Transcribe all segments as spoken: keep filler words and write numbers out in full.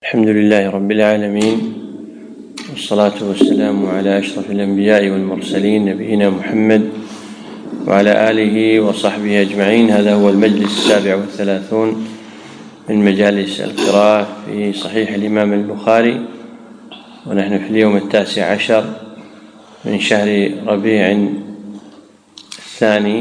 الحمد لله رب العالمين، والصلاة والسلام على أشرف الأنبياء والمرسلين نبينا محمد وعلى آله وصحبه أجمعين. هذا هو المجلس السابع والثلاثون من مجالس القراءة في صحيح الإمام البخاري، ونحن في اليوم التاسع عشر من شهر ربيع الثاني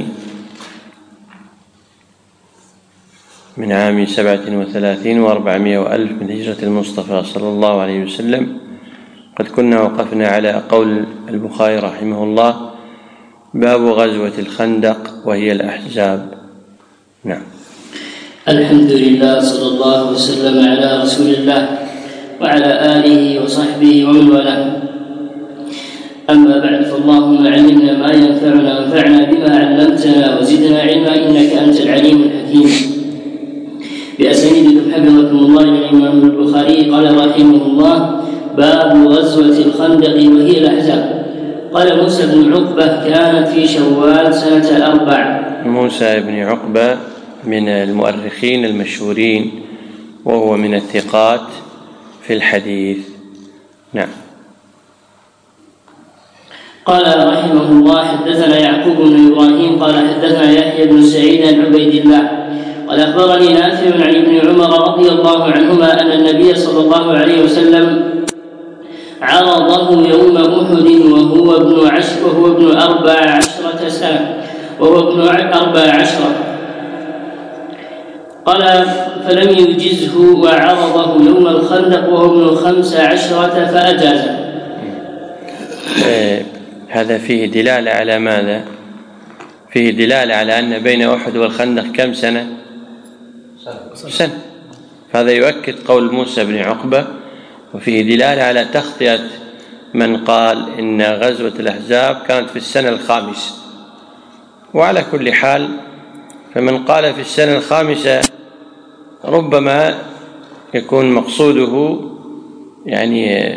من عام سبعة وثلاثين وأربعمائة وألف من هجرة المصطفى صلى الله عليه وسلم. قد كنا وقفنا على قول البخاري رحمه الله: باب غزوة الخندق وهي الأحزاب. نعم. الحمد لله، صلى الله وسلم على رسول الله وعلى آله وصحبه ومن والاه. أما بعد، فاللهم علمنا ما ينفعنا وانفعنا بما علمتنا وزدنا علما إنك أنت العليم الحكيم. بأسانيدكم حفظكم الله إلى الإمام البخاري قال رحمه الله: باب غزوة الخندق وهي الأحزاب. قال موسى بن عقبة: كانت في شوال سنة أربع. موسى بن عقبة من المؤرخين المشهورين، وهو من الثقات في الحديث. نعم. قال رحمه الله: حدثنا يعقوب بن إبراهيم قال حدثنا يحيى بن سعيد عن عبيد الله قال أخبرني نافع عن ابن عمر رضي الله عنهما أن النبي صلى الله عليه وسلم عرضه يوم أحد وهو ابن عشر وهو ابن أربع عشرة سنة وهو ابن أربع عشرة قال فلم يجزه، وعرضه يوم الخندق وهو ابن خمس عشرة فأجازه. هذا فيه دلالة على ماذا؟ فيه دلالة على أن بين أحد والخندق كم سنة؟ سنة. هذا يؤكد قول موسى بن عقبة، وفيه دلالة على تخطئة من قال إن غزوة الأحزاب كانت في السنة الخامسة. وعلى كل حال، فمن قال في السنة الخامسة ربما يكون مقصوده يعني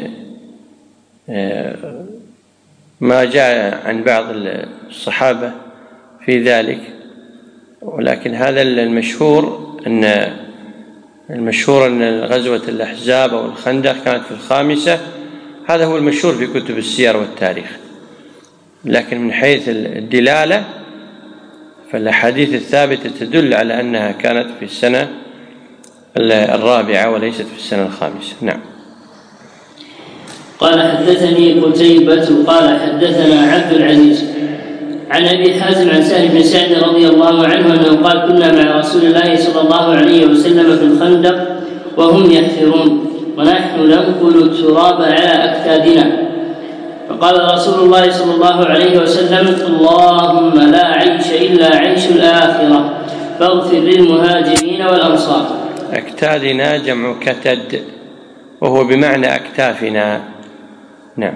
ما جاء عن بعض الصحابة في ذلك، ولكن هذا المشهور أن المشهور أن غزوة الأحزاب أو الخندق كانت في الخامسة. هذا هو المشهور في كتب السير والتاريخ، لكن من حيث الدلالة فالأحاديث الثابتة تدل على أنها كانت في السنة الرابعة وليست في السنة الخامسة. نعم. قال حدثني قتيبة قال حدثنا عبد العزيز عن أبي حازم عن سهل بن سعد رضي الله عنه أنه قال: كنا مع رسول الله صلى الله عليه وسلم في الخندق وهم يحفرون ونحن ننقل التراب على أكتادنا، فقال رسول الله صلى الله عليه وسلم: اللهم لا عيش إلا عيش الآخرة فاغفر للمهاجرين والأنصار. أكتادنا جمع كتد، وهو بمعنى أكتافنا. نعم.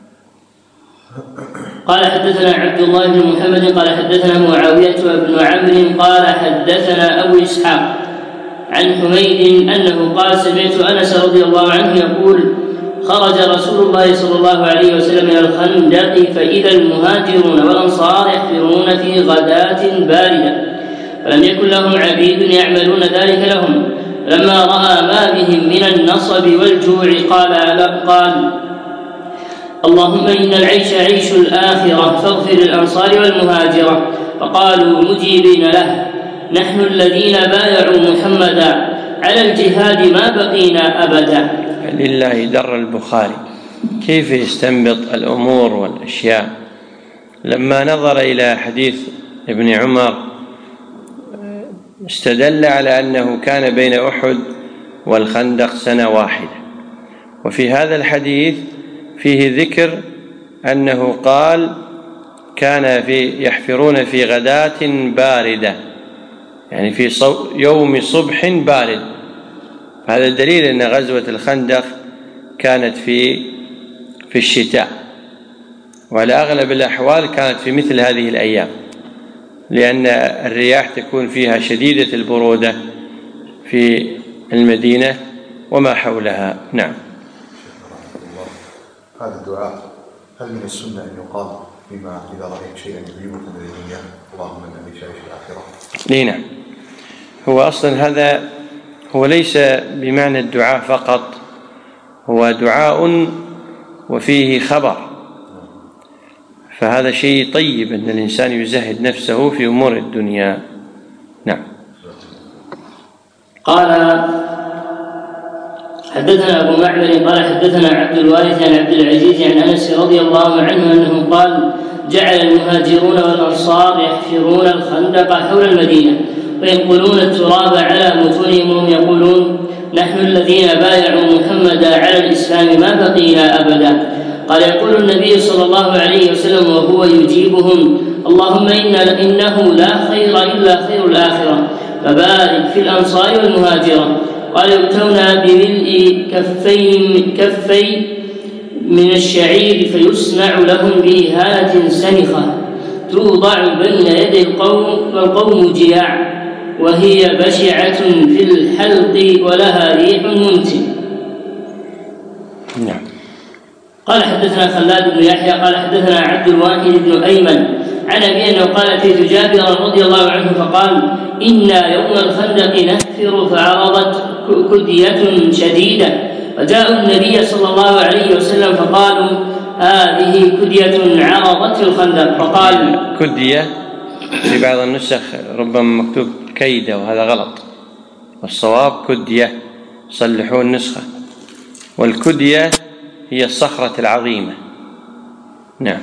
قال حدثنا عبد الله بن محمد قال حدثنا معاوية بن عمرو قال حدثنا أبو إسحاق عن حميد أنه قال: سمعت أنس رضي الله عنه يقول: خرج رسول الله صلى الله عليه وسلم إلى الخندق فإذا المهاجرون والأنصار يحفرون في غداة باردة، فلم يكن لهم عبيد يعملون ذلك لهم. لما رأى ما بهم من النصب والجوع قال قال اللهم إن العيش عيش الآخرة فاغفر للأنصار والمهاجرة. فقالوا مجيبين له: نحن الذين بايعوا محمدا على الجهاد ما بقينا أبدا. لله در البخاري كيف يستنبط الأمور والأشياء. لما نظر إلى حديث ابن عمر استدل على أنه كان بين أحد والخندق سنة واحدة، وفي هذا الحديث فيه ذكر أنه قال كان في يحفرون في غداة باردة، يعني في يوم صبح بارد. هذا دليل أن غزوة الخندق كانت في في الشتاء، وعلى أغلب الأحوال كانت في مثل هذه الأيام، لأن الرياح تكون فيها شديدة البرودة في المدينة وما حولها. نعم. هذا الدعاء هل من السنة أن يقال بما إذا رأيت شيئا يعجبك من الدنيا اللهم إن عيش عيش الآخرة؟ نعم. هو أصلا هذا هو ليس بمعنى الدعاء فقط، هو دعاء وفيه خبر، فهذا شيء طيب أن الإنسان يزهد نفسه في أمور الدنيا. نعم. قال حدثنا أبو معمر قال حدثنا عبد الوارث عن عبد العزيز عن أنس رضي الله عنه أنه قال: جعل المهاجرون والأنصار يحفرون الخندق حول المدينة وينقلون التراب على متونهم وهم يقولون: نحن الذين بايعوا محمدا على الإسلام ما بقينا أبدا. قال: يقول النبي صلى الله عليه وسلم وهو يجيبهم: اللهم إنا إنه لا خير إلا خير الآخرة، فبارك في الأنصار والمهاجرة. قال: يؤتون بملء كفين كفي من الشعير فيصنع لهم بإهالة سنخة توضع بين يدي القوم والقوم جياع، وهي بشعة في الحلق ولها ريح منتن. نعم. قال حدثنا خلاد بن يحيى قال حدثنا عبد الواحد بن أيمن عن أبي أنه قال: أتيت جابرا رضي الله عنه فقال: إنا يوم الخندق نحفر فعرضت كدية شديدة، فجاءوا النبي صلى الله عليه وسلم فقالوا: هذه كدية عرضت الخندق. فقال: كدية في بعض النسخ ربما مكتوب كيدة، وهذا غلط، والصواب كدية. صلحوا النسخة. والكدية هي الصخرة العظيمة. نعم.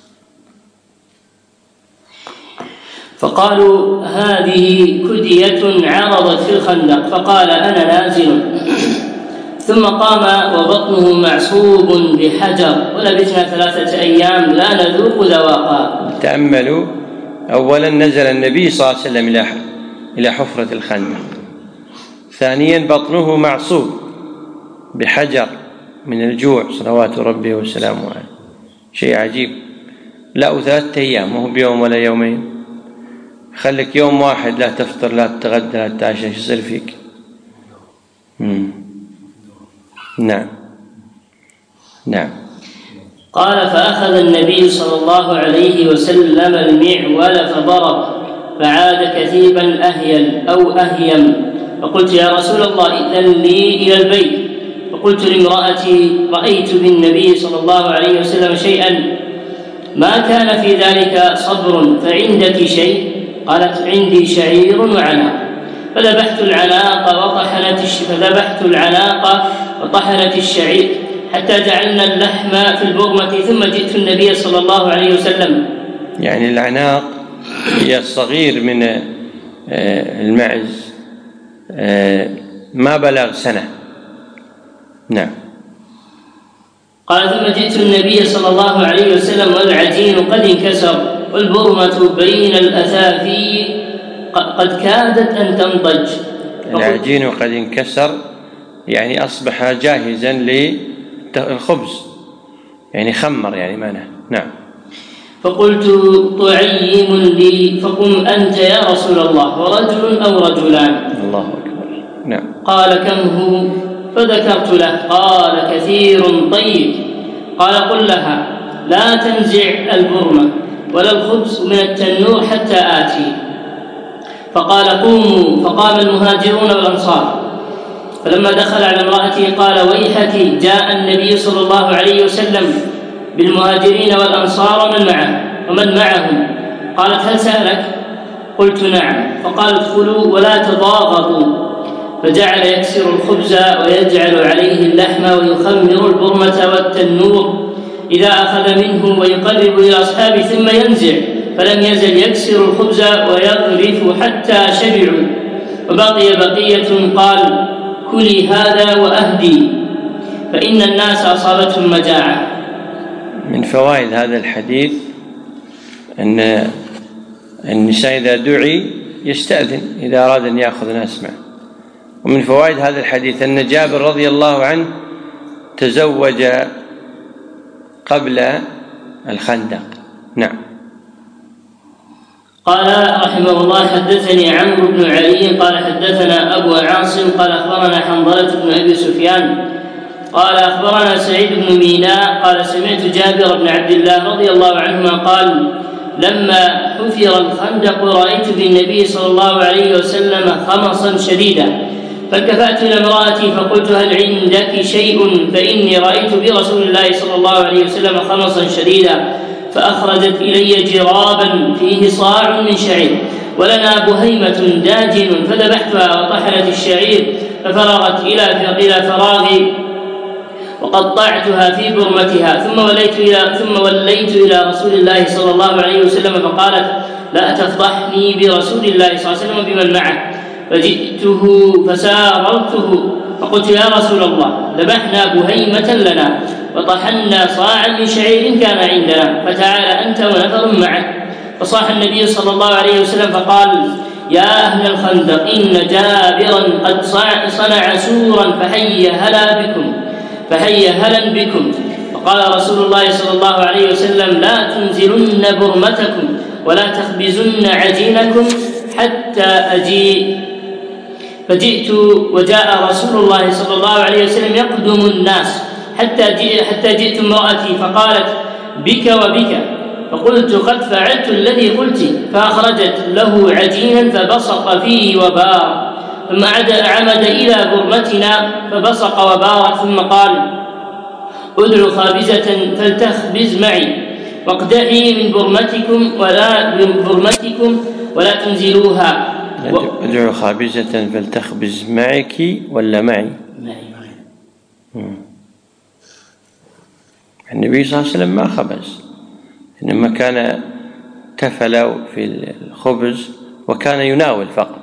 فقالوا: هذه كدية عرضت في الخندق. فقال: أنا نازل. ثم قام وبطنه معصوب بحجر، ولبثنا ثلاثة أيام لا نذوق ذواقا. تأملوا، أولا نزل النبي صلى الله عليه وسلم إلى حفرة الخندق، ثانيا بطنه معصوب بحجر من الجوع صلوات ربه وسلامه عليه. شيء عجيب. لا ثلاثة أيام، وهو بيوم ولا يومين. خليك يوم واحد لا تفطر لا تتغدى لا تتعشى، ايش يصير فيك؟ مم. نعم. نعم. قال: فأخذ النبي صلى الله عليه وسلم المعول فضرب، فعاد كثيبا أهيل أو أهيم. فقلت: يا رسول الله إذن لي إلى البيت. فقلت لامرأتي: رأيت بالنبي صلى الله عليه وسلم شيئا ما كان في ذلك صبر، فعندك شيء؟ قالت: عندي شعير وعناق. فذبحت العناق وطحنت فذبحت العناق وطحنت الشعير حتى جعلنا اللحم في البرمة، ثم جئت النبي صلى الله عليه وسلم. يعني العناق هي الصغير من المعز ما بلغ سنة. نعم. قال: ثم جئت النبي صلى الله عليه وسلم والعجين قد انكسر والبرمة بين الأثافي قد كادت أن تنضج. العجين قد انكسر يعني أصبح جاهزا للخبز، يعني خمر يعني معناه. نعم. فقلت: طعيم لي، فقم أنت يا رسول الله، ورجل أو رجلان. الله أكبر. نعم. قال: كم هو؟ فذكرت له. قال: كثير طيب. قال: قل لها لا تنزع البرمة ولا الخبز من التنور حتى آتي. فقال: قوموا. فقام المهاجرون والأنصار، فلما دخل على امرأته قال: ويحك، جاء النبي صلى الله عليه وسلم بالمهاجرين والأنصار ومن معه ومن معهم. قالت: هل سألك؟ قلت: نعم. فقال: ادخلوا ولا تضاغطوا. فجعل يكسر الخبز ويجعل عليه اللحم ويخمر البرمة والتنور إذا أخذ منه ويقرب إلى أصحابه ثم ينزع، فلم يزل يكسر الخبز ويغرف حتى شبعوا، وبقي بقية. قال: كلي هذا وأهدي، فإن الناس أصابتهم مجاعة. من فوائد هذا الحديث أن النساء إذا دعي يستأذن إذا أراد أن يأخذ ناس معه. ومن فوائد هذا الحديث أن جابر رضي الله عنه تزوج قبل الخندق. نعم. قال رحمه الله: حدثني عمرو بن علي قال حدثنا أبو عاصم قال أخبرنا حنظلة بن أبي سفيان قال أخبرنا سعيد بن ميناء قال سمعت جابر بن عبد الله رضي الله عنهما قال: لما حفر الخندق رأيت بالنبي صلى الله عليه وسلم خمصا شديدا، فالتفأت إلى امرأتي فقلت هل عندك شيء فإني رأيت برسول الله صلى الله عليه وسلم خمصا شديدا، فأخرجت إلي جرابا فيه صاع من شعير ولنا بهيمة داجن، فذبحتها وطحنت الشعير ففرغت إلى فراغي وقطعتها في برمتها، ثم وليت إلى ثم وليت إلى رسول الله صلى الله عليه وسلم فقالت لا تفضحني برسول الله صلى الله عليه وسلم بمن معه. فجئته فساررته فقلت يا رسول الله ذبحنا بهيمة لنا وطحنا صاعا من شعير كان عندنا، فتعال أنت ونفر معك. فصاح النبي صلى الله عليه وسلم فقال يا أهل الخندق إن جابرا قد صنع سورا فحي هلا بكم فحي هلا بكم. فقال رسول الله صلى الله عليه وسلم لا تنزلن برمتكم ولا تخبزن عجينكم حتى أجيء. فجئت وجاء رسول الله صلى الله عليه وسلم يقدم الناس حتى جئ حتى جئت امرأتي فقالت بك وبك، فقلت قد فعلت الذي قلت، فأخرجت له عجينا فبصق فيه وبار، ثم عمد إلى برمتنا فبصق وبارك، ثم قال ادعوا خابزة فلتخبز معي واقدحي من برمتكم ولا من برمتكم ولا تنزلوها. ادعوا خابزة فلتخبز معك ولا معي؟ معي. النبي صلى الله عليه وسلم ما خبز، إنما كان تفل في الخبز وكان يناول فقط.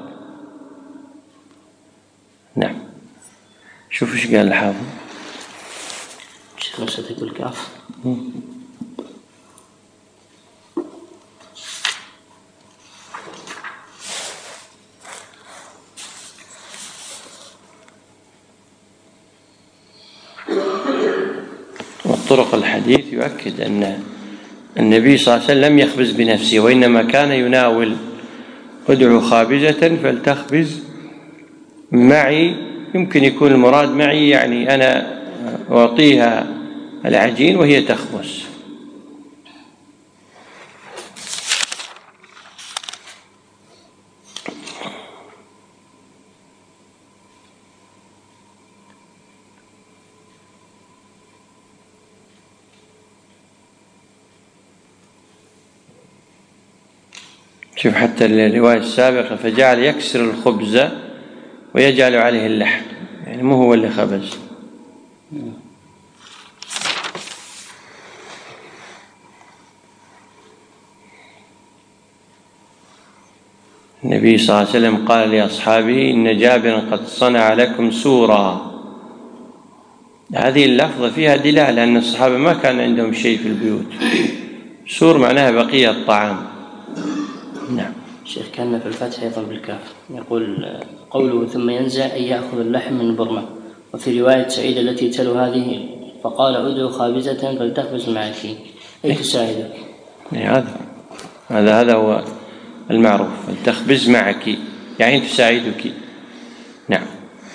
نعم. شوف ايش قال الحافظ. شيخ نسيت يقول كاف. وطرق الحديث يؤكد أن النبي صلى الله عليه وسلم لم يخبز بنفسه، وإنما كان يناول ادعوا خابزة فلتخبز معي. يمكن يكون المراد معي يعني أنا أعطيها العجين وهي تخبز. شوف حتى الرواية السابقة فجعل يكسر الخبز ويجعل عليه اللحم، يعني مو هو اللي خبز. النبي صلى الله عليه وسلم قال لأصحابه إن جابرا قد صنع لكم سورا. هذه اللفظة فيها دلالة أن الصحابة ما كان عندهم شيء في البيوت. سور معناها بقية الطعام. نعم. شيخ كان في الفتح أيضا بالكاف يقول قوله ثم ينزع أن يأخذ اللحم من برمة، وفي رواية سعيد التي تلو هذه فقال ادعو خابزة فلتخبز معك أي تساعدك. هذا هذا هذا هو المعروف، فلتخبز معك يعني تساعدك. نعم.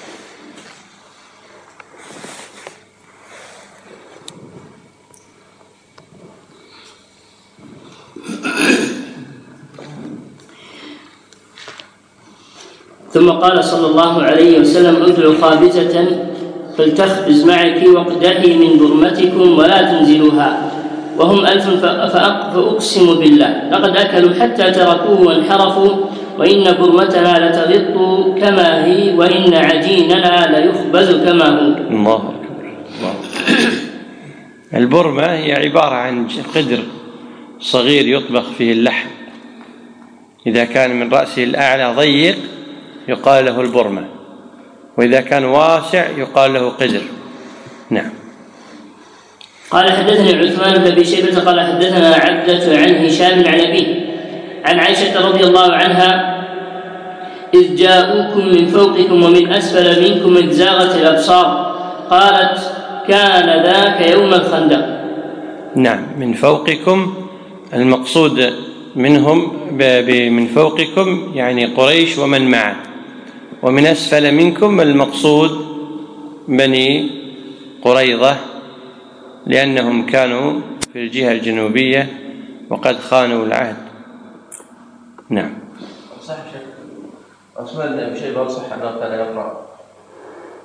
ثم قال صلى الله عليه وسلم ادعوا خابزة فلتخبز معك واقدحي من برمتكم ولا تنزلوها، وهم ألف فأقسم بالله لقد أكلوا حتى تركوه وانحرفوا، وإن برمتنا لتغط كما هي وإن عجيننا ليخبز كما هو. الله أكبر. الله. البرمة هي عبارة عن قدر صغير يطبخ فيه اللحم، إذا كان من رأسه الأعلى ضيق يقال له البرمة، وإذا كان واسع يقال له قدر. نعم. قال حدثني عثمان بن أبي شيبة قال حدثنا عبدة عن هشام عن أبيه عن عائشة رضي الله عنها إذ جاءوكم من فوقكم ومن أسفل منكم إذ زاغت الأبصار قالت كان ذاك يوم الخندق. نعم. من فوقكم المقصود منهم من فوقكم يعني قريش ومن معه، ومن أسفل منكم المقصود بني قريظة لأنهم كانوا في الجهة الجنوبية وقد خانوا العهد. نعم. صح شيخ عثمان بن أبي شيبة صح أنه كان يقرأ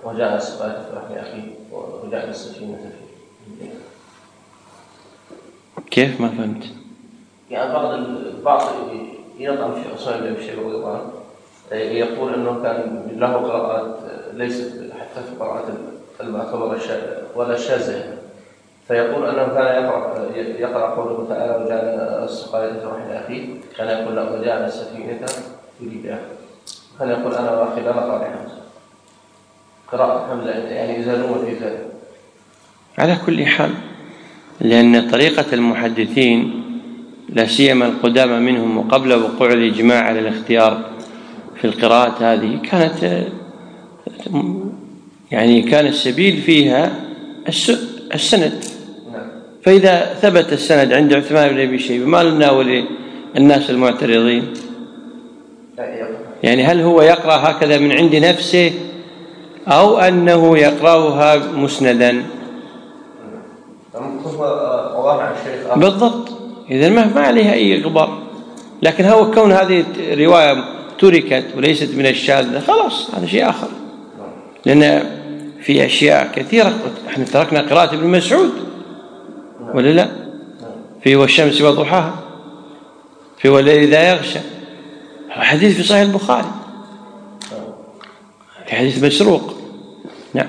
وجاء السقاية في رحم أخيه وجاء السفينة فيه. كيف؟ ما فهمت. يعني بعض البعض يطعن في أصول ابن أبي شيبة يقول أنه كان له قراءات ليست حتى في قراءات المعتبرة ولا الشاذة، فيقول أنه كان يقرأ يقرأ قوله تعالى وجاء السقاية في رحم أخيه، كان يقول له وجاء السفينة في ليبيا، كان يقول أنا وأخي لا نقرأ بحمزة قراءة حمزة، يعني يزالون في ذلك. على كل حال، لأن طريقة المحدثين لا سيما القدامى منهم وقبل وقوع الإجماع على الاختيار في القراءات هذه كانت يعني كان السبيل فيها السند، فإذا ثبت السند عند عثمان بن أبي شيبة ما لنا وللناس المعترضين؟ يعني هل هو يقرأ هكذا من عند نفسه أو أنه يقرأها مسندا؟ بالضبط، إذن ما عليها أي غبار. لكن هو كون هذه رواية تركت وليست من الشاذة خلاص هذا شيء آخر، لأن في أشياء كثيرة احنا تركنا قراءة ابن مسعود ولا لا؟ في والشمس وضحاها، في والليل إذا يغشى، حديث في صحيح البخاري، في حديث مسروق. نعم.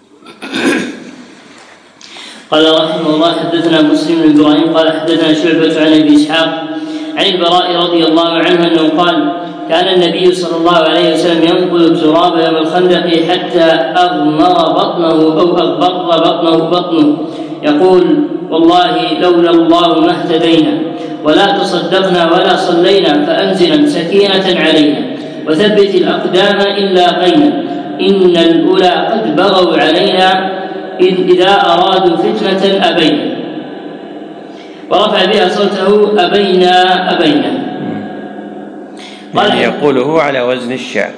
قال رحمه الله حدثنا مسلم بن ابراهيم قال حدثنا شعبة عن ابي اسحاق عن البراء رضي الله عنه انه قال كان النبي صلى الله عليه وسلم ينقل التراب يوم الخندق حتى اغمر بطنه او اغبر بطنه بطنه يقول والله لولا الله ما اهتدينا ولا تصدقنا ولا صلينا فانزلا سكينة علينا وثبت الاقدام إن لاقينا ان الاولى قد بغوا علينا إذا أرادوا فتنة أبينا، ورفع بها صوته أبينا أبينا. يعني يقوله على وزن الشعر،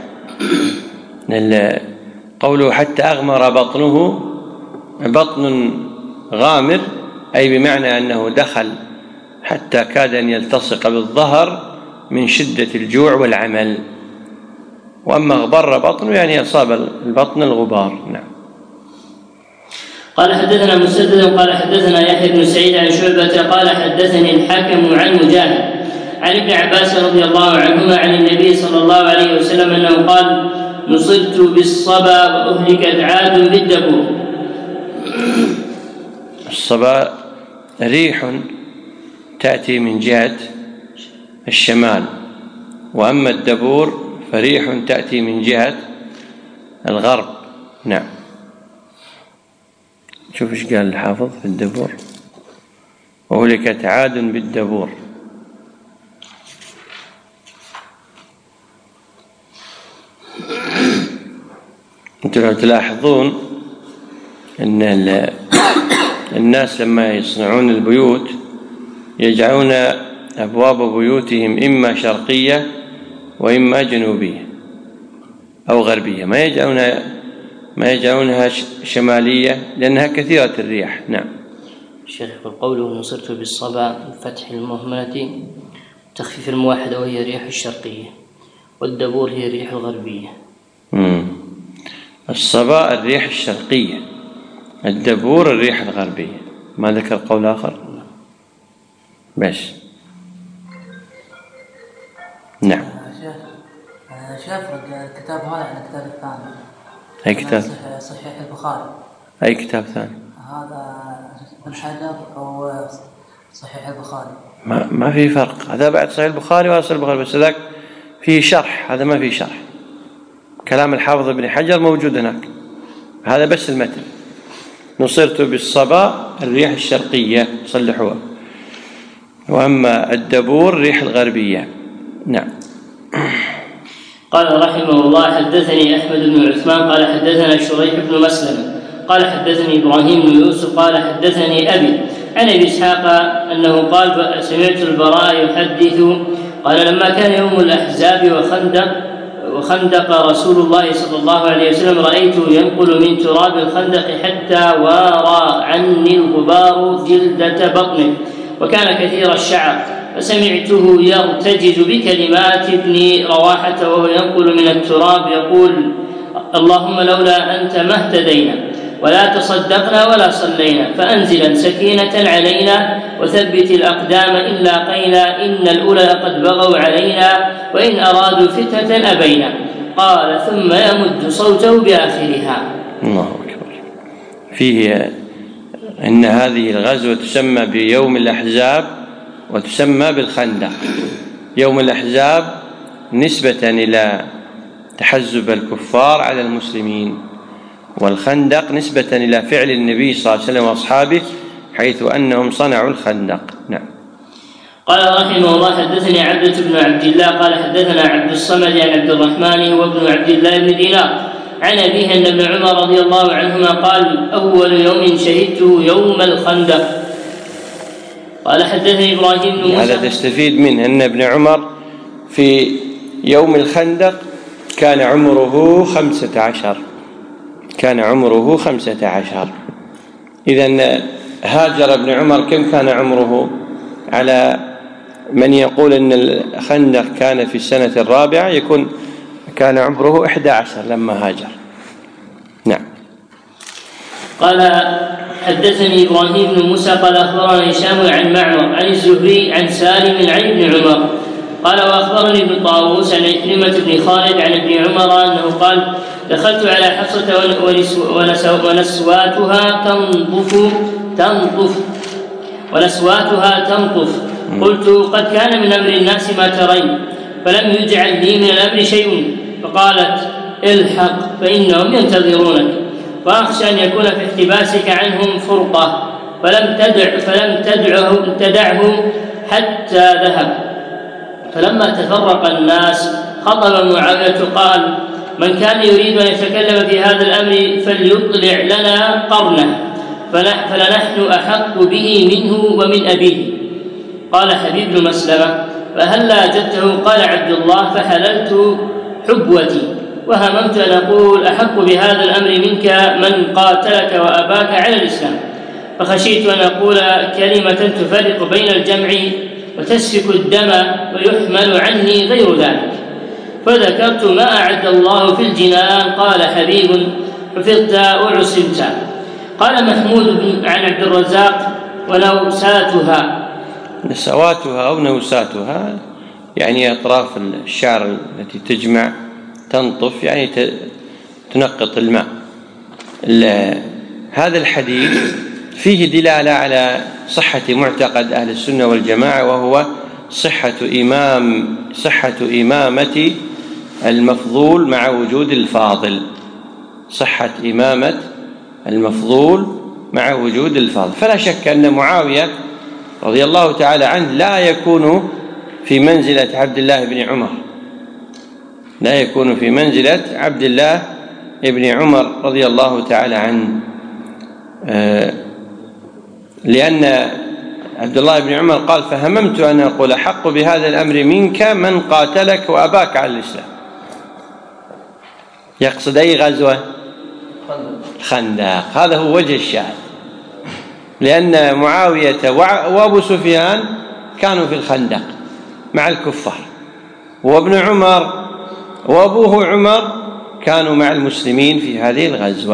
قوله حتى أغمر بطنه بطن غامر، أي بمعنى أنه دخل حتى كاد أن يلتصق بالظهر من شدة الجوع والعمل. وأما غبر بطنه يعني أصاب البطن الغبار. نعم. قال حدثنا مسدد قال حدثنا يحيى بن سعيد عن شعبة قال حدثني الحكم عن مجاهد عن ابن عباس رضي الله عنهما عن النبي صلى الله عليه وسلم أنه قال نصرت بالصبا وأهلكت عاد بالدبور. الصبا ريح تأتي من جهة الشمال، وأما الدبور فريح تأتي من جهة الغرب. نعم. شوف ايش قال الحافظ في الدبور، وهلكت عاد بالدبور. انتم لو تلاحظون ان الناس لما يصنعون البيوت يجعلون ابواب بيوتهم اما شرقية واما جنوبية او غربية، ما يجعلون ما يجعلونها شمالية لأنها كثيرة الرياح. نعم. الشيخ قوله نصرت بالصبا فتح المهملة تخفيف الموحدة وهي ريح الشرقية، والدبور هي الريح الغربية. مم. الصبا الريح الشرقية، الدبور الريح الغربية. ما ذكر قول آخر؟ بس. نعم. شاف الكتاب هذا عن الكتاب الثاني. أي كتاب؟ صحيح البخاري. أي كتاب ثاني؟ هذا ابن حجر أو صحيح البخاري. ما ما في فرق، هذا بعد صحيح البخاري وهذا صحيح البخاري، بس ذاك فيه شرح، هذا ما فيه شرح. كلام الحافظ ابن حجر موجود هناك، هذا بس المتن. نصرت بالصبا الريح الشرقية صلحوها، وأما الدبور الريح الغربية. نعم. قال رحمه الله حدثني أحمد بن عثمان قال حدثنا شريح بن مسلم قال حدثني إبراهيم بن يوسف قال حدثني أبي عن أبي إسحاق أنه قال سمعت البراء يحدث قال لما كان يوم الأحزاب وخندق وخندق رسول الله صلى الله عليه وسلم رأيته ينقل من تراب الخندق حتى وارى عني الغبار جلدة بطنه وكان كثير الشعر، فسمعته يرتجز بكلمات ابن رواحة وهو ينقل من التراب يقول اللهم لولا أنت ما اهتدينا ولا تصدقنا ولا صلينا، فأنزلا سكينة علينا وثبت الأقدام إن لاقينا، إن الأولى قد بغوا علينا وإن أرادوا فتنة أبينا. قال ثم يمد صوته بآخرها. الله أكبر. فيه أن هذه الغزوة تسمى بيوم الأحزاب وتسمى بالخندق. يوم الأحزاب نسبة إلى تحزب الكفار على المسلمين، والخندق نسبة إلى فعل النبي صلى الله عليه وسلم وأصحابه حيث أنهم صنعوا الخندق. نعم. قال رحمه الله حدثني عبدة بن عبد الله قال حدثنا عبد الصمد عن عبد الرحمن وابن عبد الله بن دينار عن أبيه أن ابن عمر رضي الله عنهما قال أول يوم شهدته يوم الخندق. قال حدثني إبراهيم بن موسى. هذا تستفيد منه أن ابن عمر في يوم الخندق كان عمره خمسة عشر كان عمره خمسة عشر إذن هاجر ابن عمر كم كان عمره؟ على من يقول أن الخندق كان في السنة الرابعة يكون كان عمره إحدى عشر لما هاجر. نعم. قال حدثني إبراهيم بن موسى قال أخبرنا هشام عن معمر عن الزهري عن سالم عن ابن عمر قال وأخبرني ابن طاووس عن عكرمة بن خالد عن ابن عمر أنه قال دخلت على حفصة ونسواتها تنطف تنطف ونسواتها تنطف قلت قد كان من أمر الناس ما ترين فلم يجعل لي من الأمر شيء، فقالت الحق فإنهم ينتظرونك، وأخشى أن يكون في احتباسك عنهم فرقة، فلم تدع فلم تدعه تدعه حتى ذهب. فلما تفرق الناس خطب معاوية قال من كان يريد أن يتكلم في هذا الأمر فليطلع لنا قرنه فلنحن أحق به منه ومن أبيه. قال حبيب بن مسلمة فهلا أجبته؟ قال عبد الله فحللت حبوتي وهممت أن أقول أحق بهذا الأمر منك من قاتلك وأباك على الإسلام، فخشيت أن أقول كلمة تفرق بين الجمع وتسفك الدم ويحمل عني غير ذلك، فذكرت ما أعد الله في الجنان. قال حبيب حفظت وعصمت. قال محمود عن عبد الرزاق ونوساتها. نسواتها أو نوساتها يعني أطراف الشعر التي تجمع تنطف يعني تنقط الماء. هذا الحديث فيه دلالة على صحة معتقد أهل السنة والجماعة، وهو صحة إمام صحة إمامة المفضول مع وجود الفاضل صحة إمامة المفضول مع وجود الفاضل. فلا شك أن معاوية رضي الله تعالى عنه لا يكون في منزلة عبد الله بن عمر لا يكون في منزلة عبد الله بن عمر رضي الله تعالى عنه، لأن عبد الله بن عمر قال فهممت أن أقول أحق بهذا الأمر منك من قاتلك وأباك على الإسلام. يقصد أي غزوة؟ الخندق. هذا هو وجه الشاهد، لأن معاوية وأبو سفيان كانوا في الخندق مع الكفار، وابن عمر وأبوه عمر كانوا مع المسلمين في هذه الغزوة.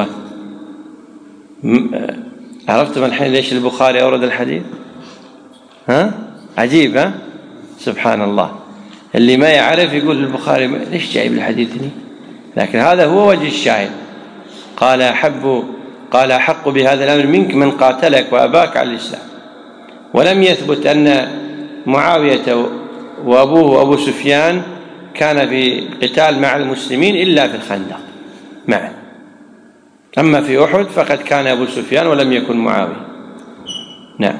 عرفتم الحين ليش البخاري أورد الحديث؟ ها؟ عجيب ها؟ سبحان الله، اللي ما يعرف يقول البخاري ليش جايب الحديث هنا؟ لكن هذا هو وجه الشاهد. قال أحب قال أحق بهذا الأمر منك من قاتلك وأباك على الإسلام. ولم يثبت أن معاوية وأبوه أبو سفيان كان في قتال مع المسلمين إلا في الخندق معا. أما في أحد فقد كان أبو سفيان ولم يكن معاوية. نعم.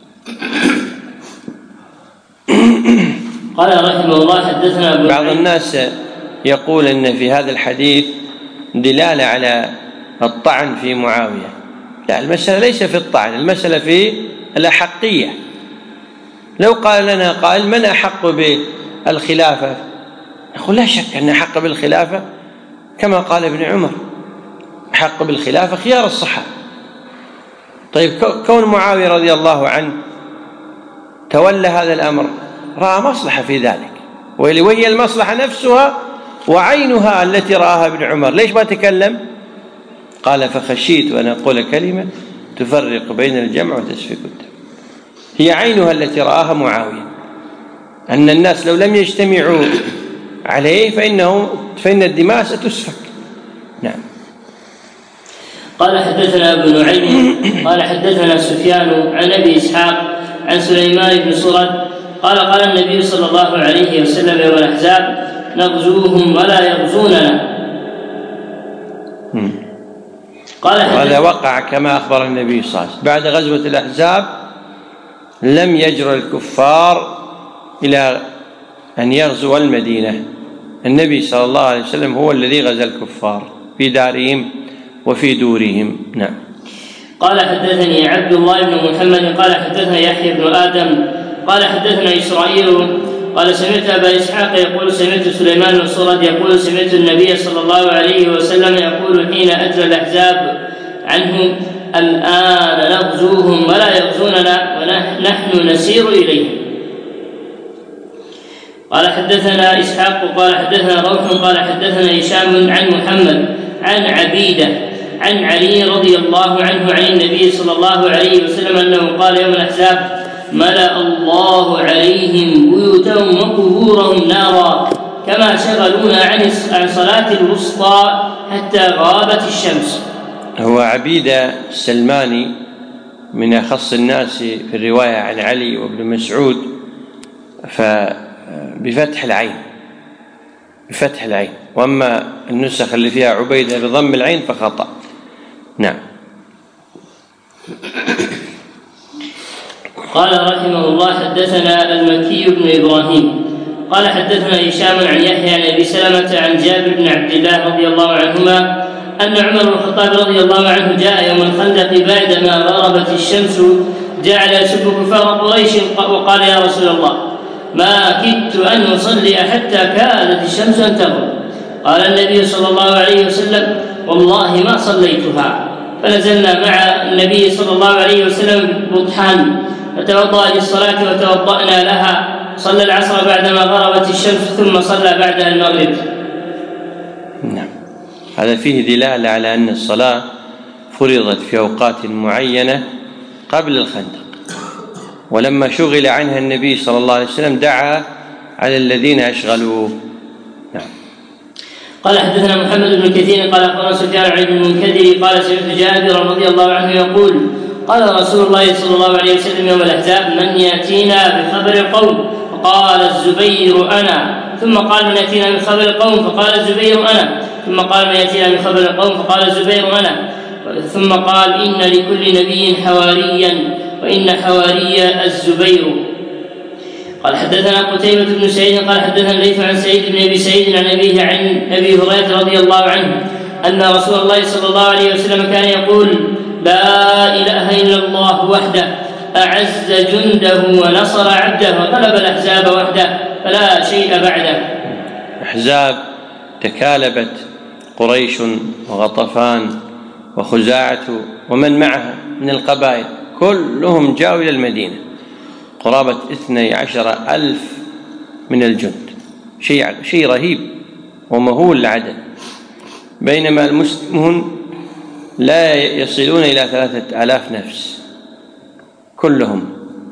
قال رحمه الله حدثنا أبو بعض الناس يقول أن في هذا الحديث دلالة على الطعن في معاوية. لا، المسألة ليس في الطعن، المسألة في الأحقية. لو قال لنا قائل من أحق بالخلافة، نقول لا شك أن أحق بالخلافة كما قال ابن عمر أحق بالخلافة خيار الصحابة. طيب كون معاوية رضي الله عنه تولى هذا الأمر رأى مصلحة في ذلك، وهي المصلحة نفسها وعينها التي رآها ابن عمر. ليش ما تكلم؟ قال فخشيت أن أقول كلمة تفرق بين الجمع وتسفك الدم. هي عينها التي رآها معاوية، أن الناس لو لم يجتمعوا عليه فإنه فإن الدماء ستسفك. نعم. قال حدثنا ابن نعيم قال حدثنا سفيان عن أبي إسحاق عن سليمان بن سرد قال قال النبي صلى الله عليه وسلم يوم الأحزاب نغزوهم ولا يغزوننا. قال وهذا وقع كما أخبر النبي صلى الله عليه وسلم بعد غزوة الأحزاب لم يجرؤ الكفار إلى أن يغزوا المدينة. النبي صلى الله عليه وسلم هو الذي غزا الكفار في دارهم وفي دورهم. نعم. قال حدثني عبد الله بن محمد قال حدثنا يحيى بن آدم قال حدثنا إسرائيل قال سمعت أبا إسحاق يقول سمعت سليمان بن سرد يقول سمعت النبي صلى الله عليه وسلم يقول حين أجرى الأحزاب عنهم الآن نغزوهم ولا يغزوننا ونحن نسير إليهم. قال حدثنا إسحاق قال حدثنا روح قال حدثنا هشام عن محمد عن عبيدة عن علي رضي الله عنه عن النبي صلى الله عليه وسلم أنه قال يوم الأحزاب ملأ الله عليهم بيوتهم وقبورهم نارا كما شغلونا عن صلاة الوسطى حتى غابت الشمس. هو عبيدة السلماني من أخص الناس في الرواية عن علي وابن مسعود فبفتح العين بفتح العين، وأما النسخ اللي فيها عبيدة بضم العين فخطأ. نعم. قال رحمه الله حدثنا المكي بن إبراهيم قال حدثنا هشام عن يحيى عن أبي سلمة عن جابر بن عبد الله رضي الله عنهما أن عمر بن الخطاب رضي الله عنه جاء يوم الخندق بعدما غربت الشمس جعل يسب كفار قريش وقال يا رسول الله ما كدت أن أصلي حتى كادت الشمس أن تغرب. قال النبي صلى الله عليه وسلم والله ما صليتها. فنزلنا مع النبي صلى الله عليه وسلم بطحان فتوضأ للصلاة وتوضأنا لها. صلى العصر بعدما غربت الشمس ثم صلى بعدها المغرب. نعم. هذا فيه دلالة على أن الصلاة فرضت في أوقات معينة قبل الخندق، ولما شغل عنها النبي صلى الله عليه وسلم دعا على الذين أشغلوه. نعم. قال حدثنا محمد بن كثير قال أخبرنا سفيان عن ابن المنكدر قال سمعت جابر رضي الله عنه يقول قال رسول الله صلى الله عليه وسلم يوم الأحزاب من يأتينا بخبر القوم؟ فقال الزبير أنا. ثم قال من يأتينا بخبر القوم؟ فقال الزبير أنا. ثم قال من يأتينا بخبر القوم؟ فقال الزبير أنا. ثم قال إن لكل نبي حواريا وإن حواري الزبير. قال حدثنا قتيبة بن سعيد قال حدثنا الليث عن سعيد بن أبي سعيد عن أبيه عن أبي هريرة رضي الله عنه أن رسول الله صلى الله عليه وسلم كان يقول لا إله إلا الله وحده أعز جنده ونصر عبده وغلب الأحزاب وحده فلا شيء بعده. أحزاب تكالبت قريش وغطفان وخزاعة ومن معها من القبائل كلهم جاءوا إلى المدينة قرابة اثني عشر ألف من الجند، شيء شيء رهيب ومهول العدد، بينما المسلمون لا يصلون إلى ثلاثة آلاف نفس كلهم،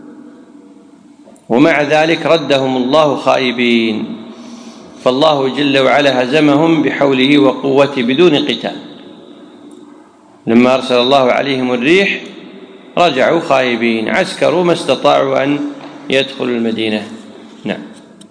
ومع ذلك ردهم الله خائبين، فالله جل وعلا هزمهم بحوله وقوته بدون قتال. لما أرسل الله عليهم الريح رجعوا خائبين، عسكروا ما استطاعوا أن يدخلوا المدينة. نعم.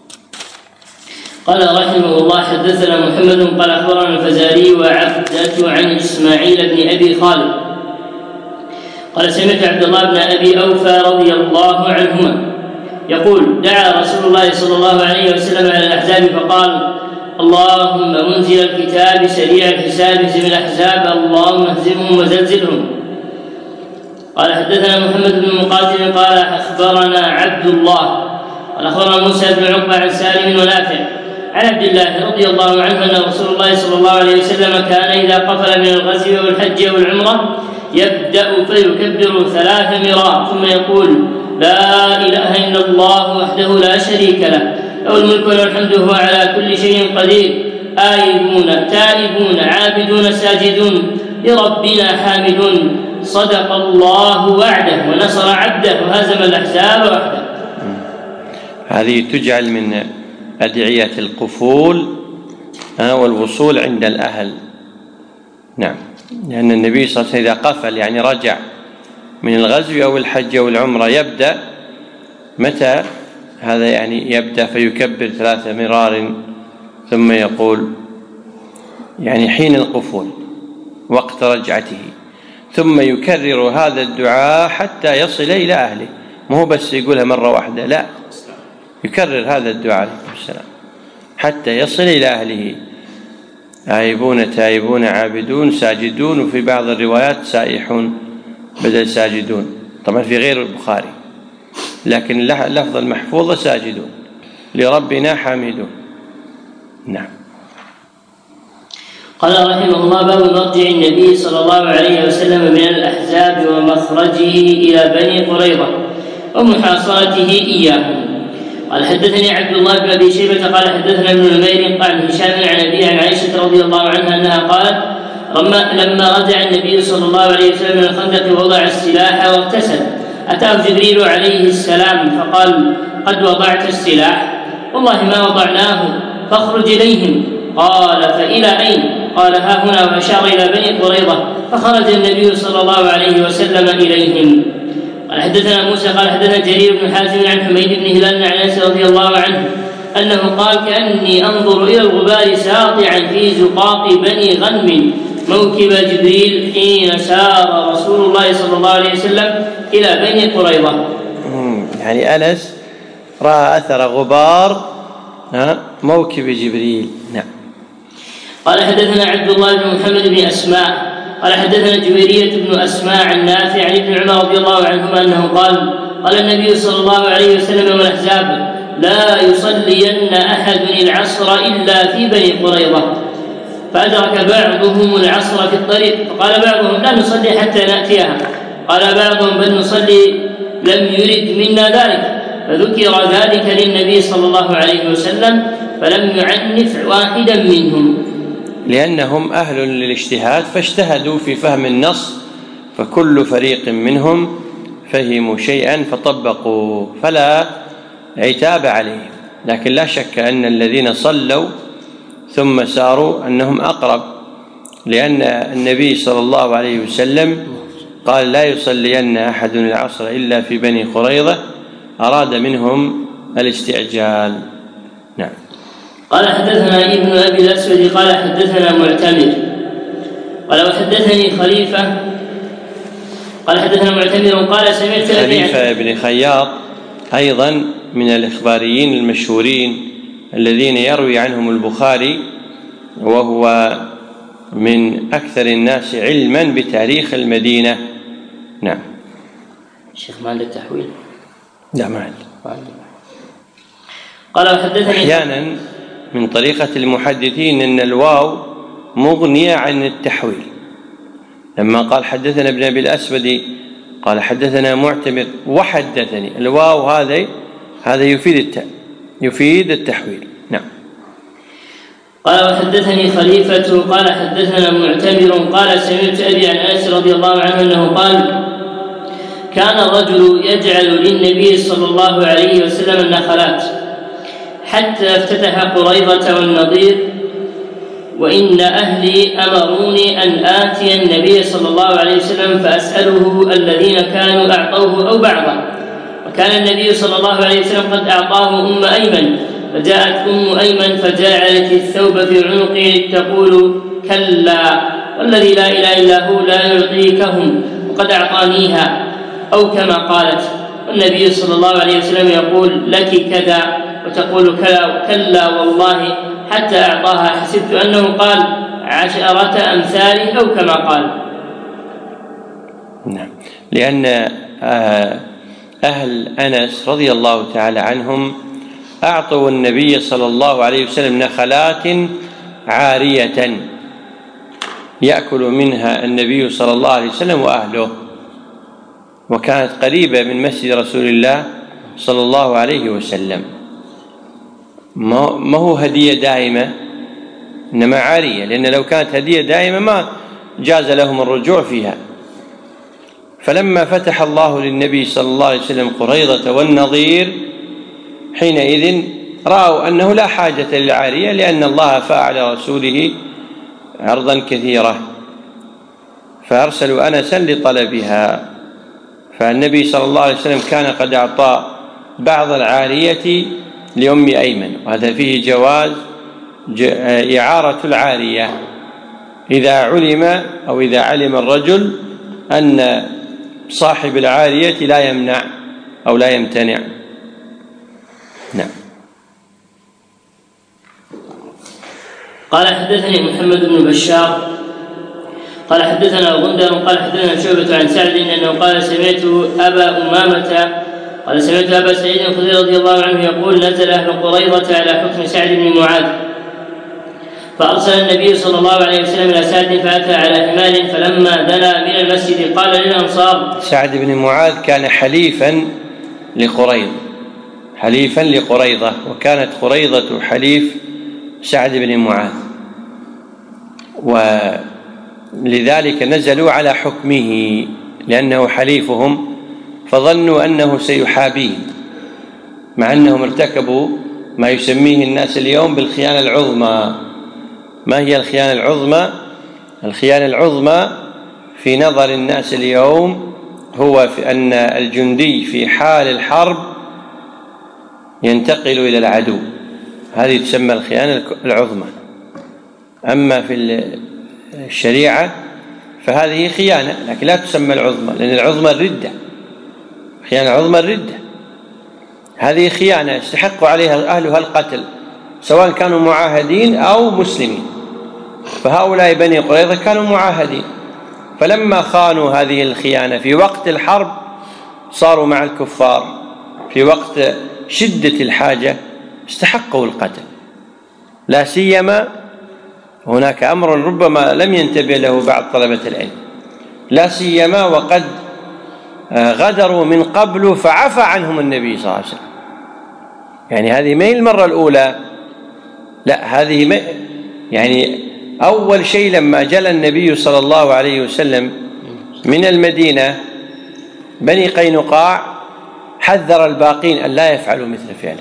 قال رحمه الله حدثنا محمد قال أخبرنا الفزاري وعبدة عن إسماعيل بن أبي خالد قال سمعت عبد الله بن أبي أوفى رضي الله عنهما يقول دعا رسول الله صلى الله عليه وسلم على الأحزاب فقال اللهم منزل الكتاب سريع الحساب اهزم الأحزاب اللهم اهزمهم وزلزلهم. قال حدثنا محمد بن مقاتل قال أخبرنا عبد الله قال أخبرنا موسى بن عقبة عن سالم ونافع عن عبد الله رضي الله عنه أن رسول الله صلى الله عليه وسلم كان إذا قفل من الغزو والحج والعمرة يبدأ فيكبر ثلاث مرات ثم يقول لا إله إلا الله وحده لا شريك له له الملك وله الحمد وهو على كل شيء قدير آيبون تائبون عابدون ساجدون لربنا حامدون صدق الله وعده ونصر عبده وهزم الأحزاب وحده. هذه تجعل من أدعية القفول والوصول عند الأهل. نعم، لأن النبي صلى الله عليه وسلم إذا قفل يعني رجع من الغزو أو الحج أو العمرة يبدأ متى؟ هذا يعني يبدأ فيكبر ثلاث مرار ثم يقول يعني حين القفول وقت رجعته، ثم يكرر هذا الدعاء حتى يصل إلى أهله، مو بس يقولها مرة واحدة، لا، يكرر هذا الدعاء عليه السلام حتى يصل إلى أهله. آيبون تائبون عابدون ساجدون، وفي بعض الروايات سائحون بدل ساجدون، طبعا في غير البخاري، لكن اللفظ المحفوظة ساجدون لربنا حامدون. نعم. قال رحمه الله: باب مرجع النبي صلى الله عليه وسلم من الأحزاب ومخرجه إلى بني قريظة ومحاصرته إياهم. قال حدثني عبد الله بن أبي شيبة قال حدثنا ابن نمير عن هشام عن أبيه عن عائشة رضي الله عنها أنها قالت: لما رجع النبي صلى الله عليه وسلم من الخندق ووضع السلاح واغتسل أتاه جبريل عليه السلام فقال: قد وضعت السلاح؟ والله ما وضعناه، فاخرج إليهم. قال: فإلى أين؟ قال: ها هنا، وأشار إلى بني قريظة، فخرج النبي صلى الله عليه وسلم إليهم. قال حدثنا موسى قال حدثنا جرير بن حازم عن حميد بن هلال عن انس رضي الله عنه انه قال: كاني انظر الى الغبار ساطعا في زقاق بني غنم موكب جبريل حين سار رسول الله صلى الله عليه وسلم الى بني قريظه. يعني انس راى اثر غبار موكب جبريل. نعم. قال حدثنا عبد الله بن محمد بن اسماء قال حدثنا جويرية بن أسماء عن نافع عن ابن عمر رضي الله عنهما أنه قال: قال النبي صلى الله عليه وسلم يوم الأحزاب: لا يصلين أحد العصر إلا في بني قريظة. فأدرك بعضهم العصر في الطريق، فقال بعضهم: لا نصلي حتى نأتيها. قال بعضهم: بل نصلي، لم يرد منا ذلك. فذكر ذلك للنبي صلى الله عليه وسلم فلم يعنف واحدا منهم، لأنهم أهل للاجتهاد فاجتهدوا في فهم النص، فكل فريق منهم فهموا شيئا فطبقوا، فلا عتاب عليهم. لكن لا شك أن الذين صلوا ثم ساروا أنهم أقرب، لأن النبي صلى الله عليه وسلم قال: لا يصلين أحد العصر إلا في بني قريظة، أراد منهم الاستعجال. نعم. قال حدثنا ابن أبي الأسود قال حدثنا معتمر قال وحدثني خليفة قال حدثنا معتمر قال سمعت خليفة بن خياط أيضا من الإخباريين المشهورين الذين يروي عنهم البخاري، وهو من أكثر الناس علما بتاريخ المدينة. نعم. الشيخ ما عندك تحويل؟ لا ما عندي. قال وحدثني أحيانا من طريقة المحدثين أن الواو مغنية عن التحويل، لما قال حدثنا ابن أبي الأسود قال حدثنا معتمر وحدثني، الواو هذا هذا يفيد الت... يفيد التحويل. نعم. قال وحدثني خليفة قال حدثنا معتمر قال سمعت أبي عن أنس رضي الله عنه أنه قال: كان الرجل يجعل للنبي صلى الله عليه وسلم النخلات حتى افتتح قريظة والنضير، وإن أهلي أمروني أن آتي النبي صلى الله عليه وسلم فأسأله الذين كانوا أعطوه أو بعضا. وكان النبي صلى الله عليه وسلم قد أعطاه أم أيمن، فجاءت أم أيمن فجعلت الثوب في عنقه تقول: كلا والذي لا إله إلا هو لا يعطيكهم وقد أعطانيها، أو كما قالت. والنبي صلى الله عليه وسلم يقول: لك كذا، وتقول كلا والله، حتى أعطاها. حسبت أنه قال عشرة أمثاله أو كما قال. نعم. لأن أهل أنس رضي الله تعالى عنهم أعطوا النبي صلى الله عليه وسلم نخلات عارية يأكل منها النبي صلى الله عليه وسلم وأهله، وكانت قريبة من مسجد رسول الله صلى الله عليه وسلم. ما هو هدية دائمة، إنما عارية، لأن لو كانت هدية دائمة ما جاز لهم الرجوع فيها. فلما فتح الله للنبي صلى الله عليه وسلم قريظة والنضير حينئذ رأوا أنه لا حاجة للعارية، لأن الله أفاء على رسوله عرضا كثيرة، فأرسلوا أنسا لطلبها. فالنبي صلى الله عليه وسلم كان قد أعطى بعض العارية لأم أيمن، وهذا فيه جواز إعارة العارية إذا علم أو إذا علم الرجل أن صاحب العارية لا يمنع أو لا يمتنع. نعم. قال حدثني محمد بن بشار قال حدثنا غندر قال حدثنا شعبة عن سعد انه قال سمعت ابا امامة قال سمعت ابا سعيد الخدري رضي الله عنه يقول نزل اهل قريظة على حكم سعد بن معاذ، فارسل النبي صلى الله عليه وسلم الى سعد فاتى على حمار، فلما دنا من المسجد قال للانصار. سعد بن معاذ كان حليفا لقريظة حليفا لقريظة وكانت قريظة حليف سعد بن معاذ، ولذلك نزلوا على حكمه لأنه حليفهم، فظنوا أنه سيحابيه، مع أنهم ارتكبوا ما يسميه الناس اليوم بالخيانة العظمى. ما هي الخيانة العظمى؟ الخيانة العظمى في نظر الناس اليوم هو في أن الجندي في حال الحرب ينتقل إلى العدو، هذه تسمى الخيانة العظمى. أما في الشريعة فهذه خيانة لكن لا تسمى العظمى، لأن العظمى الردة، خيانة العظمى الردة، هذه خيانة يستحق عليها أهلها القتل سواء كانوا معاهدين أو مسلمين. فهؤلاء بني قريظة كانوا معاهدين، فلما خانوا هذه الخيانة في وقت الحرب صاروا مع الكفار، في وقت شدة الحاجة استحقوا القتل. لا سيما هناك أمر ربما لم ينتبه له بعض طلبة العلم، لا سيما وقد غدروا من قبل فعفى عنهم النبي صلى الله عليه وسلم. يعني هذه ما هي المرة الأولى، لا هذه ما يعني أول شيء لما جل النبي صلى الله عليه وسلم من المدينة بني قينقاع حذر الباقين أن لا يفعلوا مثل فعله،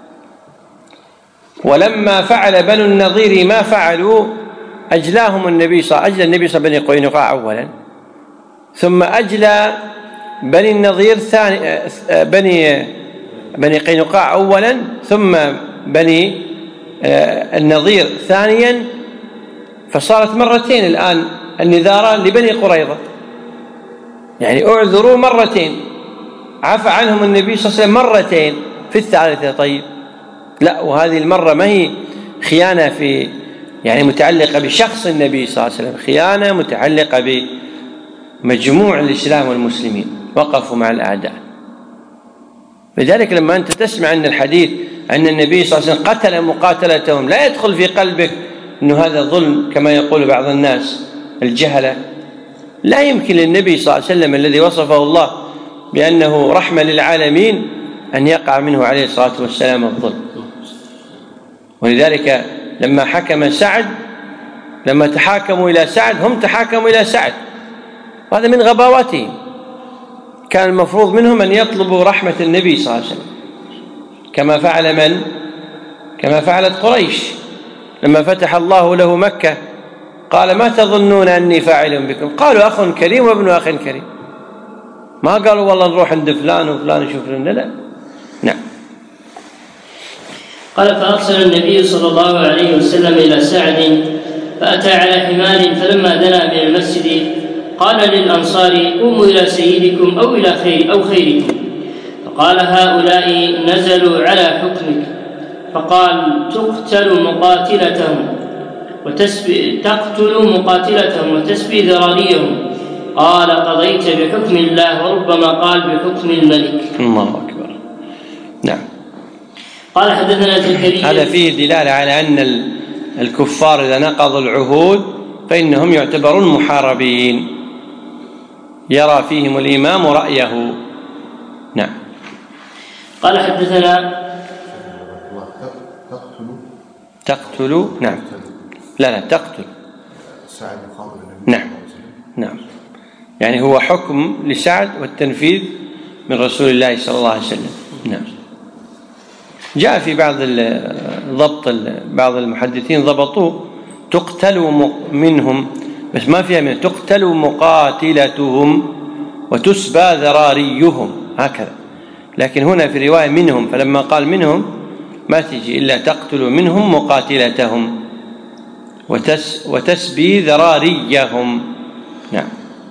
ولما فعل بنو النضير ما فعلوا أجلاهم النبي صلى أجل النبي صلى بني قينقاع أولا، ثم أجلى بني النضير ثاني بني بني قينقاع أولا ثم بني النضير ثانيا، فصارت مرتين الآن النذارة لبني قريظة، يعني أعذروا مرتين، عفى عنهم النبي صلى الله عليه وسلم مرتين، في الثالثة طيب لا، وهذه المرة ما هي خيانة في يعني متعلقة بشخص النبي صلى الله عليه وسلم، خيانة متعلقة بمجموع الإسلام والمسلمين وقفوا مع الأعداء. لذلك لما أنت تسمع أن الحديث أن النبي صلى الله عليه وسلم قتل مقاتلتهم لا يدخل في قلبك أنه هذا ظلم كما يقول بعض الناس الجهلة. لا يمكن للنبي صلى الله عليه وسلم الذي وصفه الله بأنه رحمة للعالمين أن يقع منه عليه الصلاة والسلام الظلم. ولذلك لما حكم سعد لما تحاكموا إلى سعد هم تحاكموا إلى سعد، وهذا من غباوتهم. كان المفروض منهم أن يطلبوا رحمة النبي صلى الله عليه وسلم كما فعل من؟ كما فعلت قريش لما فتح الله له مكة قال ما تظنون أني فاعل بكم؟ قالوا أخ كريم وابن أخ كريم، ما قالوا والله نروح عند فلان وفلان يشوف لنا، لا. نعم. قال فأرسل النبي صلى الله عليه وسلم إلى سعد فأتى على حمار، فلما دنا من المسجد قال للأنصار قوموا إلى سيدكم أو إلى خير أو خيركم، فقال هؤلاء نزلوا على حكمك، فقال تقتل مقاتلتهم وتسبي تقتل مقاتلتهم وتسبي ذراريهم، قال قضيت بحكم الله، وربما قال بحكم الملك. الله أكبر. نعم. قال حدثنا زكريا. هذا فيه دلالة على أن الكفار إذا نقضوا العهود فإنهم يعتبرون محاربين، يرى فيهم الإمام رأيه. نعم. قال حدثنا تقتل. نعم. لا لا تقتل سعد يخاطب النبي. نعم نعم، يعني هو حكم لسعد والتنفيذ من رسول الله صلى الله عليه وسلم. نعم. جاء في بعض ضبط بعض المحدثين ضبطوا تقتل منهم، بس ما فيها من تقتل مقاتلتهم وتسبى ذراريهم هكذا، لكن هنا في رواية منهم، فلما قال منهم ما تجي إلا تقتل منهم مقاتلتهم وتس وتسبي ذراريهم. نعم.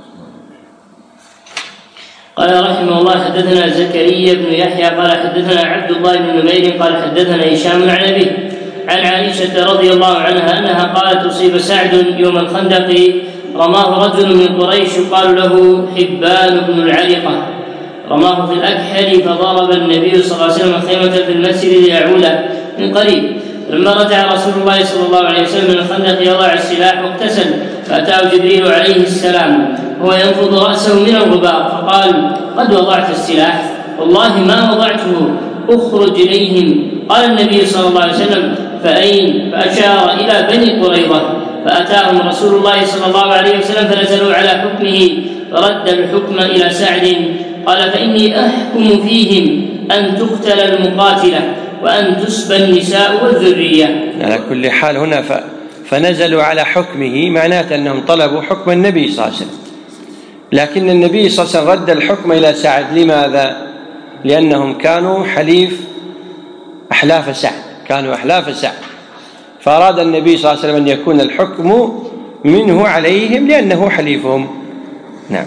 قال رحمه الله حدثنا زكريا بن يحيى قال حدثنا عبد الله بن نمير قال حدثنا هشام عن أبيه عن عائشة رضي الله عنها أنها قالت أصيب سعد يوم الخندق رماه رجل من قريش يقال له حبان بن العلقة، رماه في الأكحل فضرب النبي صلى الله عليه وسلم خيمة في المسجد ليعول من قريب. لما رجع رسول الله صلى الله عليه وسلم من الخندق يضع السلاح واغتسل، فأتاه جبريل عليه السلام وهو ينفض رأسه من الغبار فقال: قد وضعت السلاح؟ والله ما وضعته، اخرج إليهم. قال النبي صلى الله عليه وسلم: فأين؟ فأشار إلى بني قريظة، فأتاهم رسول الله صلى الله عليه وسلم فنزلوا على حكمه فرد الحكم إلى سعد. قال: فإني أحكم فيهم أن تقتل المقاتلة وأن تسبى النساء والذرية. على كل حال هنا ف... فنزلوا على حكمه معناته أنهم طلبوا حكم النبي صلى الله عليه وسلم، لكن النبي صلى الله عليه وسلم رد الحكم إلى سعد. لماذا؟ لأنهم كانوا حليف أحلاف سعد، كانوا أحلاف سعد، فأراد النبي صلى الله عليه وسلم أن يكون الحكم منه عليهم لأنه حليفهم. نعم.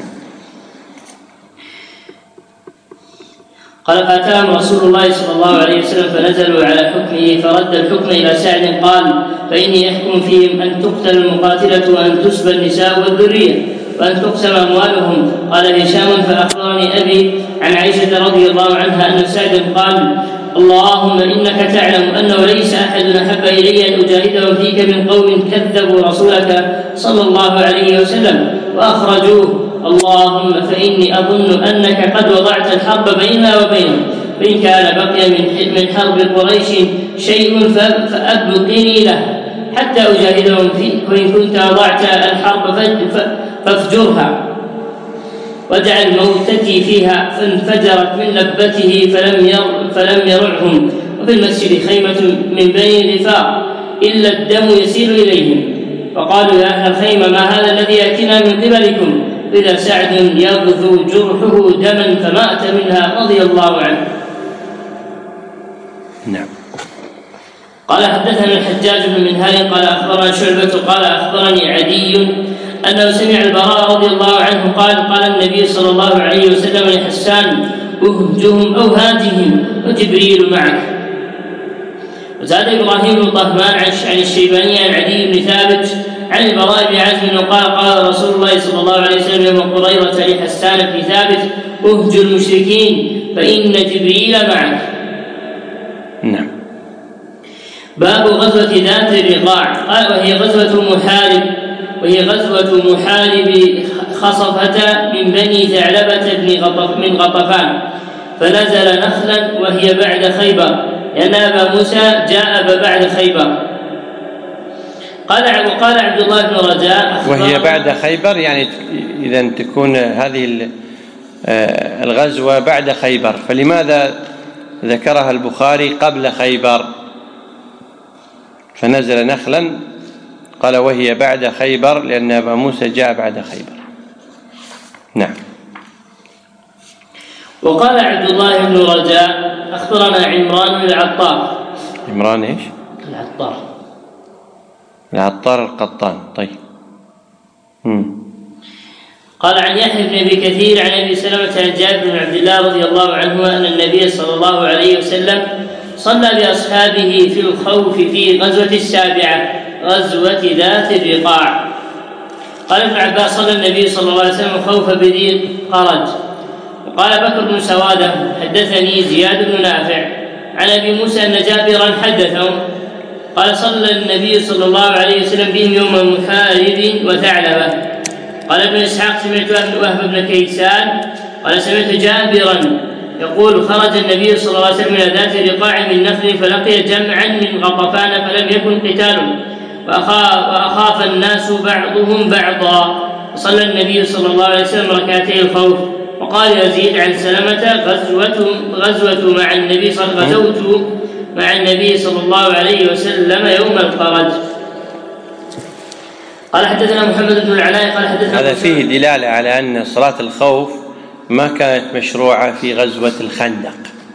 قال: فأتاهم رسول الله صلى الله عليه وسلم فنزلوا على حكمه فرد الحكم إلى سعد. قال: فإني أحكم فيهم أن تقتل المقاتلة وأن تسبى النساء والذرية وأن تقسم أموالهم. قال هشام: فأخبرني أبي عن عائشة رضي الله عنها أن سعد قال: اللهم إنك تعلم أنه ليس أحد أحب إلي أن أجاهدهم فيك من قوم كذبوا رسولك صلى الله عليه وسلم وأخرجوه، اللهم فإني أظن أنك قد وضعت الحرب بيننا وبينهم، فإن كان بقي من حرب قريش شيء فأبقني له حتى أجاهدهم فيه، وإن كنت وضعت الحرب فافجرها واجعل موتتي فيها. فانفجرت من لبته فلم ير فلم يرعهم، وفي المسجد خيمة من بني غفار إلا الدم يسيل إليهم، فقالوا: يا أهل الخيمة ما هذا الذي يأتينا من قبلكم؟ إذا سعد يغذو جرحه دما فمات منها رضي الله عنه. نعم. قال: حدثنا الحجاج بن منهال قال أخبرنا شعبة قال أخبرني عدي أنه سمع البراء رضي الله عنه قال: قال النبي صلى الله عليه وسلم لحسان: أهجهم أو هاتهم وجبريل معك. وزاد إبراهيم بن طهمان عن الشيباني عن عدي بن ثابت عن البراء بن عازب قال: قال رسول الله صلى الله عليه وسلم يوم قريظة لحسان بن ثابت: أهجوا المشركين فإن جبريل معك. نعم. باب غزوة ذات الرقاع. قال: وهي غزوة محارب وهي غزوة محارب خصفة من بني ثعلبة بن غطف من غطفان، فنزل نخلا وهي بعد خيبر، لأن أبا موسى جاء بعد خيبر. قال وقال عبد الله بن رجاء: وهي بعد خيبر، يعني إذا تكون هذه الغزوة بعد خيبر، فلماذا ذكرها البخاري قبل خيبر؟ فنزل نخلا قال وهي بعد خيبر لأن أبا موسى جاء بعد خيبر. نعم. وقال عبد الله بن رجاء أخبرنا عمران بن العطار. عمران إيش؟ العطار. العطار القطان. طيب. مم. قال عن يحيى بن أبي كثير عن أبي سلمة عن جابر بن عبد الله رضي الله عنه أن النبي صلى الله عليه وسلم صلى بأصحابه في الخوف في غزوة السابعة غزوة ذات الرقاع. قال ابن عباس: صلى النبي صلى الله عليه وسلم خوف بذي قرج. وقال بكر بن سوادة: حدثني زياد بن نافع عن أبي موسى أن جابرا حدثهم قال: صلى النبي صلى الله عليه وسلم بهم يوم محارب وثعلبة. قال ابن إسحاق: سمعت وهب بن كيسان قال: سمعت جابرا يقول: خرج النبي صلى الله عليه وسلم إلى ذات الرقاع من نخل فلقي جمعا من غطفان فلم يكن قتال، وأخاف الناس بعضهم بعضا. وصلى النبي صلى الله عليه وسلم ركعتي الخوف. وقال يزيد عن سلمة غزوة غزوة مع النبي صلى غزوت مع النبي صلى الله عليه وسلم يوم الفرج. قال حدثنا محمد بن العلاء قال حدثنا هذا فيه دلالة على أن صلاة الخوف ما كانت مشروعة في غزوة الخندق،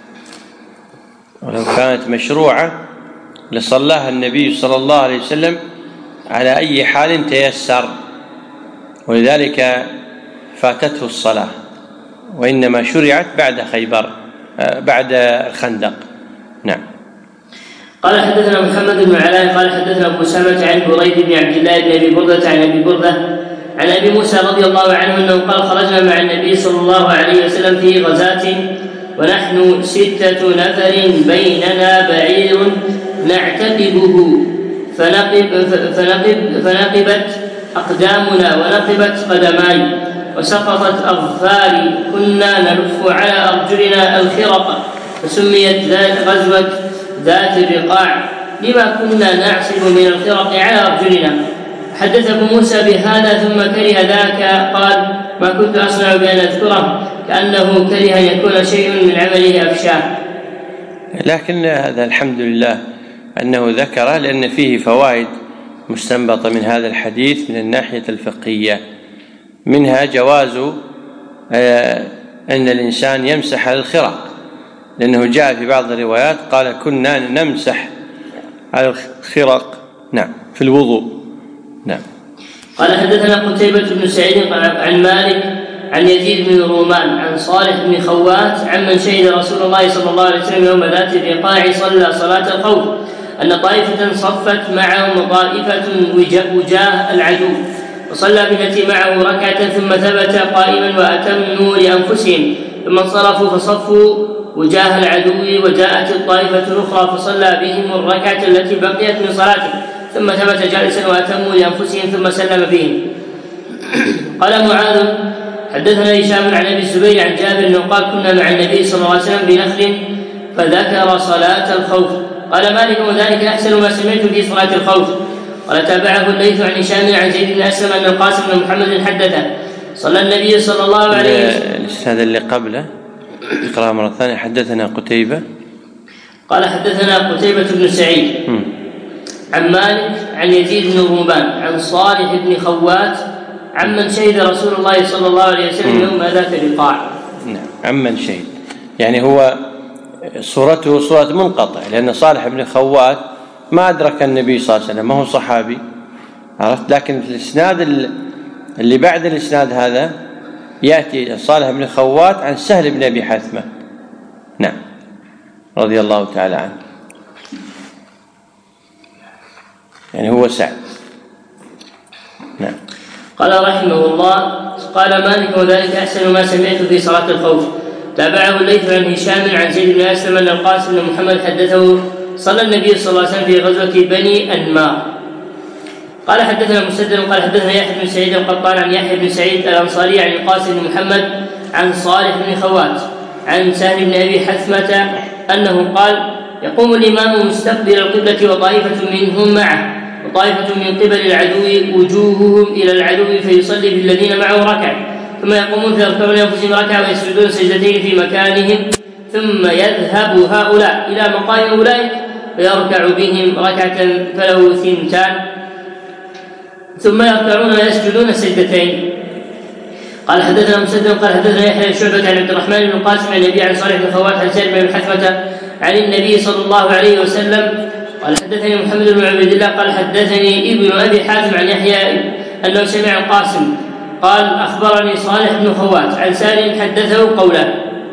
ولو كانت مشروعة لصلاها النبي صلى الله عليه وسلم على أي حال تيسر، ولذلك فاتته الصلاة، وإنما شرعت بعد خيبر بعد الخندق. نعم. قال حدثنا محمد بن العلاء قال حدثنا ابو سلمة عن بريد بن عبد الله بن ابي برده عن ابي برده عن ابي موسى رضي الله عنه انه قال خرجنا مع النبي صلى الله عليه وسلم في غزاة ونحن ستة نفر بيننا بعير نعتقبه فنقب فنقب فنقبت اقدامنا ونقبت قدماي وسقطت اظفاري كنا نلف على ارجلنا الخرق فسميت ذات غزوة ذات الرقاع لما كنا نعصب من الخرق على أرجلنا. حدث ابو موسى بهذا ثم كره ذاك قال ما كنت أصنع بأن أذكره كأنه كره أن يكون شيء من عمله أفشاه. لكن هذا الحمد لله أنه ذكره لأن فيه فوائد مستنبطة من هذا الحديث من الناحية الفقهية، منها جواز أن الإنسان يمسح على الخرق، لأنه جاء في بعض الروايات قال كنا نمسح على الخرق نعم في الوضوء. نعم. قال حدثنا قتيبة بن سعيد عن مالك عن يزيد بن رومان عن صالح بن خوات عمن شهد رسول الله صلى الله عليه وسلم يوم ذات الرقاع صلى صلاة الخوف أن طائفة صفت معهم طائفة وجاه العدو وصلى بالتي معه ركعة ثم ثبت قائما وأتموا لأنفسهم ثم انصرفوا فصفوا وجاه العدو وجاءت الطائفة الأخرى فصلى بهم الركعة التي بقيت من صلاته ثم ثبت جالسا وأتموا لأنفسهم ثم سلم بهم. قال معاذ حدثنا هشام عن أبي الزبير عن جابر أنه قال كنا مع النبي صلى الله عليه وسلم بنخل فذكر صلاة الخوف. قال مالك وذلك أحسن ما سمعت في صلاة الخوف. قال تابعه الليث عن هشام عن زيد بن أسلم أن القاسم بن محمد حدثه صلى النبي صلى الله عليه وسلم. هذا اللي قبله اقرأ مرة ثانية. حدثنا قتيبة قال حدثنا قتيبة بن سعيد م. عن مالك عن يزيد بن رومان عن صالح بن خوات عمن شهد رسول الله صلى الله عليه وسلم يوم ذات الرقاع. نعم عمن شهد، يعني هو صورته صورة منقطع، لأن صالح بن خوات ما أدرك النبي صلى الله عليه وسلم، ما هو صحابي، عرفت؟ لكن في الإسناد اللي بعد الإسناد هذا يأتي صالح بن خوات عن سهل بن أبي حثمة نعم رضي الله تعالى عنه، يعني هو سعد. نعم. قال رحمه الله قال مالك وذلك أحسن ما سمعت في صلاة الخوف. تابعه الليث عن هشام عن زيد بن أسلم أن القاسم بن محمد حدثه صلى النبي صلى الله عليه وسلم في غزوة بني أنمار. قال حدثنا مسدد قال حدثنا يحيى بن سعيد القطان عن يحيى بن سعيد الأنصاري عن القاسم بن محمد عن صالح بن خوات عن سهل بن أبي حثمة أنه قال يقوم الإمام مستقبل القبلة وطائفة منهم معه وطائفة من قبل العدو وجوههم إلى العدو فيصلي بالذين معه ركعة ثم يقومون فيركعون لأنفسهم ركعة ويسجدون سجدتين في مكانهم ثم يذهب هؤلاء إلى مقام أولئك فيركع بهم ركعة فله ثنتان ثم يركعون ويسجدون سجدتين. قال حدثنا مسدد قال حدثنا يحيى شعبة عن عبد الرحمن بن القاسم عن النبي عن صالح بن خوات عن سالم بن حثمة عن النبي صلى الله عليه وسلم قال حدثني محمد بن عبد الله قال حدثني ابن أبي حاتم عن يحيى أنه سمع القاسم قال أخبرني صالح بن خوات عن سالم حدثه قوله.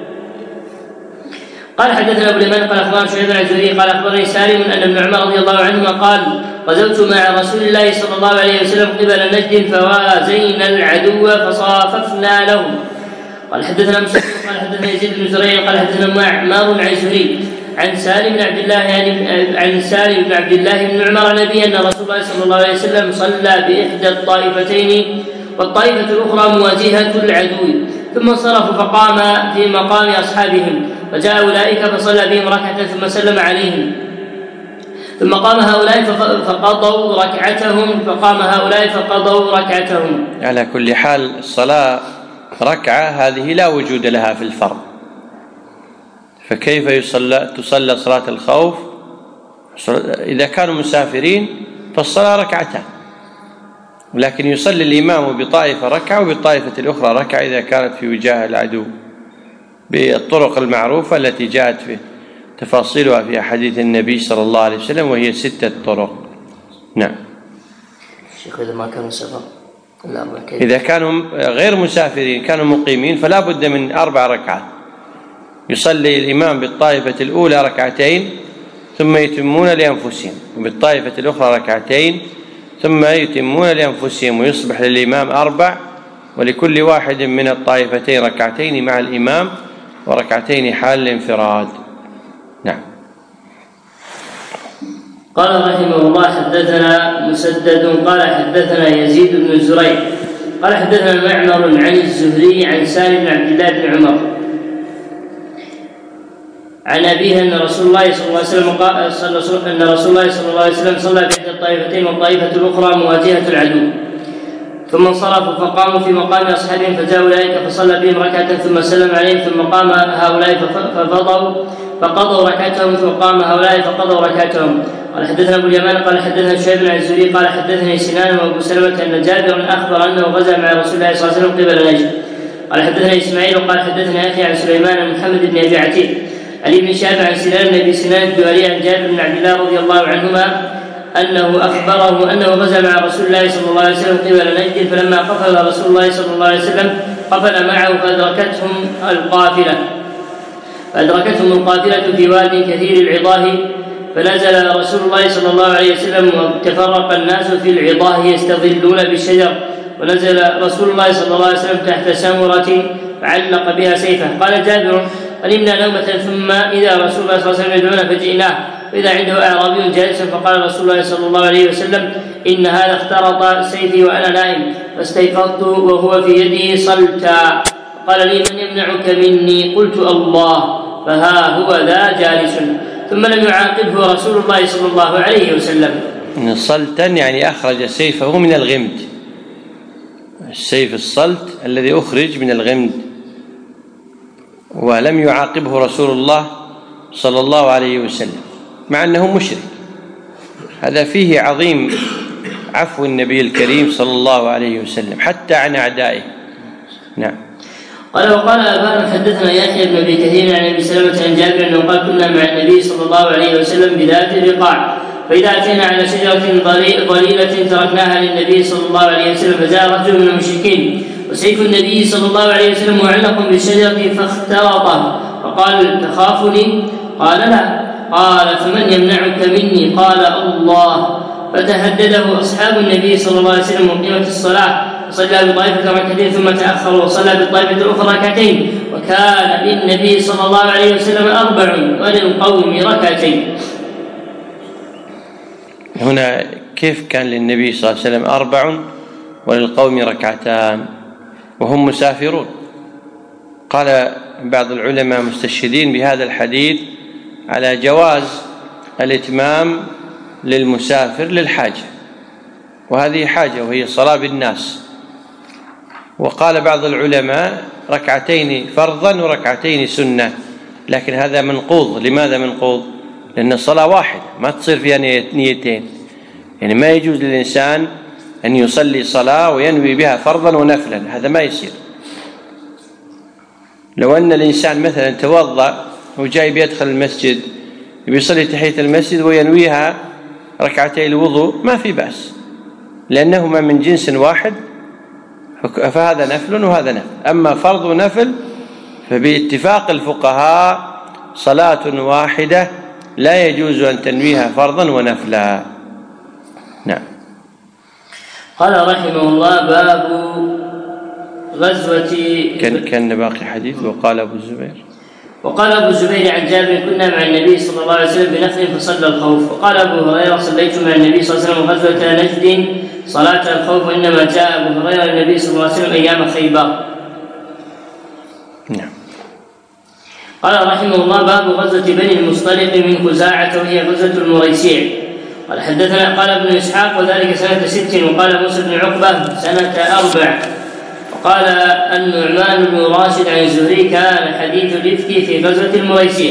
قال حدثنا ابو اليمان قال اخبرنا شعيب عن الزهري قال اخبرني سالم ان ابن عمر رضي الله عنهما قال غزوت مع رسول الله صلى الله عليه وسلم قبل نجد فوازينا العدو فصاففنا لهم. قال حدثنا مسلم قال حدثنا يزيد بن زريع قال حدثنا معمار عن الزهري عن سالم بن عبد الله يعني عن سالم بن عبد الله بن عمر النبي ان رسول الله صلى الله عليه وسلم صلى باحدى الطائفتين والطائفه الاخرى مواجهه العدو ثم انصرفوا فقام في مقام اصحابهم فجاء اولئك فصلى بهم ركعه ثم سلم عليهم ثم قام هؤلاء فقضوا ركعتهم فقام هؤلاء فقضوا ركعتهم. على كل حال الصلاة ركعة هذه لا وجود لها في الفرض، فكيف يصلى تصلى صلاة الخوف؟ إذا كانوا مسافرين فالصلاة ركعتان، لكن يصلي الإمام بطائفة ركعة وبالطائفة الأخرى ركعة إذا كانت في وجاه العدو بالطرق المعروفة التي جاءت في تفاصيلها في حديث النبي صلى الله عليه وسلم، وهي ستة طرق. نعم. شيخ إذا ما كانوا سفر إذا كانوا غير مسافرين كانوا مقيمين فلا بد من أربع ركعات، يصلي الإمام بالطائفة الأولى ركعتين ثم يتمون لأنفسهم، وبالطائفة الأخرى ركعتين ثم يتمون لأنفسهم، ويصبح للإمام أربع، ولكل واحد من الطائفتين ركعتين مع الإمام وركعتين حال الانفراد. نعم. قال رحمه الله حدثنا مسدد قال حدثنا يزيد بن زريع قال حدثنا معمر عن الزهري عن سالم بن عبد الله بن عمر عن أبيه أن رسول الله صلى الله عليه وسلم قال أن رسول الله صلى الله عليه وسلم صلى بإحدى الطائفتين والطائفة الأخرى مواجهة العدو، ثم انصرفوا فقاموا في مقام أصحابهم فجاءوا أولئك فصلى بهم ركعة ثم سلم عليهم، ثم قام هؤلاء ففضوا فقضوا ركعتهم، ثم قام هؤلاء فقضوا ركعتهم. قال حدثنا أبو اليمان قال حدثنا شعيب بن الزهري قال حدثني سنان وأبو سلمة أن جابر أخبر أنه غزا مع رسول الله صلى الله عليه وسلم قبل نجد. قال حدثنا إسماعيل قال حدثني أخي عن سليمان عن محمد بن أبي عتيق عن ابن شهاب عن سنان بن أبي سنان الدولي عن جابر بن عبد الله رضي الله عنهما أنه أخبره أنه غزا مع رسول الله صلى الله عليه وسلم قبل نجد، فلما قفل رسول الله صلى الله عليه وسلم قفل معه فأدركتهم القافلة فأدركتهم القافلة في واد كثير العضاه، فنزل رسول الله صلى الله عليه وسلم وتفرق الناس في العضاه يستظلون بالشجر، ونزل رسول الله صلى الله عليه وسلم تحت سمرة فعلق بها سيفه. قال جابر فنمنا نومة ثم إذا رسول الله صلى الله عليه وسلم يدعونا فجئناه فإذا عنده أعرابي جالس، فقال رسول الله صلى الله عليه وسلم إن هذا اخترط سيفي وأنا نائم، فاستيقظت وهو في يده صلتا، قال لي من يمنعك مني؟ قلت الله، فها هو ذا جالس، ثم لم يعاقبه رسول الله صلى الله عليه وسلم. صلتا يعني أخرج سيفه من الغمد، السيف الصلت الذي أخرج من الغمد، ولم يعاقبه رسول الله صلى الله عليه وسلم مع أنه مشرك. هذا فيه عظيم عفو النبي الكريم صلى الله عليه وسلم حتى عن أعدائه. نعم. قال وقال أبان حدثنا يحيى بن أبي كثير عن أبي سلمة عن جابر أنه قال كنا مع النبي صلى الله عليه وسلم بذات الرقاع، فإذا أتينا على شجرة ضليلة تركناها للنبي صلى الله عليه وسلم، فجاء رجل من المشركين وسيف النبي صلى الله عليه وسلم معلق بالشجرة فاخترطه، فقال تخافني؟ قال لا. قال فمن يمنعك مني؟ قال الله. فتهدده أصحاب النبي صلى الله عليه وسلم وقيمت الصلاة، صلى بطائفة ركعتين ثم تأخر وصلى بالطائفة الأخرى ركعتين، وكان للنبي صلى الله عليه وسلم أربع وللقوم ركعتين. هنا كيف كان للنبي صلى الله عليه وسلم أربع وللقوم ركعتان وهم مسافرون؟ قال بعض العلماء مستشهدين بهذا الحديث على جواز الإتمام للمسافر للحاجة، وهذه حاجة وهي صلاة بالناس. وقال بعض العلماء ركعتين فرضا وركعتين سنة، لكن هذا منقوض. لماذا منقوض؟ لأن الصلاة واحدة ما تصير فيها نيتين، يعني ما يجوز للإنسان أن يصلي صلاة وينوي بها فرضا ونفلا، هذا ما يصير. لو أن الإنسان مثلا توضأ وجاي بيدخل المسجد بيصلي تحية المسجد وينويها ركعتي الوضوء ما في بأس، لأنهما من جنس واحد، فهذا نفل وهذا نفل. أما فرض ونفل فباتفاق الفقهاء صلاة واحدة لا يجوز أن تنويها فرضا ونفلا. نعم. قال رحمه الله باب غزوة كان كان باقي حديث. وقال أبو الزبير وقال أبو الزبير عن جابر كنا مع النبي صلى الله عليه وسلم بنخل فصلى الخوف. وقال أبو هريرة صليت مع النبي صلى الله عليه وسلم غزوة نجد صلاة الخوف، وإنما جاء أبو هريرة النبي صلى الله عليه وسلم أيام خيبر. نعم. قال رحمه الله باب غزوة بني المصطلق من خزاعة وهي غزوة المريسيع. قال حدثنا قال ابن إسحاق وذلك سنة ست، وقال موسى بن عقبة سنة أربع. وقال النعمان بن راشد عن الزهري كان حديث الإفك في غزوة المريسية.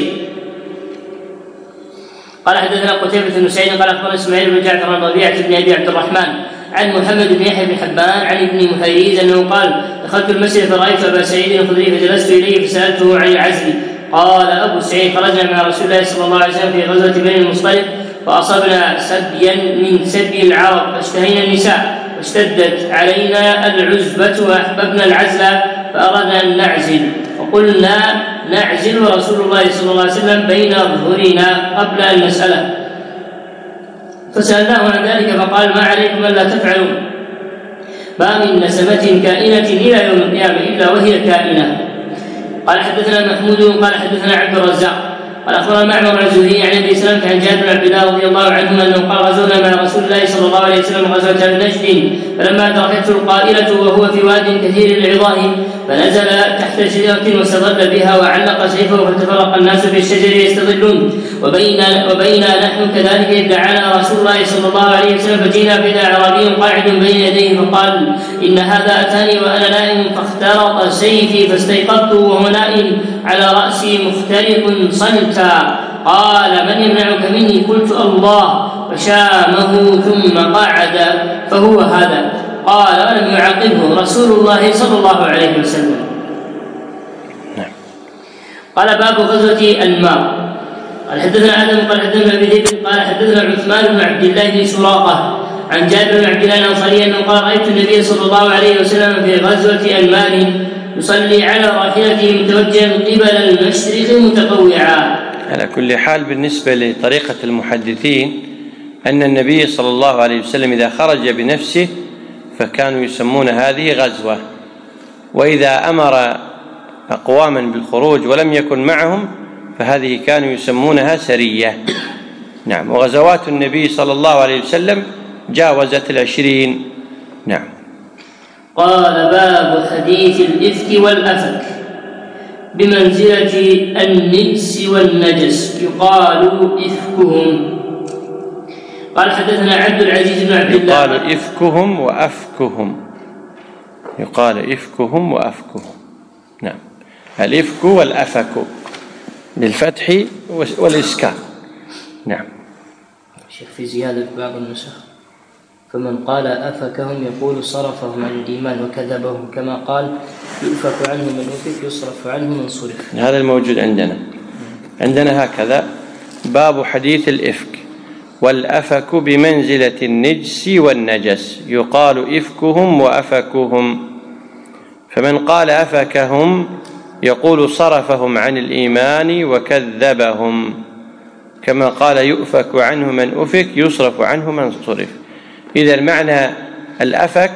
قال حدثنا قتيبة بن سعيد قال أخبرنا إسماعيل بن جعفر عن ربيعة بن أبي عبد الرحمن عن محمد بن يحيى بن حبان عن ابن محيريز أنه قال دخلت المسجد فرأيت أبا سعيد الخدري فجلست إليه فسألته عن العزل. قال أبو سعيد خرجنا مع رسول الله صلى الله عليه وسلم في غزوة بني المصطلق فأصبنا سبيا من سبي العرب فاشتهينا النساء واشتدت علينا العزبة وأحببنا العزل فأردنا أن نعزل فقلنا نعزل ورسول الله صلى الله عليه وسلم بين ظهورنا قبل أن نسأله فسألناه عن ذلك فقال ما عليكم ألا تفعلوا ما من نسمة كائنة إلى يوم القيامة إلا وهي كائنة. قال حدثنا محمود قال حدثنا عبد الرزاق قال أخبرنا معمر عن الزهري عن ابي سلمة عن جابر بن عبد الله رضي الله عنهما انه قال غزونا مع رسول الله صلى الله عليه وسلم غزوة نجد فلما أدركته القائلة وهو في واد كثير العظام فنزل تحت شجرة واستظل بها وعلق سيفه فتفرق الناس في الشجر يستظلون وبينا وبينا نحن كذلك إذ دعانا رسول الله صلى الله عليه وسلم فجئنا فإذا أعرابي قاعد بين يديه فقال إن هذا أتاني وأنا نائم فاخترط سيفي فاستيقظت وهو نائم على رأسي مخترق صلتا قال من يمنعك مني قلت الله فشامه ثم قعد فهو هذا. قال ولم يعاقبه رسول الله صلى الله عليه وسلم. قال باب غزوة أنمار. قال حدثنا آدم قال حدثنا أبي ذئب قال حدثنا عثمان بن عبد الله بن سراقة عن جابر بن عبد الله الأنصاري أنه قال رأيت النبي صلى الله عليه وسلم في غزوة أنمار يصلي على راحلته متوجها قبل المشرق متطوعا. على كل حال بالنسبة لطريقة المحدثين أن النبي صلى الله عليه وسلم إذا خرج بنفسه فكانوا يسمون هذه غزوة، وإذا أمر أقواما بالخروج ولم يكن معهم فهذه كانوا يسمونها سرية. نعم. وغزوات النبي صلى الله عليه وسلم جاوزت العشرين. نعم. قال باب حديث الإفك والأفك بمنزلة النجس والنجس يقال إفكهم. قال حدثنا عبد العزيز بن عبد الله يقال إفكهم وأفكهم يقال إفكهم وأفكهم. نعم. الإفك والأفك بالفتح والإسكان. نعم. شيخ في زيادة في بعض النسخ فمن قال أفكهم يقول صرفهم عن الإيمان وكذبهم كما قال يؤفك عنه من أفك يصرف عنه من صرف. هذا الموجود عندنا عندنا هكذا باب حديث الإفك والأفك بمنزلة النجس والنجس يقال إفكهم وأفكهم. فمن قال أفكهم يقول صرفهم عن الإيمان وكذبهم كما قال يؤفك عنه من أفك يصرف عنه من صرف. إذا المعنى الأفك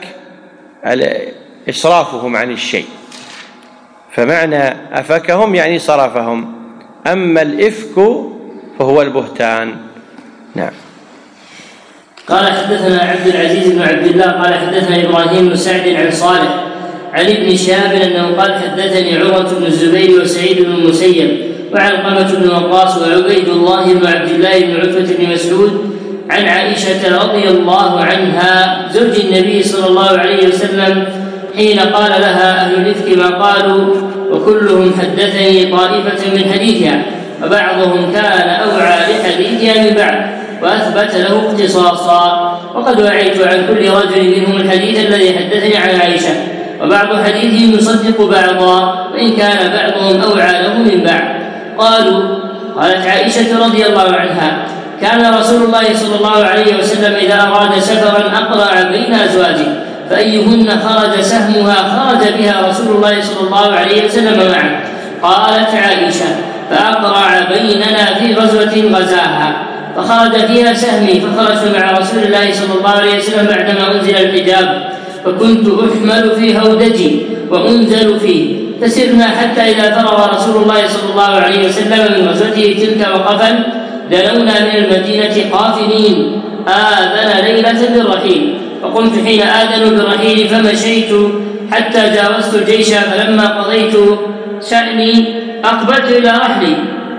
إصرافهم عن الشيء، فمعنى أفكهم يعني صرفهم، أما الإفك فهو البهتان. نعم. قال حدثنا عبد العزيز بن عبد الله قال حدثنا إبراهيم بن سعد عن صالح عن ابن شهاب أنه قال حدثني عروة بن الزبير وسعيد بن المسيب وعلقمة بن وقاص وعبيد الله بن عبد الله بن عتبة بن مسعود عن عائشة رضي الله عنها زوج النبي صلى الله عليه وسلم حين قال لها أهل الإفك ما قالوا وكلهم حدثني طائفة من حديثها وبعضهم كان أوعى لحديثها من بعد وأثبت له اختصاصا وقد وعيت عن كل رجل منهم الحديث الذي حدثني عن عائشة وبعض حديثهم يصدق بعضا وإن كان بعضهم أوعى له من بعد. قالوا قالت عائشة رضي الله عنها كان رسول الله صلى الله عليه وسلم إذا أراد سفرا أقرع بين أزواجه فأيهن خرج سهمها خرج بها رسول الله صلى الله عليه وسلم معه. قالت عائشة فأقرع بيننا في غزوة غزاها فخرج فيها سهمي فخرجت مع رسول الله صلى الله عليه وسلم بعدما أنزل الحجاب فكنت أحمل في هودجي وأنزل فيه فسرنا حتى إذا فرغ رسول الله صلى الله عليه وسلم من غزوته تلك وقفا دنونا من المدينة قافلين آذن ليلة بالرحيل فقمت حين آذنوا بالرحيل فمشيت حتى جاوزت الجيش فلما قضيت شأني أقبلت إلى رحلي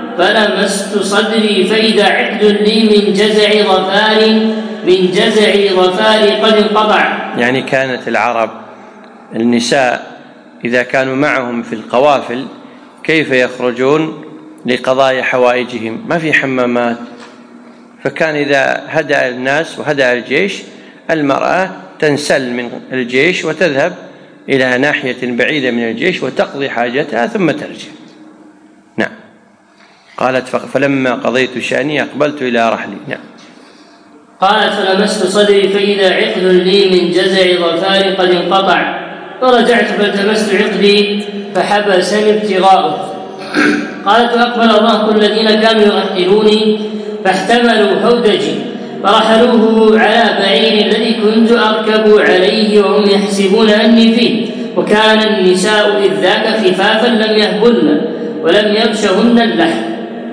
فلمست صدري فإذا عقد لي من جزع ظفار من جزع ظفار قد انقطع. يعني كانت العرب النساء إذا كانوا معهم في القوافل كيف يخرجون لقضاء حوائجهم؟ ما في حمامات، فكان إذا هدأ الناس وهدأ الجيش المرأة تنسل من الجيش وتذهب إلى ناحية بعيدة من الجيش وتقضي حاجتها ثم ترجع. نعم. قالت فلما قضيت شأني أقبلت إلى رحلي. نعم. قالت فلمست صدري فإذا عقد لي من جزع ظفار قد انقطع، فرجعت فالتمست عقدي فحبسني ابتغاؤه. قالت وأقبل الرهط الذين كانوا يؤهلوني فاحتملوا هودجي فرحلوه على بعير الذي كنت أركب عليه وهم يحسبون أني فيه، وكان النساء إذ ذاك خفافا لم يهبلن ولم يغشهن اللحم،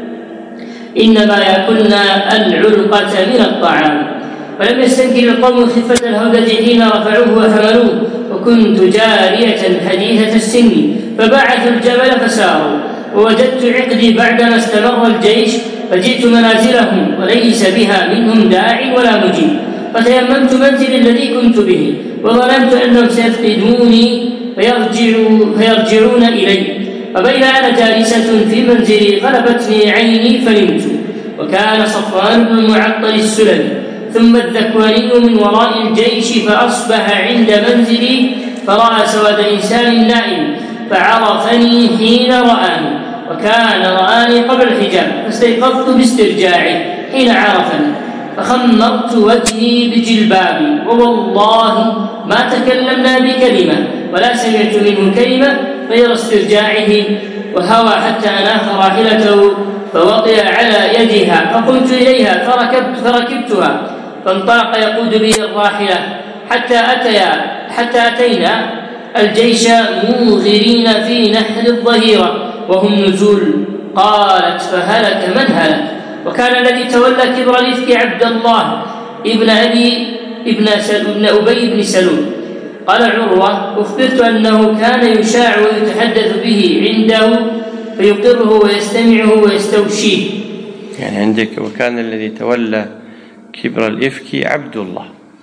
إنما يأكلن العلقة من الطعام. ولم يستنكر القوم خفة الهودج حين رفعوه وحملوه، وكنت جارية حديثة السن فبعثوا الجبل فساروا، ووجدت عقدي بعدما استمر الجيش فجئت منازلهم وليس بها منهم داع ولا مجيب، فتيممت منزلي الذي كنت به وظننت أنهم سيفقدوني فيرجعوا فيرجعون إلي، فبين أنا جالسة في منزلي غلبتني عيني فنمت. وكان صفوان بن المعطل السلمي ثم الذكواني من وراء الجيش، فأصبح عند منزلي فرأى سواد إنسان نائم فعرفني حين رآني، وكان رآني قبل الحجاب، فاستيقظت باسترجاعه حين عرفني فخمرت وجهي بجلبابي، ووالله ما تكلمنا بكلمة ولا سمعت منه كلمة غير استرجاعه، وهوى حتى أناخ راحلته فوطئ على يدها، فقمت إليها فركبت فركبتها فانطلق يقود بي الراحلة حتى أتيا حتى أتينا الجيش موغرين في نحر الظهيرة وهم نزول. قالت فهلك من هلك. وكان الذي تولى كبر الإفك عبد الله ابن أبي ابن, ابن أبي بن سلول. قال عروة أخبرت أنه كان يشاع ويتحدث به عنده فيقره ويستمعه ويستوشيه. يعني عندك وكان الذي تولى كبر الإفك عبد الله،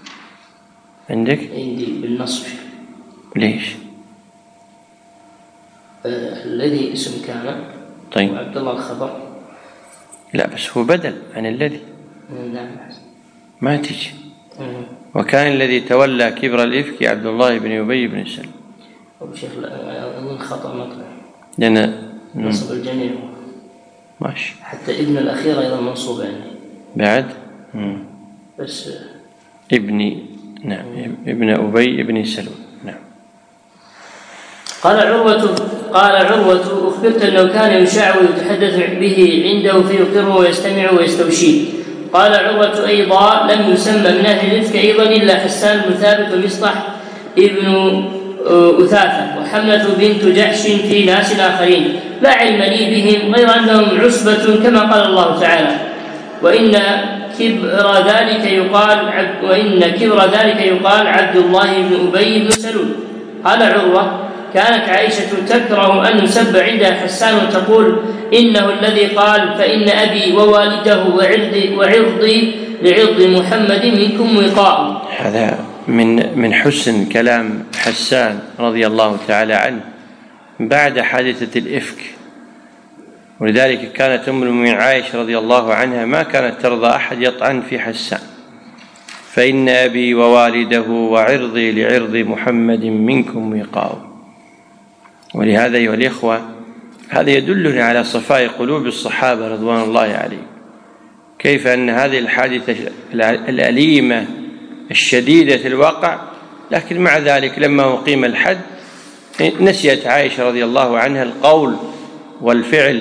عندك؟ عندي بالنصب. ليش؟ آه الذي اسم كان. طيب. وعبد الله الخبر. لا بس هو بدل عن الذي. نعم. ما تيجي. وكان الذي تولى كبر الإفك عبد الله بن أبي بن سلول. أبو شيخ أظن خطأ مطلع. لأن نصب الجميع. ماشي. حتى ابن الأخير أيضا منصوب عندي. بعد. مم. بس. ابني نعم مم. ابن أبي بن سلول. نعم. قال عروة قال عروة أخبرت أنه كان يشاع ويتحدث به عنده فيقره ويستمع ويستوشيه. قال عروة أيضا لم يسمى من أهل الإفك أيضا إلا حسان بن ثابت ومصطح ابن أثاثة وحملة بنت جحش في ناس آخرين لا علم لي بهم غير أنهم عصبة كما قال الله تعالى وإن كبر ذلك يقال عبد وإن كبر ذلك يقال عبد الله بن أبي بن سلول. قال عروة كانت عائشة تكره أن يسب عندها حسان وتقول إنه الذي قال فإن أبي ووالده وعرضي, وعرضي لعرض محمد منكم وقاء. هذا من من حسن كلام حسان رضي الله تعالى عنه بعد حادثة الإفك، ولذلك كانت أم المؤمنين عائشة رضي الله عنها ما كانت ترضى أحد يطعن في حسان، فإن أبي ووالده وعرضي لعرض محمد منكم وقاء. ولهذا أيها الإخوة هذا يدلنا على صفاء قلوب الصحابة رضوان الله عليهم، كيف أن هذه الحادثة الأليمة الشديدة الوقع، لكن مع ذلك لما أقيم الحد نسيت عائشة رضي الله عنها القول والفعل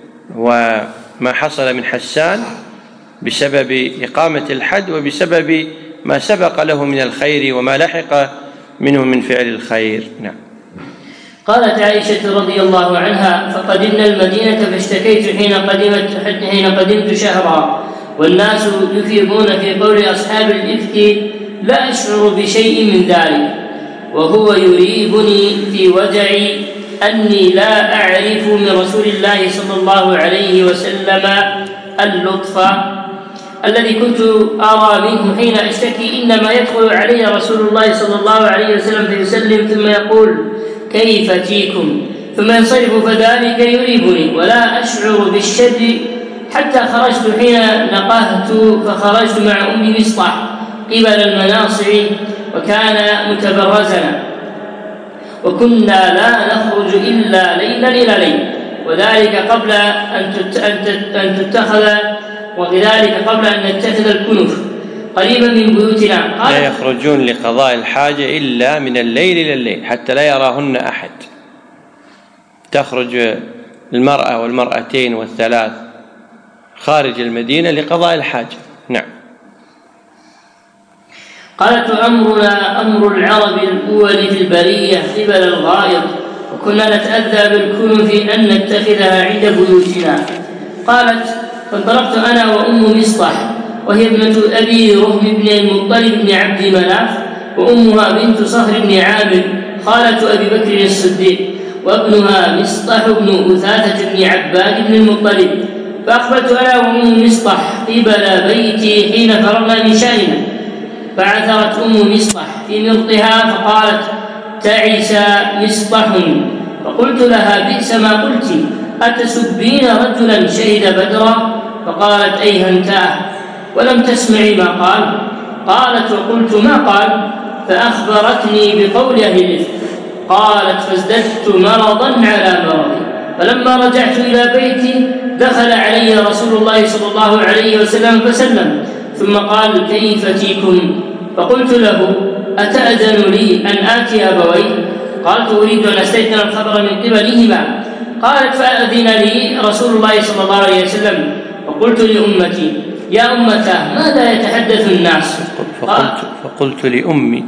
وما حصل من حسان بسبب إقامة الحد وبسبب ما سبق له من الخير وما لحق منه من فعل الخير. نعم. قالت عائشة رضي الله عنها فقدمنا المدينة فاشتكيت حين قدمت حين قدمت شهرا والناس يفيضون في قول أصحاب الإفك لا أشعر بشيء من ذلك وهو يريبني في وجعي أني لا أعرف من رسول الله صلى الله عليه وسلم اللطف الذي كنت أرى منه حين أشتكي، إنما يدخل علي رسول الله صلى الله عليه وسلم فيسلم ثم يقول كيف تيكم ثم ينصرف، فذلك يريبني ولا أشعر بالشد حتى خرجت حين نقهت فخرجت مع أم مصطح قبل المناصع وكان متبرزنا، وكنا لا نخرج إلا ليلا إلى ليل، وذلك قبل أن تتخذ وكذلك قبل أن نتخذ الكنف قريبا من بيوتنا. لا يخرجون لقضاء الحاجة إلا من الليل إلى الليل حتى لا يراهن أحد. تخرج المرأة والمرأتين والثلاث خارج المدينة لقضاء الحاجة. نعم. قالت أمرنا أمر العرب الأول في البرية قبل الغائط، وكنا نتأذى بالكنف أن نتخذها عند بيوتنا. قالت فانطلقت أنا وأم مصطح وهي ابنة أبي رهم بن المطلب بن عبد مناف، وأمها بنت صهر بن عامر خالة أبي بكر الصديق، وابنها مصطح بن أثاثة بن عباد بن المطلب. فأقبلت أنا وأم مصطح قبل بيتي حين فرغنا من شأننا، فعثرت أم مصطح في مرطها فقالت تعس مصطح، فقلت لها بئس ما قلت، أتسبين رجلا شهد بدرا؟ فقالت أيهنتاه ولم تسمعي ما قال؟ قالت وقلت ما قال؟ فأخبرتني بقول أهل الإفك. قالت فازددت مرضا على مرضي، فلما رجعت إلى بيتي دخل علي رسول الله صلى الله عليه وسلم فسلم، ثم قال كيف تيكم؟ فقلت له أتأذن لي أن آتي أبوي؟ قالت أريد أن أستيقن الخبر من قبلهما. قالت فأذن لي رسول الله صلى الله عليه وسلم، فقلت لأمتي يا أمتاه ماذا يتحدث الناس؟ فقلت, فقلت لأمي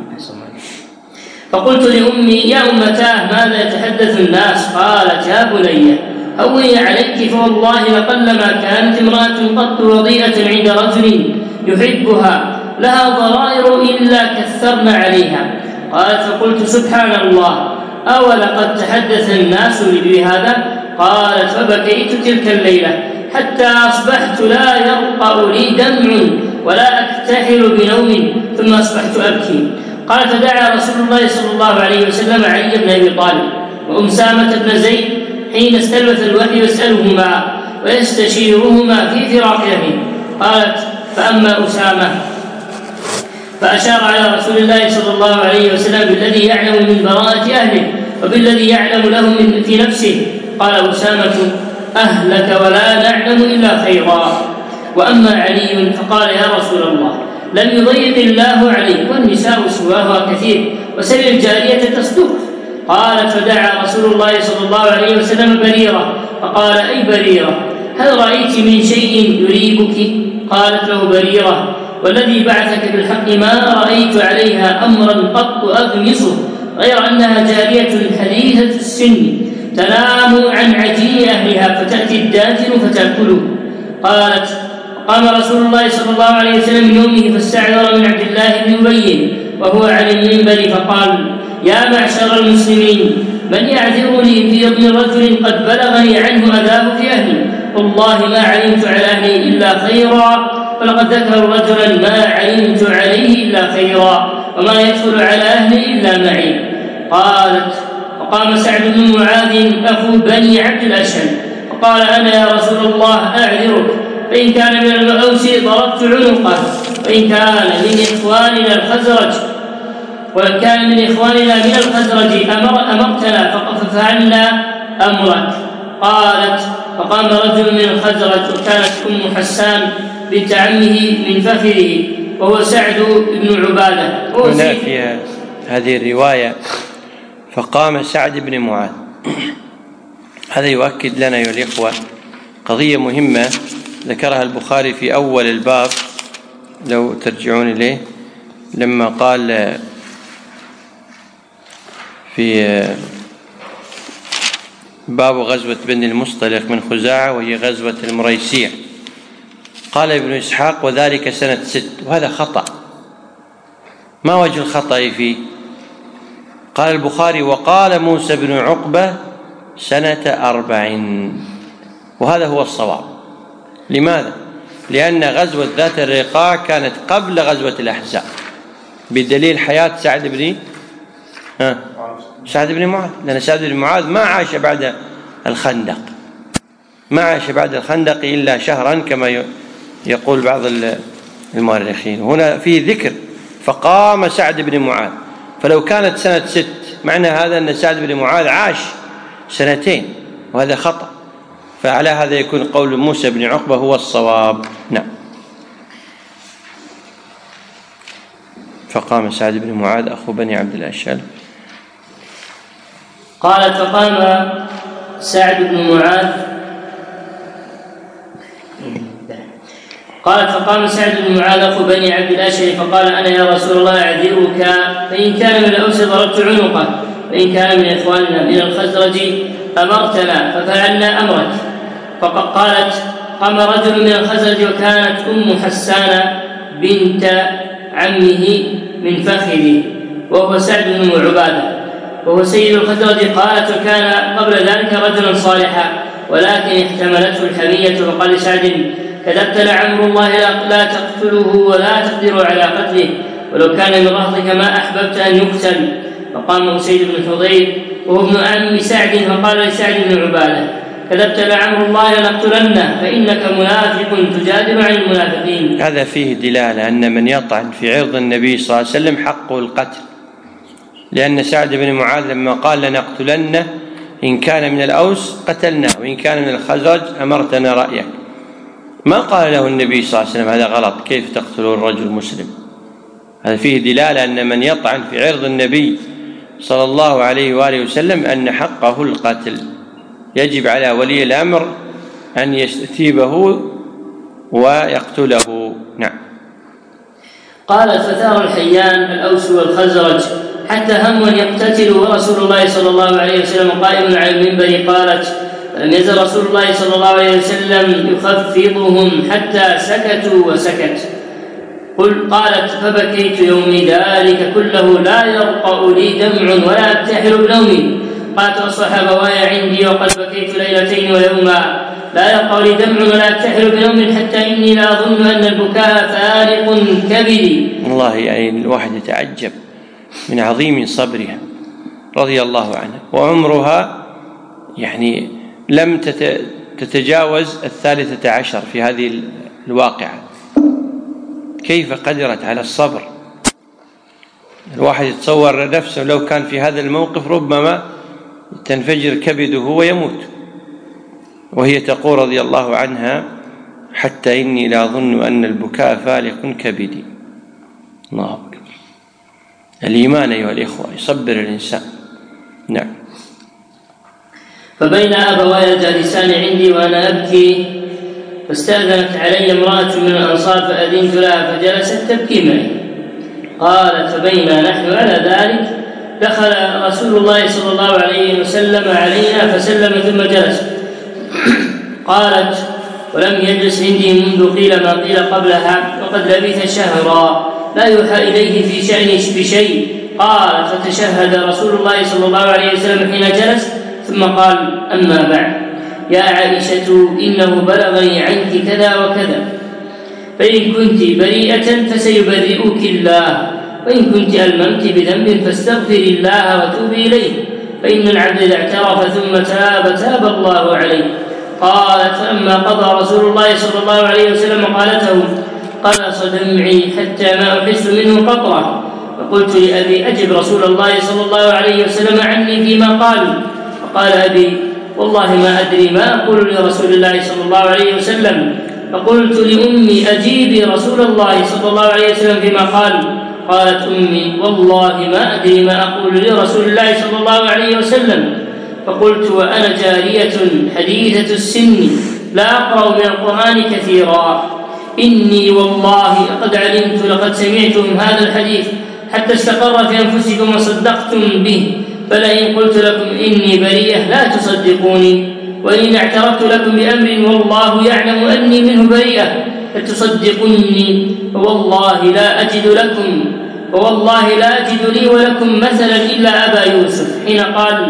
فقلت لأمي يا أمتاه ماذا يتحدث الناس؟ قالت يا بني هوني عليك، فوالله لقلما كانت امرأة قط وضيئة عند رجل يحبها لها ضرائر إلا كثرن عليها. قالت فقلت سبحان الله أولقد تحدث الناس بهذا؟ قالت فبكيت تلك الليلة حتى أصبحت لا يرقأ لي دمع ولا أكتحل بنوم، ثم أصبحت أبكي. قال فدعا رسول الله صلى الله عليه وسلم علي بن أبي طالب وأسامة بن زيد حين استلبث الوحي يسألهما ويستشيرهما في فراق أبيه. قالت فأما أسامة فأشار على رسول الله صلى الله عليه وسلم بالذي يعلم من براءة أهله وبالذي يعلم له في نفسه. قال أسامة أهلك ولا نعلم إلا خيرا. وأما علي فقال يا رسول الله لم يضيق الله عليك والنساء سواها كثير، وسل الجارية تصدق. قالت فدعا رسول الله صلى الله عليه وسلم بريرة فقال أي بريرة هل رأيت من شيء يريبك؟ قالت له بريرة والذي بعثك بالحق ما رأيت عليها أمرا قط أغمصه غير أنها جارية حديثة السن تنام عن عجين أهلها فتأتي الداجن فتأكله. قالت قام رسول الله صلى الله عليه وسلم من يومه فاستعذر من عبد الله بن أبي وهو على المنبر فقال يا معشر المسلمين من يعذرني في ابن رجل قد بلغني عنه أذاه في أهلي؟ والله ما علمت على أهلي إلا خيرا، فلقد ذكروا رجلا ما علمت عليه إلا خيرا، وما يدخل على أهلي إلا معي. قالت وقام سعد بن معاذ أخو بني عبد الأشهل فقال أنا يا رسول الله أعذرك، فإن كان من الأوس ضربت عنقه، وإن كان من إخواننا الخزرج وإن كان من إخواننا من الخزرج أمر أمرتنا ففعلنا أمرك. قالت فقام رجل من الخزرج وكانت أم حسان بنت عمه من فخره وهو سعد بن عبادة. هنا في هذه الرواية فقام سعد بن معاذ، هذا يؤكد لنا أيها الإخوة قضية مهمة ذكرها البخاري في أول الباب لو ترجعون إليه لما قال في باب غزوة بني المصطلق من خزاعة وهي غزوة المريسيع. قال ابن إسحاق وذلك سنة ست، وهذا خطأ. ما وجه الخطأ فيه؟ قال البخاري وقال موسى بن عقبة سنة أربع، وهذا هو الصواب. لماذا؟ لأن غزوة ذات الرقاع كانت قبل غزوة الأحزاب، بدليل حياة سعد بن ها سعد بن معاذ، لأن سعد بن معاذ ما عاش بعد الخندق، ما عاش بعد الخندق إلا شهرا كما يقول بعض المؤرخين. هنا فيه ذكر فقام سعد بن معاذ، فلو كانت سنة ست معنى هذا أن سعد بن معاذ عاش سنتين، وهذا خطأ. فعلى هذا يكون قول موسى بن عقبة هو الصواب. نعم. فقام سعد بن معاذ أخو بني عبد الأشهل. قال فقام سعد بن معاذ قال فقام سعد بن معاذ أخو بني عبد الأشهل فقال أنا يا رسول الله أعذرك، فإن كان من الأوس ضربت عنقه، وإن كان من إخواننا من الخزرج أمرتنا ففعلنا أمرك. فقالت قام رجل من الخزرج وكانت أم حسان بنت عمه من فخذه وهو سعد بن عبادة وهو سيد الخزرج. قالت وكان قبل ذلك رجلا صالحا ولكن احتملته الحمية، وقال لسعد كذبت لعمر الله لا تقتله ولا تقدر على قتله، ولو كان من رهطك ما أحببت أن يقتل. فقام أسيد بن حضير وهو ابن عم سعد فقال لسعد بن عبادة كذبت لعمر الله لنقتلنه فإنك منافق تجادل عن المنافقين. هذا فيه دلالة أن من يطعن في عرض النبي صلى الله عليه وسلم حقه القتل، لأن سعد بن معاذ لما قال لنقتلنه إن كان من الأوس قتلناه وإن كان من الخزرج أمرتنا رأيك، ما قال له النبي صلى الله عليه وسلم هذا غلط، كيف تقتلون الرجل مسلم. هذا فيه دلالة أن من يطعن في عرض النبي صلى الله عليه وآله وسلم أن حقه القتل، يجب على ولي الأمر أن يستتيبه ويقتله. نعم. قالت فثار الحيان الأوس والخزرج حتى هموا أن يقتتلوا ورسول الله صلى الله عليه وسلم قائم على المنبر. قالت فلم يزل رسول الله صلى الله عليه وسلم يخفضهم حتى سكتوا وسكت. قل قالت فبكيت يومي ذلك كله لا يرقأ لي دمع ولا أبتحل بنومي. قالت والصحابة بوايا عندي وقد بكيت ليلتين ويوما لا يرقأ لي دمع ولا أبتحل بنوم حتى إني لا أظن أن البكاء فارق كبدي. والله يعني الواحد يتعجب من عظيم صبرها رضي الله عنها، وعمرها يعني لم تتجاوز الثالثة عشر في هذه الواقعة. كيف قدرت على الصبر؟ الواحد يتصور نفسه لو كان في هذا الموقف ربما تنفجر كبده ويموت، وهي تقول رضي الله عنها حتى إني لا أظن أن البكاء فالق كبدي. الله أكبر. الإيمان أيها الإخوة يصبر الإنسان. نعم. فبين أبواي جالسان عندي وأنا أبكي فاستأذنت علي امرأة من الأنصار فأذنت لها فجلست تبكي معي. قالت فبينا نحن على ذلك دخل رسول الله صلى الله عليه وسلم علينا فسلم ثم جلس. قالت ولم يجلس عندي منذ قيل ما قيل قبلها وقد لبث شهرا لا يوحى إليه في شأني بشيء. قالت فتشهد رسول الله صلى الله عليه وسلم حين جلس ثم قال أما بعد يا عائشة إنه بلغني عنك كذا وكذا، فإن كنت بريئة فسيبرئك الله، وإن كنت ألممت بذنب فاستغفري الله وتوبي إليه، فإن العبد إذا اعترف ثم تاب تاب الله عليه. قالت فلما قضى رسول الله صلى الله عليه وسلم قالته قلص دمعي حتى ما أحس منه قطرة، فقلت لأبي أجب رسول الله صلى الله عليه وسلم عني فيما قالوا. فقال أبي والله ما أدري ما أقول لرسول الله صلى الله عليه وسلم. فقلت لأمي أجيبي رسول الله صلى الله عليه وسلم فيما قال. قالت أمي والله ما أدري ما أقول لرسول الله صلى الله عليه وسلم. فقلت وأنا جارية حديثة السن لا أقرأ من القرآن كثيرا، إني والله قد علمت لقد سمعتم هذا الحديث حتى استقر في أنفسكم وصدقتم به، فلئن قلت لكم إني بريئة لا تصدقوني، وإن اعترفت لكم بأمر والله يعلم أني منه بريئة فتصدقوني، فوالله لا أجد لكم فوالله لا أجد لي ولكم مثلا إلا أبا يوسف حين قال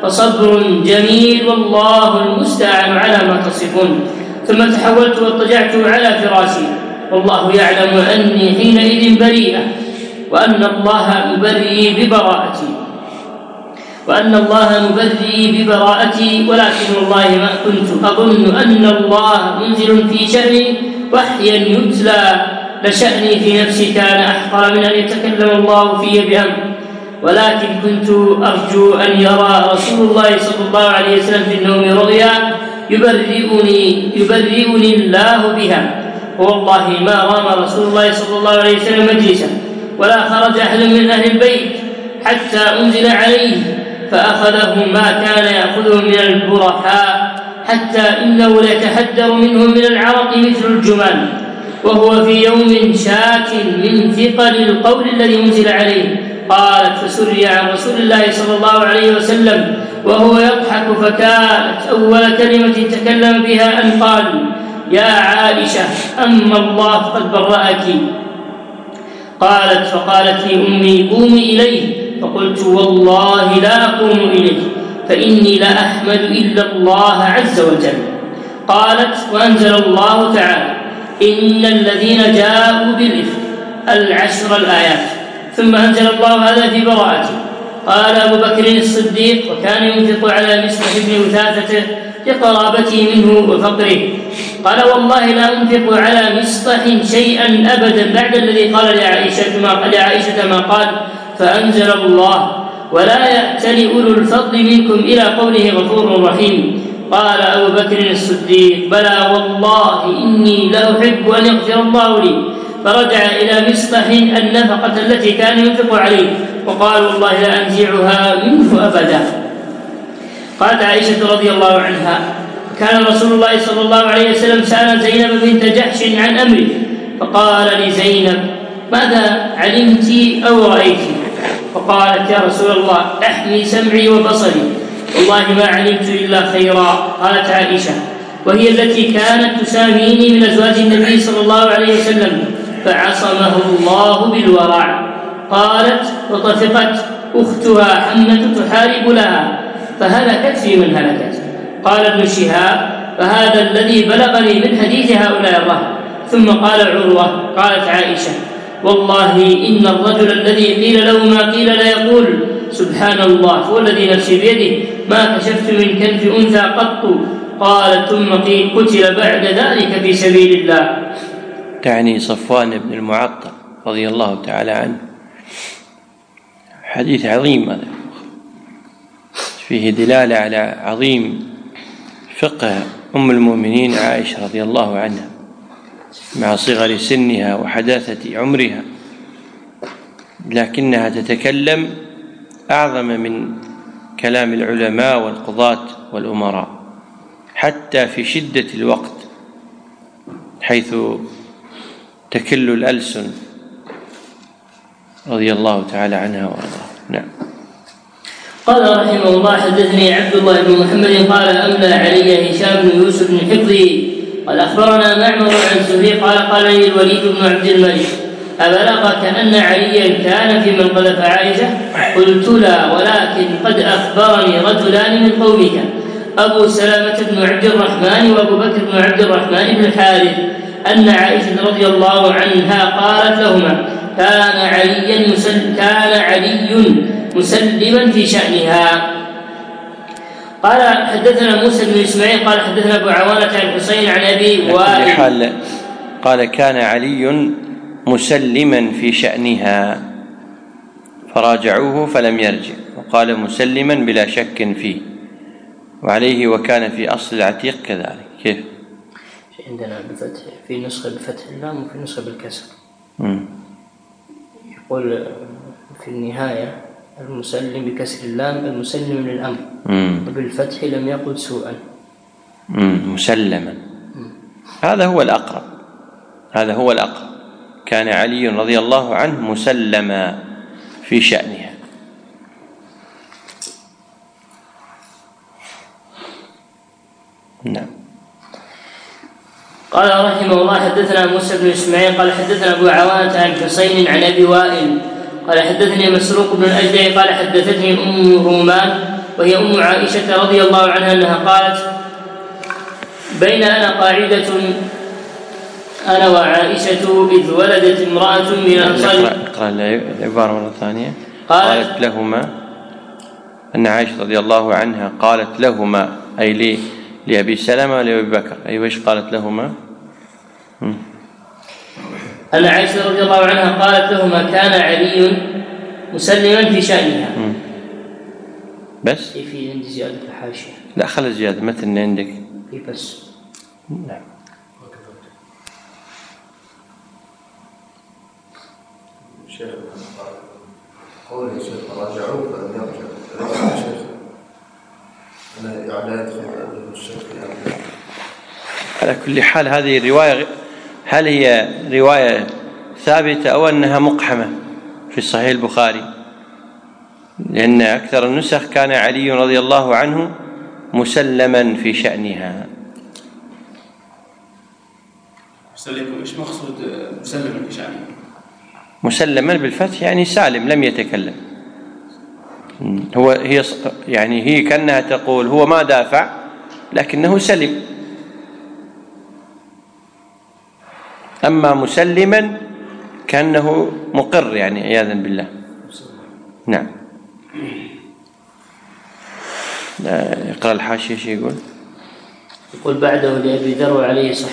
فصبر جميل والله المستعان على ما تصفون. ثم تحولت واضطجعت على فراشي والله يعلم أني حينئذ بريئة وأن الله مبرئي ببراءتي وأن الله مبرئي ببراءتي ولكن والله ما كنت أظن أن الله منزل في شأني وحيا يتلى لشأني في نفسي كان أحقر من أن يتكلم الله في بأمر، ولكن كنت أرجو أن يرى رسول الله صلى الله عليه وسلم في النوم رؤيا يبرئني يبرئني الله بها. والله ما رام رسول الله صلى الله عليه وسلم مجلسا ولا خرج أحد من أهل البيت حتى أنزل عليه فأخذه ما كان يأخذه من البرحاء حتى إنه ليتهدر منه من العرق مثل الجمال، وهو في يوم شاك من ثقل القول الذي أنزل عليه. قالت فسري عن رسول الله صلى الله عليه وسلم وهو يضحك، فكانت أول كلمة تكلم بها أن قال يا عائشة أما الله قد برأك. قالت فقالت لي أمي قومي إليه، فقلت والله لا أقوم إليه فإني لا أحمد إلا الله عز وجل. قالت وأنزل الله تعالى إن الذين جاءوا بالإفك العشر الآيات، ثم أنزل الله هذا في براءته. قال أبو بكر الصديق وكان ينفق على مصطح بن وثاثته لقرابته منه وفقره. قال والله لا أنفق على مصطح شيئا أبدا بعد الذي قال لعائشة ما, لعائشة ما قال، فأنزل الله ولا يأتل أولو الفضل منكم إلى قوله غفور رحيم. قال أبو بكر الصديق بلى والله إني لأحب أن يغفر الله لي. فرجع إلى مصطح النفقة التي كان ينفق عليه وقال والله لا أنزعها منه أبدا. قالت عائشة رضي الله عنها كان رسول الله صلى الله عليه وسلم سأل زينب بنت جحش عن أمره فقال لزينب ماذا علمت أو رأيت؟ فقالت يا رسول الله أحمي سمعي وبصري والله ما علمت إلا خيرا. قالت عائشة وهي التي كانت تساميني من أزواج النبي صلى الله عليه وسلم فعصمه الله بالورع. قالت وطفقت أختها حمة تحارب لها فهلكت في من هلكت. قال ابن شهاب فهذا الذي بلغني من حديث هؤلاء الرهط. ثم قال عروة قالت عائشة والله إن الرجل الذي قيل له ما قيل لا يقول سبحان الله والذي نفسي بيده ما كشفت من كنف أنثى قط. قالت ثم قيل قتل بعد ذلك في سبيل الله. تعني صفوان بن المعطل رضي الله تعالى عنه. حديث عظيم هذا فيه دلالة على عظيم فقه أم المؤمنين عائشة رضي الله عنها مع صغر سنها وحداثة عمرها، لكنها تتكلم أعظم من كلام العلماء والقضاة والأمراء حتى في شدة الوقت حيث تكل الألسن رضي الله تعالى عنها وارضاها. نعم. قال رحمه الله حدثني عبد الله بن محمد قال أملى علي هشام بن يوسف بن حفظي قال أخبرنا معمر عن زهري قال قال لي الوليد بن عبد الملك أبلغك أن عليا كان في من قذف عائشة؟ قلت لا ولكن قد أخبرني رجلان من قومك أبو سلامة بن عبد الرحمن وأبو بكر بن عبد الرحمن بن الحارث أن عائشة رضي الله عنها قالت لهما كان علي مسل كان علي مسلما في شأنها. قال حدثنا موسى بن إسماعيل قال حدثنا أبو عوانة عن حسين عن أبي وائل قال كان علي مسلما في شأنها فراجعوه فلم يرجع وقال مسلما بلا شك فيه وعليه وكان في أصل العتيق كذلك. كيف؟ عندنا بفتح في نسخة بفتح اللام وفي نسخة بالكسر. م. يقول في النهاية المسلم بكسر اللام المسلم من الأمر م. وبالفتح لم يقل سوءا م. مسلما م. هذا هو الأقرب هذا هو الأقرب. كان علي رضي الله عنه مسلما في شأنها. نعم. قال رحمه الله حدثنا موسى بن إسماعيل قال حدثنا أبو عوانة عن حسين عن أبي وائل قال حدثني مسروق بن الأجدع قال حدثتني أم رومان وهي أم عائشة رضي الله عنها أنها قالت: بين أنا قاعدة أنا وعائشة إذ ولدت امرأة من الأنصار. اقرأ العبارة مرة ثانية. قالت, قالت لهما أن عائشة رضي الله عنها قالت لهما، أي لي لأبي سلمة ولأبي بكر. أي ويش قالت لهما؟ أن عائشة رضي الله عنها قالت لهما: كان علي مسلما في شأنها. م. بس في عندي زيادة في الحاشية. لا خلي زيادة مثل عندك في بس. نعم. شيخ قول يا شيخ راجعوه فلم يرجع يا شيخ أنا يعني يدخل الشيخ يعني. على كل حال هذه الرواية هل هي رواية ثابتة أو أنها مقحمة في صحيح البخاري؟ لأن أكثر النسخ كان علي رضي الله عنه مسلما في شأنها. مسلم إيش مقصود مسلما في شأنها؟ مسلما بالفتح يعني سالم لم يتكلم. هو هي يعني هي كأنها تقول هو ما دافع لكنه سلم. أما مسلما كأنه مقر يعني عياذا بالله. نعم. اقرأ الحاشية شيء يقول. يقول بعده لأبي ذر عليه صح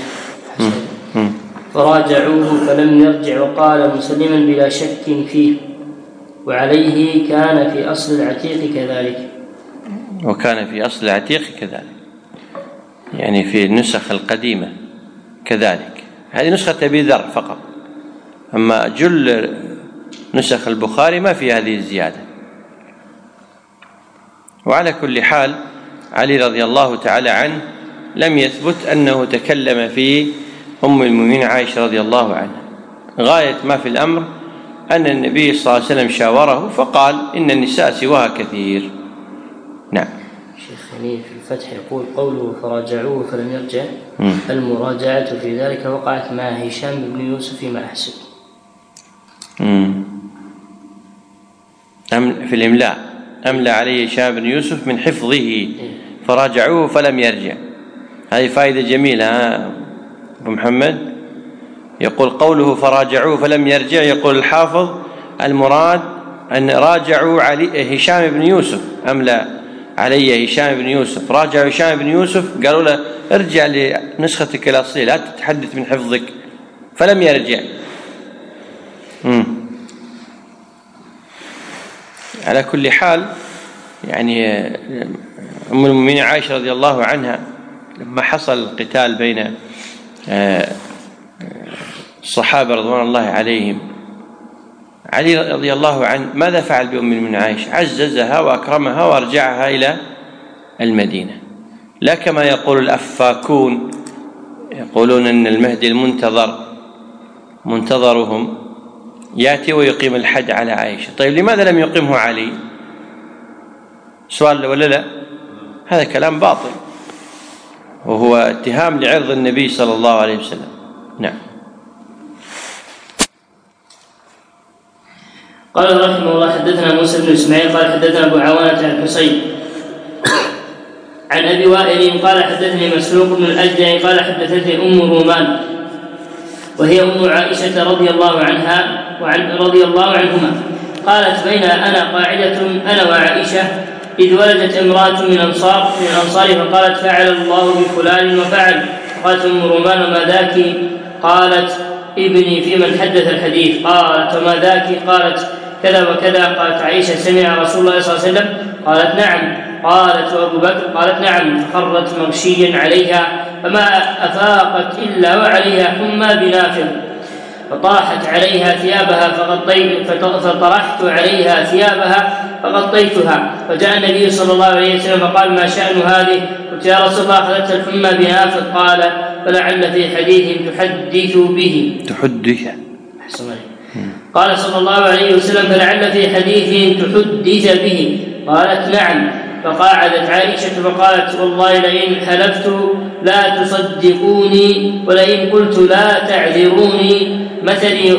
فراجعوه فلم يرجع وقال مسلما بلا شك فيه، وعليه كان في أصل العتيق كذلك. وكان في أصل العتيق كذلك يعني في النسخ القديمة كذلك. هذه نسخة أبي ذر فقط، أما جل نسخ البخاري ما في هذه الزيادة. وعلى كل حال علي رضي الله تعالى عنه لم يثبت أنه تكلم في أم المؤمنين عائشة رضي الله عنها. غاية ما في الأمر أن النبي صلى الله عليه وسلم شاوره فقال إن النساء سواها كثير. نعم. شيخ يعني في الفتح يقول قوله فراجعوه فلم يرجع، المراجعة في ذلك وقعت مع هشام بن يوسف فيما أحسب. أم في الإملاء أملى عليه هشام بن يوسف من حفظه فراجعوه فلم يرجع. هذه فائدة جميلة. أبو محمد يقول قوله فراجعوه فلم يرجع، يقول الحافظ المراد أن راجعوا علي هشام بن يوسف، أملى علي هشام بن يوسف، راجعوا هشام بن يوسف قالوا له ارجع لنسختك الأصلية لا تتحدث من حفظك، فلم يرجع. مم. على كل حال يعني أم المؤمنين عائشة رضي الله عنها لما حصل القتال بين الصحابة رضوان الله عليهم، علي رضي الله عنه ماذا فعل بأم المؤمنين عائشة؟ عززها وأكرمها وأرجعها إلى المدينة، لا كما يقول الأفاكون يقولون أن المهدي المنتظر منتظرهم يأتي ويقيم الحد على عائشة. طيب لماذا لم يقيمه علي؟ سؤال ولا لا؟ هذا كلام باطل وهو اتهام لعرض النبي صلى الله عليه وسلم. نعم. قال رحمه الله حدثنا موسى بن اسماعيل قال حدثنا ابو عوانة عن الحصين عن ابي وائل قال حدثني مسروق بن الاجدع قال حدثتني ام رومان وهي ام عائشه رضي الله عنها وعن رضي الله عنهما قالت بين انا قاعده انا وعائشه اذ ولدت امراه من انصار من الانصار فقالت فعل الله بفلان وفعل. قالت ام رومان وما ذاك؟ قالت ابني في من حدث الحديث. قالت وما ذاك؟ قالت كذا وكذا. قالت عائشه سمع رسول الله صلى الله عليه وسلم؟ قالت نعم. قالت وابو بكر؟ قالت نعم. فخرت مغشيا عليها فما افاقت الا وعليها حمى بنافذ فطاحت عليها ثيابها فغطيت فطرحت عليها ثيابها فغطيتها. فجاء النبي صلى الله عليه وسلم فقال ما شأن هذه؟ قلت يا رسول الله أخذتها الحمى بنافذ. قال فلعل في حديث تحدث به. تحدث أحسن عليك. قال صلى الله عليه وسلم فلعل في حديث تحدث به. قالت نعم. فقاعدت عائشة فقالت والله لئن حلفت لا تصدقوني ولئن قلت لا تعذروني مثلي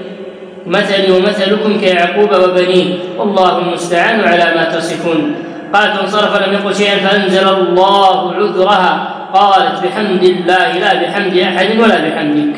مثلي ومثلكم كيعقوب وبنيه والله المستعان على ما تصفون. قالت وانصرف لم يقل شيئا فأنزل الله عذرها قالت بحمد الله لا بحمد أحد ولا بحمدك.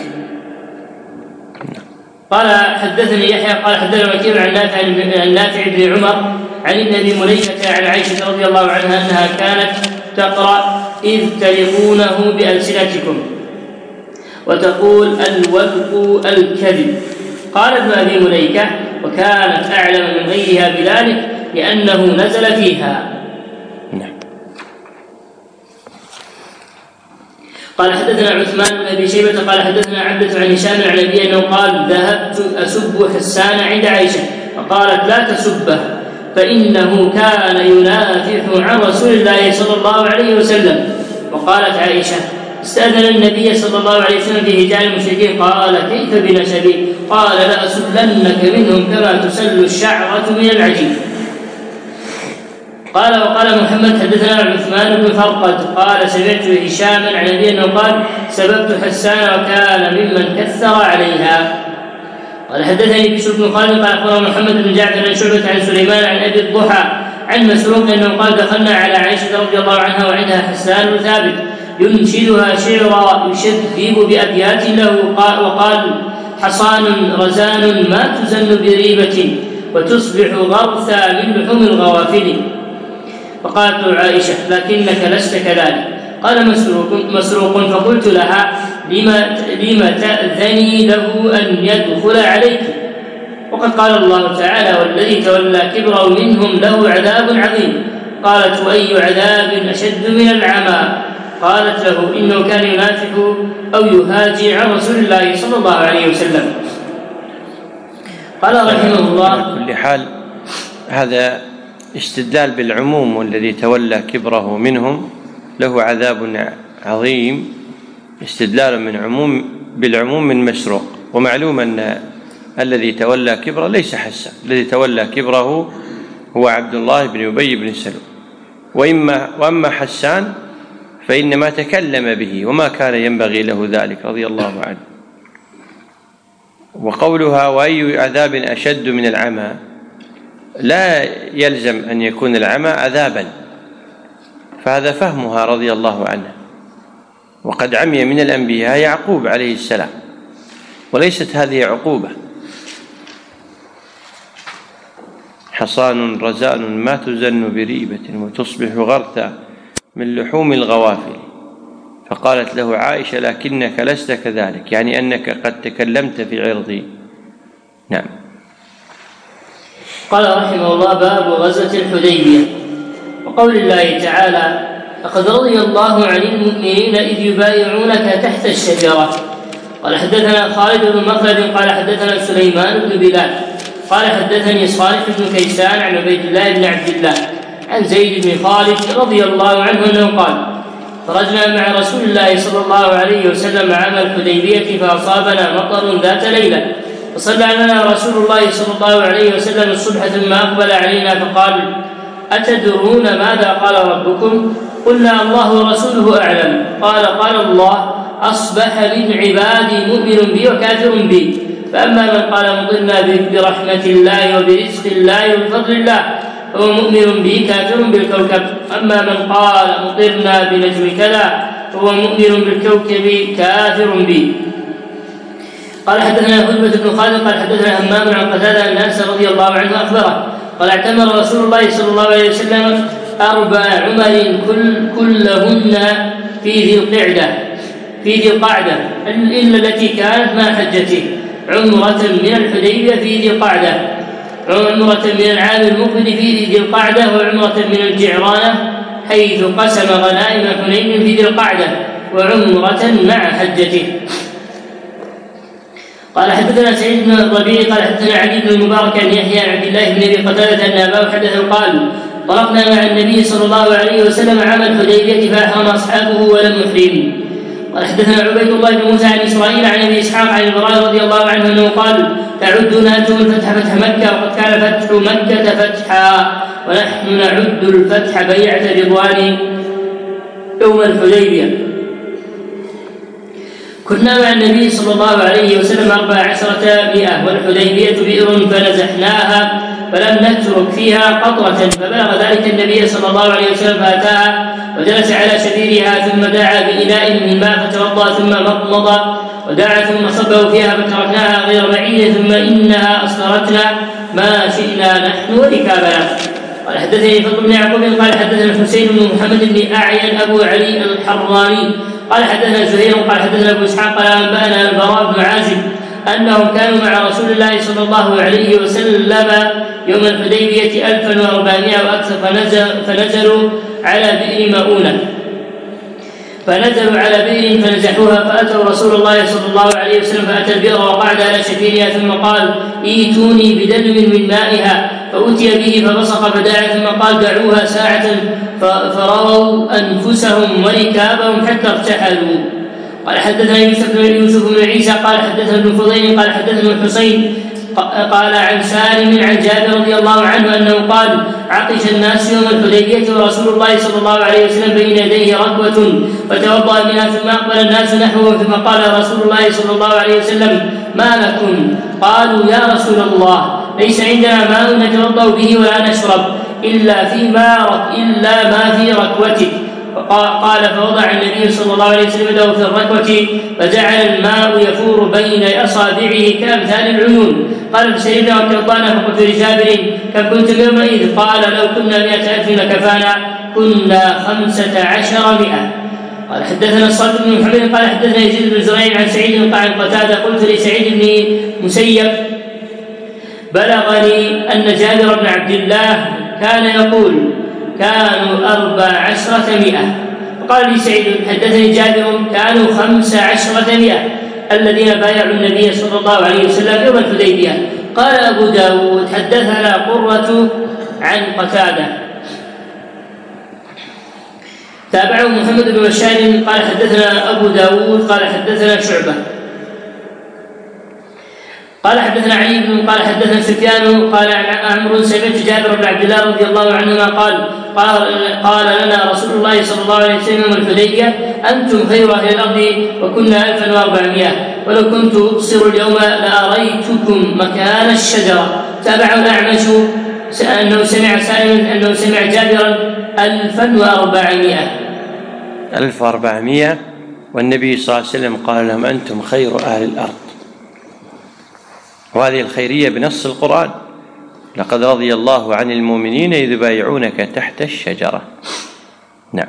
قال حدثني يحيى قال حدثنا وكيع عن نافع عن نافع بن عمر عن ابن ابي مليكه عن عائشه رضي الله عنها انها كانت تقرا اذ تلقونه بالسنتكم وتقول الوثق الكذب. قال ابن ابي مليكه وكانت اعلم من غيرها بذلك لانه نزل فيها. قال حدثنا عثمان بن ابي شيبه قال حدثنا عبده عن هشام عن ابي انه قال ذهبت اسب حسان عند عائشه فقالت لا تسبه فانه كان ينافح عن رسول الله صلى الله عليه وسلم. وقالت عائشه استاذن النبي صلى الله عليه وسلم في هجاء المشركين قال كيف بنسبي؟ قال لاسلنك منهم كما تسل الشعره من العجين. قال وقال محمد حدثنا عثمان بن فرقد قال سمعت هشاما عن ابي انه قال سببت حسان وكان ممن كثر عليها. قال حدثني بشر بن خالد قال اخبرنا محمد بن جعفر عن شعبة عن سليمان عن ابي الضحى عن مسروق انه قال دخلنا على عائشه رضي الله عنها وعندها حسان ثابت ينشدها شعرا يشذب بابيات له وقال حصان رزان ما تزن بريبه وتصبح غرثا من لحوم الغوافل. فقالت له عائشة لكنك لست كذلك. قال مسروق, مسروق فقلت لها لما, لما تأذني له أن يدخل عليك وقد قال الله تعالى والذي تولى كبره منهم له عذاب عظيم. قالت وأي عذاب أشد من العمى؟ قالت له إنه كان ينافح أو يهاجي عن رسول الله صلى الله عليه وسلم. قال رحمه الله على كل حال هذا استدلال بالعموم والذي تولى كبره منهم له عذاب عظيم استدلال من عموم بالعموم من مسروق. ومعلوم أن الذي تولى كبره ليس حسان الذي تولى كبره هو عبد الله بن أبي بن سلول وإما وأما حسان فإنما تكلم به وما كان ينبغي له ذلك رضي الله عنه. وقولها وأي عذاب أشد من العمى لا يلزم أن يكون العمى عذابا فهذا فهمها رضي الله عنها. وقد عمي من الأنبياء يعقوب عليه السلام وليست هذه عقوبة. حصان رزان ما تزن بريبة وتصبح غرثا من لحوم الغوافل. فقالت له عائشة لكنك لست كذلك يعني أنك قد تكلمت في عرضي. نعم. قال رحمه الله باب غزوة الحديبية وقول الله تعالى لقد رضي الله عن المؤمنين إذ يبايعونك تحت الشجرة. قال حدثنا خالد بن مخلد قال حدثنا سليمان بن بلال قال حدثني صالح بن كيسان عن عبيد الله بن عبد الله عن زيد بن خالد رضي الله عنه أنه قال خرجنا مع رسول الله صلى الله عليه وسلم عام الحديبية فأصابنا مطر ذات ليلة فصلى لنا رسول الله صلى الله عليه وسلم الصبح ثم أقبل علينا فقال أتدرون ماذا قال ربكم؟ قلنا الله ورسوله أعلم. قال قال الله أصبح من عبادي مؤمن بي وكافر بي فأما من قال مطرنا برحمة الله وبرزق الله وبفضل الله فهو مؤمن بي كافر بالكوكب. أما من قال مطرنا بنجم كذا فهو مؤمن بالكوكب كافر بي. قال حدثنا هدبة بن خالد قال حدثنا همام عن قتادة أن أنس رضي الله عنه أخبره قال اعتمر رسول الله صلى الله عليه وسلم أربع عمر كل كلهن في ذي القعدة في ذي القعدة إلا التي كانت مع حجته عمرة من الحديبية في ذي القعدة عمرة من العام المقبل في ذي القعدة وعمرة من الجعرانة حيث قسم غنائم حنين في ذي القعدة وعمرة مع حجته. قال حدثنا سعيد بن الربيع قال حدثنا علي بن المبارك عن يحيى عن عبد الله بن ابي قتاده ان اباه حدثه قال طرقنا مع النبي صلى الله عليه وسلم عام الحديبيه فاحرم اصحابه ولم يحرم. قال حدثنا عبيد الله بن موسى عن اسرائيل عن ابي اسحاق عن البراء رضي الله عنه انه قال تعدون انتم الفتح فتح مكه وقد كان فتح مكه فتحا ونحن نعد الفتح بيعه رضوان يوم الحديبيه. كنا مع النبي صلى الله عليه وسلم أربع عشرة مئة والحديبية بئر فنزحناها فلم نترك فيها قطرة، فبلغ ذلك النبي صلى الله عليه وسلم فأتاها وجلس على شفيرها ثم دعا بإناء من ماء فتوضأ ثم مضمض ودعا ثم صبه فيها فتركناها غير بعيد ثم إنها أصدرتنا ما شئنا نحن وركابنا. قال حدثني فضل بن يعقوب قال حدثنا الحسين بن محمد بن أعين أبو علي الحراني قال حدثنا زهير قال حدثنا أبو إسحاق قال أنبأنا البراء بن عازب أنهم كانوا مع رسول الله صلى الله عليه وسلم يوم الحديبية ألفا وأربعمائة وأكثر فنزل فنزلوا على بئر مؤونة فنزلوا على بئر فنزحوها فأتوا رسول الله صلى الله عليه وسلم فأتى البئر وقعد على شفيرها ثم قال ائتوني بدلو من مائها فأتي به فبصق فدعا ثم قال دعوها ساعة فرووا أنفسهم وركابهم حتى ارتحلوا. قال حدثنا يوسف بن يوسف بن عيسى قال حدثنا ابن فضيل قال حدثنا الحسين قال عن سالم عن جابر رضي الله عنه أنه قال عطش الناس يوم الحديبية ورسول الله صلى الله عليه وسلم بين يديه ركوة فتوضأ منها ثم أقبل الناس نحوه ثم قال رسول الله صلى الله عليه وسلم ما لكم؟ قالوا يا رسول الله ليس عندنا ماء نتوضأ به ولا نشرب إلا فيما إلا ما في ركوتك. قال فوضع النبي صلى الله عليه وسلم يده في الركوة فجعل الماء يفور بين أصابعه كأمثال العيون. قال فشربنا وتوضأنا فقلت لجابر كم كنتم يومئذ؟ قال لو كنا مئة ألف لكفانا كنا خمسة عشر مئة. قال حدثنا الصالح بن محمد قال حدثنا يزيد بن زريع عن سعيد قال قتادة قلت لسعيد بن مسيب بلغني أن جابر بن عبد الله كان يقول كانوا أربع عشرة مئة. فقال لي سعيد حدثني جابر كانوا خمس عشرة مئة الذين بايعوا النبي صلى الله عليه وسلم يوم الحديبية. قال أبو داود حدثنا قرة عن قتادة تابعه محمد بن بشار قال حدثنا أبو داود قال حدثنا شعبة قال حدثنا علي بن قال حدثنا سفيان قال عمرو سمعت جابر بن عبد الله رضي الله عنهما قال قال قال لنا رسول الله صلى الله عليه وسلم يوم الحديبية أنتم خير أهل الأرض وكنا ألفا وأربعمائة ولو كنت أبصر اليوم لأريتكم مكان الشجرة. تابعه الأعمش أنه سمع سالم أنه سمع جابرا ألفا وأربعمائة ألف وأربعمائة والنبي صلى الله عليه وسلم قال لهم أنتم خير أهل الأرض، وهذه الخيرية بنص القرآن لقد رضي الله عن المؤمنين إذ يبايعونك تحت الشجرة. نعم.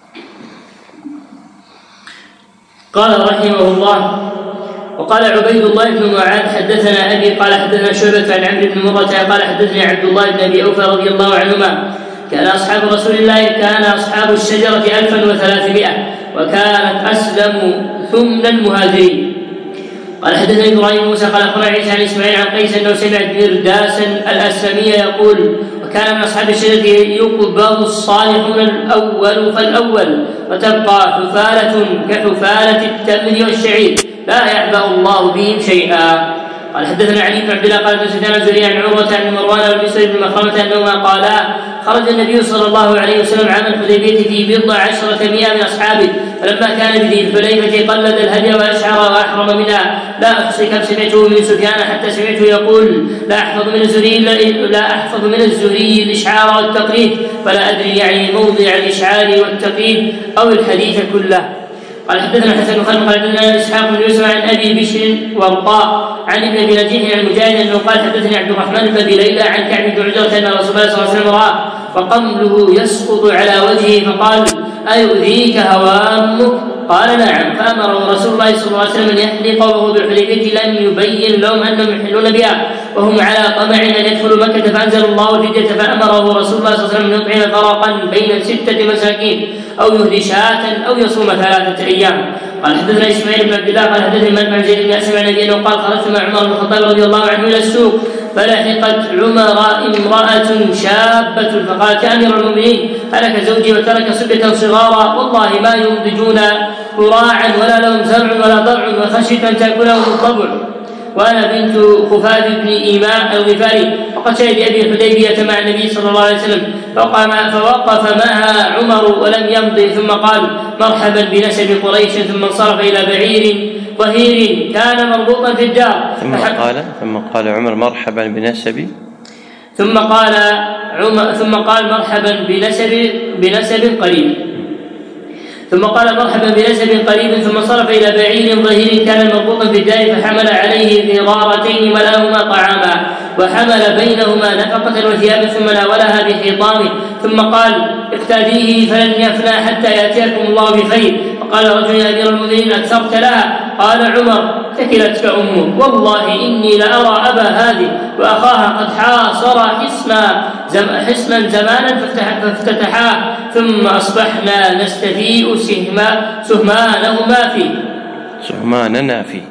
قال رحمه الله وقال عبيد الله بن معاذ حدثنا أبي قال حدثنا شعبة عن عمرو بن مرة قال حدثني عبد الله بن أبي أوفى رضي الله عنهما كان أصحاب رسول الله كان أصحاب الشجرة ألفا وثلاثمائة وكانت أسلم ثمن المهاجرين. قال حدثني ابراهيم موسى قال اخبرنا عيسى عن اسماعيل عن قيس انه سمع مرداسا الاسلمي يقول وكان من اصحاب الشجره يقبض الصالحون الاول فالاول وتبقى حفاله كحفاله التمر والشعير لا يعبأ الله بهم شيئا. قال حدثنا علي بن عبد الله قال حدثنا الزهري عن عروه عن مروان والمسور بن مخرمه انهما قالا خرج النبي صلى الله عليه وسلم عام الحديبيه في بضع عشره مئة من اصحابه فلما كان بذي الحليفه قلد الهدي واشعر واحرم منها. لا احصي كم سمعته من سفيان حتى سمعته يقول لا احفظ من الزهري لا احفظ من الزهري الاشعار والتقليد فلا ادري يعني موضع الاشعار والتقليد او الحديث كله. قال حدثنا حسن بن خالد قال حدثنا اسحاق بن يوسف عن ابي بشر ورقاء عن ابن ابي نجيح عن مجاهد انه قال حدثني عبد الرحمن بن ابي ليلى عن كعب بن عجرة ان رسول الله صلى الله عليه وسلم راى وقمله يسقط على وجهه فقال ايؤذيك هوامك؟ قال نعم. فامره رسول الله صلى الله عليه وسلم ان يحلق وهو بالحديبيه لم يبين لهم انهم يحلون بها وهم على طمع ان يدخلوا مكه فانزل الله الفديه فامره رسول الله صلى الله عليه وسلم ان يطعم فرقا بين سته مساكين او يهدي شاة او يصوم ثلاثه ايام. قال حدثنا اسماعيل بن عبد الله قال حدثني مالك بن زيد بن اسلم عن ابي انه قال خرجت مع عمر بن الخطاب رضي الله عنه الى السوق فلحقت عمر امراه شابه فقالت يا امير المؤمنين هلك زوجي وترك صبيه صغارا والله ما ينضجون قراعا ولا لهم زرع ولا ضرع وخشيت ان تاكلهم الضبع وانا بنت خفاف بن ايماء الغفاري وقد شهد ابي الحديبيه مع النبي صلى الله عليه وسلم فوقف معها عمر ولم يمضي ثم قال مرحبا بنسب قريش ثم انصرف الى بعير ظهير كان مربوطا في الدار. ثم قال ثم قال عمر مرحبا بنسب ثم قال عمر ثم قال مرحبا بنسب بنسب قريب ثم قال مرحبا بنسب قريب ثم صرف إلى بعير ظهير كان مربوطا في الدار فحمل عليه ضرارتين ملاهما طعاما وحمل بينهما نفقة وثيابا ثم ناولها بخيطامه ثم قال اقتاديه فلن يفنى حتى يأتيكم الله بخير. فقال رجل يا أمير المؤمنين أكثرت لها؟ قال عمر ثكلتك أمك والله إني لأرى أبا هذه وأخاها قد حاصر حصنا زم حصنا زمانا فافتتحاه ثم أصبحنا نستفيء سهما سهمانهما فيه سهماننا فيه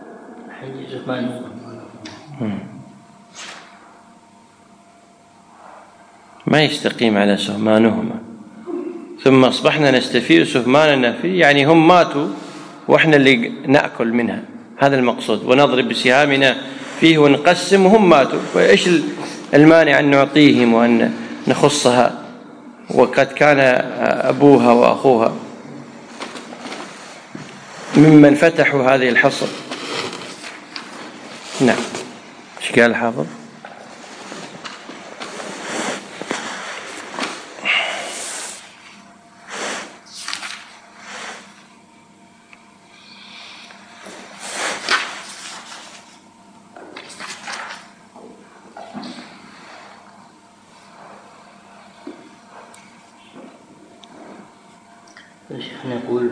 ما يستقيم على سهمانهما. ثم أصبحنا نستفيء سهماننا فيه يعني هم ماتوا وإحنا اللي نأكل منها، هذا المقصود، ونضرب بسهامنا فيه ونقسم وهم ماتوا، فإيش المانع أن نعطيهم وأن نخصها وقد كان أبوها وأخوها ممن فتحوا هذه الحصر. نعم. ايش قال الحافظ؟ شيخنا يقول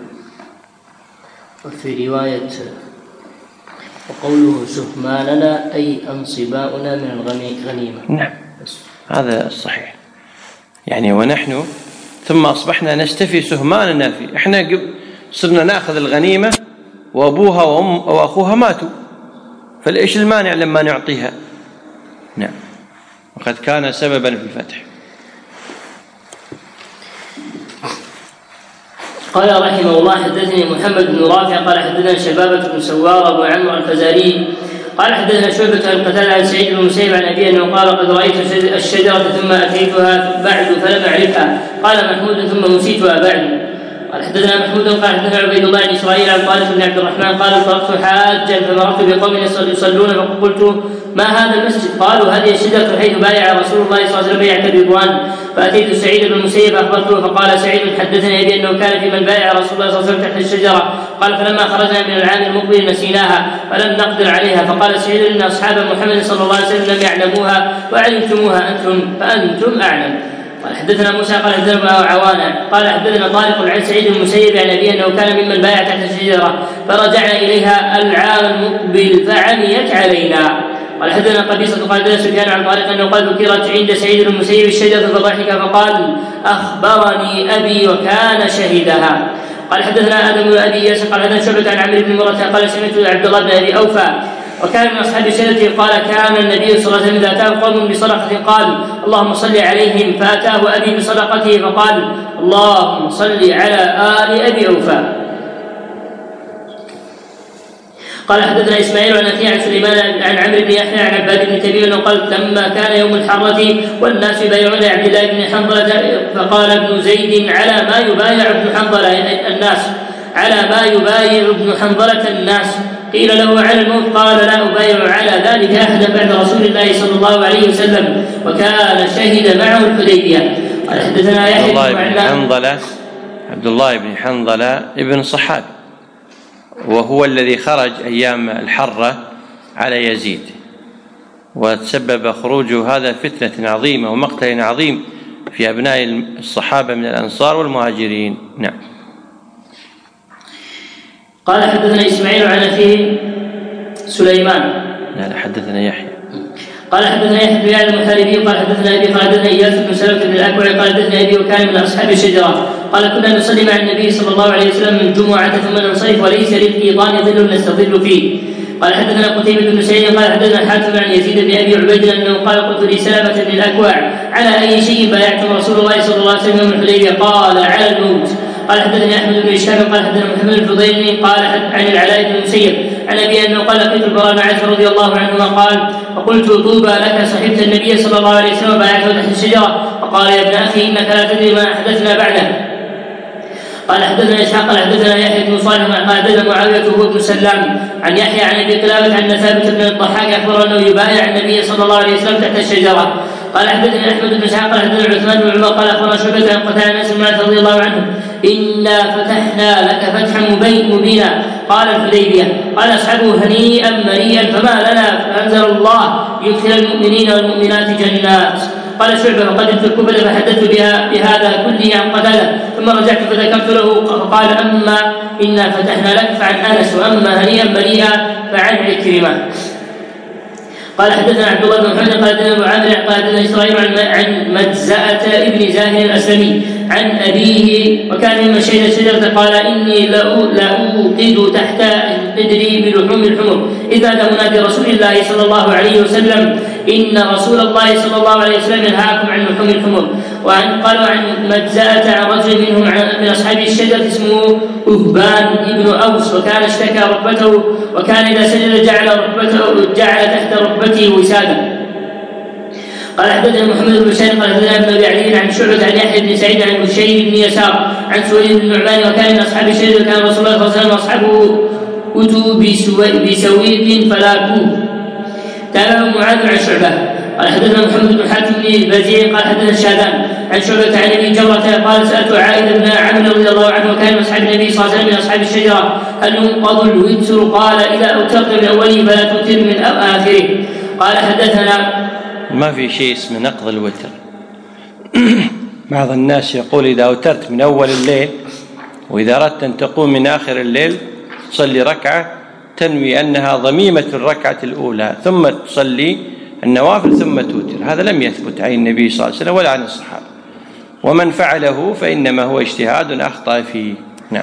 وفي رواية وقوله سهماننا أي أنصباؤنا من الغنيمة. نعم هذا الصحيح، يعني ونحن ثم أصبحنا نستفي سهماننا فيه، احنا صرنا نأخذ الغنيمة وأبوها وأم وأخوها ماتوا، فليش المانع لما نعطيها؟ نعم وقد كان سببا في الفتح. قال رحمه الله حدثني محمد بن رافع قال حدثنا شبابة بن سوار أبو عمرو الفزاري قال حدثنا شعبة عن قتادة عن سعيد بن المسيب عن أبيه أنه قال قد رأيت الشجرة ثم أتيتها بعد فلم أعرفها. قال محمود ثم نسيتها بعد. قال حدثنا محمود قال حدثنا عبيد الله بن إسرائيل عن طارق بن عبد الرحمن قال انطلقت حاجا فمررت بقوم يصلون فقلت ما هذا المسجد؟ قالوا هذه الشجرة حيث بايع رسول الله صلى الله عليه وسلم بيعة الرضوان. فأتيت سعيد بن المسيب فأخبرته فقال سعيد حدثني أبي أنه كان في من بايع رسول الله صلى الله عليه وسلم تحت الشجرة. قال فلما خرجنا من العام المقبل نسيناها فلم نقدر عليها. فقال سعيد إن أصحاب محمد صلى الله عليه وسلم لم يعلموها وعلمتموها أنتم فأنتم أعلم. قال حدثنا موسى قال حدثنا عوانا قال حدثنا طارق عن سعيد بن المسيب عن أبيه أنه كان ممن بايع تحت الشجرة فرجعنا إليها العام المقبل فعميت علينا. قال حدثنا قبيصة قال حدثنا سفيان عن طارق أنه قال ذكرت عند سعيد بن المسيب الشجرة فضحك فقال أخبرني أبي وكان شهدها. قال حدثنا آدم بن أبي ياسر قال حدثنا شعبة عن عمرو بن مرة قال سمعت عبد الله بن أبي أوفى وكان من أصحاب الشجرة قال كان النبي صلى الله عليه وسلم إذا أتاه قوم بصدقة قال اللهم صل عليهم فأتاه أبي بصدقته فقال اللهم صل على آل أبي أوفى. قال حدثنا إسماعيل عن أخيه عن سليمان عن عمرو بن يحيى عن عباد بن تميم أنه قال لما كان يوم الحرة والناس يبايعون عبد الله بن حنظلة فقال ابن زيد على ما يبايع ابن حنظلة الناس على ما يبايع ابن حنظلة الناس. قيل له على الموت قال لا أبايع على ذلك أحدا بعد رسول الله صلى الله عليه وسلم وكان شهد معه الحديبية. قال حدثنا يحيى بن حنظلة عبد الله بن حنظلة ابن صحابي وهو الذي خرج أيام الحرة على يزيد وتسبب خروجه هذا فتنة عظيمة ومقتل عظيم في أبناء الصحابة من الأنصار والمهاجرين. نعم. قال حدثنا إسماعيل عن أخيه سليمان لا لا حدثنا يحيى قال حدثنا يحيى بن يعلى المحاربي قال حدثنا أبي قال حدثنا إياس بن سلمة بن الأكوع قال حدثنا أبي وكان من أصحاب الشجرة قال كنا نصلي مع النبي صلى الله عليه وسلم الجمعة ثم ننصرف وليس للحيطان ظل نستظل فيه. قال حدثنا قتيبة بن سعيد قال حدثنا حاتم عن يزيد بن أبي عبيد أنه قال قلت لسلمة بن الأكوع على أي شيء بايعتم رسول الله صلى الله عليه وسلم يوم الحديبية؟ قال على الموت. قال حدثني احمد بن هشام قال حدثنا محمد الفضيل قال عن العلاء بن المسيب عن ابي انه قال لقيت البراء بن عازب رضي الله عنهما قال فقلت طوبى لك صحبت النبي صلى الله عليه وسلم بايعته تحت الشجره فقال يا ابن اخي انك لا تدري ما احدثنا بعده. قال حدثنا اسحاق قال حدثنا يحيى بن صالح قال حدثنا معاويه وهو ابن سلام عن يحيى عن ابي قلابه عن ثابت بن الضحاك اخبر انه يبايع النبي صلى الله عليه وسلم تحت الشجره. قال حدثني احمد بن اسحاق قال حدثنا عثمان بن عمر قال اخبرنا شعبة عن قتادة عن انس بن مالك رضي الله عنه انا فتحنا لك فتحا مبينا. قال الحديبيه قال اصحابه هنيئا مريئا فما لنا فانزل الله يدخل المؤمنين والمؤمنات جنات. قال شعبة فقدمت الكوفة فحدثت بها بهذا كله عن قتادة ثم رجعت فذكرت له فقال اما انا فتحنا لك فعن انس واما هنيئا مريئا فعن عكرمة. قال حدثنا عبد الله بن محمد قال حدثنا معاذ قال حدثنا اسرائيل عن مجزأة ابن زاهر الاسلمي عن ابيه وكان ممن شهد الشجرة قال اني لاوقد تحت قدري بلحوم الحمر اذا نادى منادي رسول الله صلى الله عليه وسلم ان رسول الله صلى الله عليه وسلم ينهاكم عن لحوم الحمر. وعن قالوا عن مجزأة عن رجل منهم من اصحاب الشجرة اسمه أهبان ابن اوس وكان اشتكى ركبته وكان اذا سجد جعل ركبته جعل تحت ركبته وسادا. قال حدثنا محمد بن بشير قال حدثنا ابن ابي علي عن شعبة عن يحيى بن سعيد عن بشير بن يسار عن سويد بن نعمان وكان من اصحاب الشجرة وكان رسول الله صلى الله عليه وسلم واصحابه اتوا بسويد فلاكوه. تابعه معاذ عن شعبة. قال حدثنا محمد بن حاتم بن البزيع قال حدثنا الشاذان عن شعبة عن ابي جرة قال سألت عائذ بن عمرو رضي الله عنه وكان من اصحاب النبي صلى الله عليه وسلم من اصحاب الشجرة هل ينقض الوتر؟ قال اذا اوترت من اوله فلا توتر من اخره. قال حدثنا ما في شيء اسمه نقض الوتر. بعض الناس يقول إذا أوترت من أول الليل وإذا أردت أن تقوم من آخر الليل تصلي ركعة تنوي أنها ضميمة الركعة الأولى ثم تصلي النوافل ثم توتر. هذا لم يثبت عن النبي صلى الله عليه وسلم ولا عن الصحابة، ومن فعله فإنما هو اجتهاد أخطأ فيه. نعم.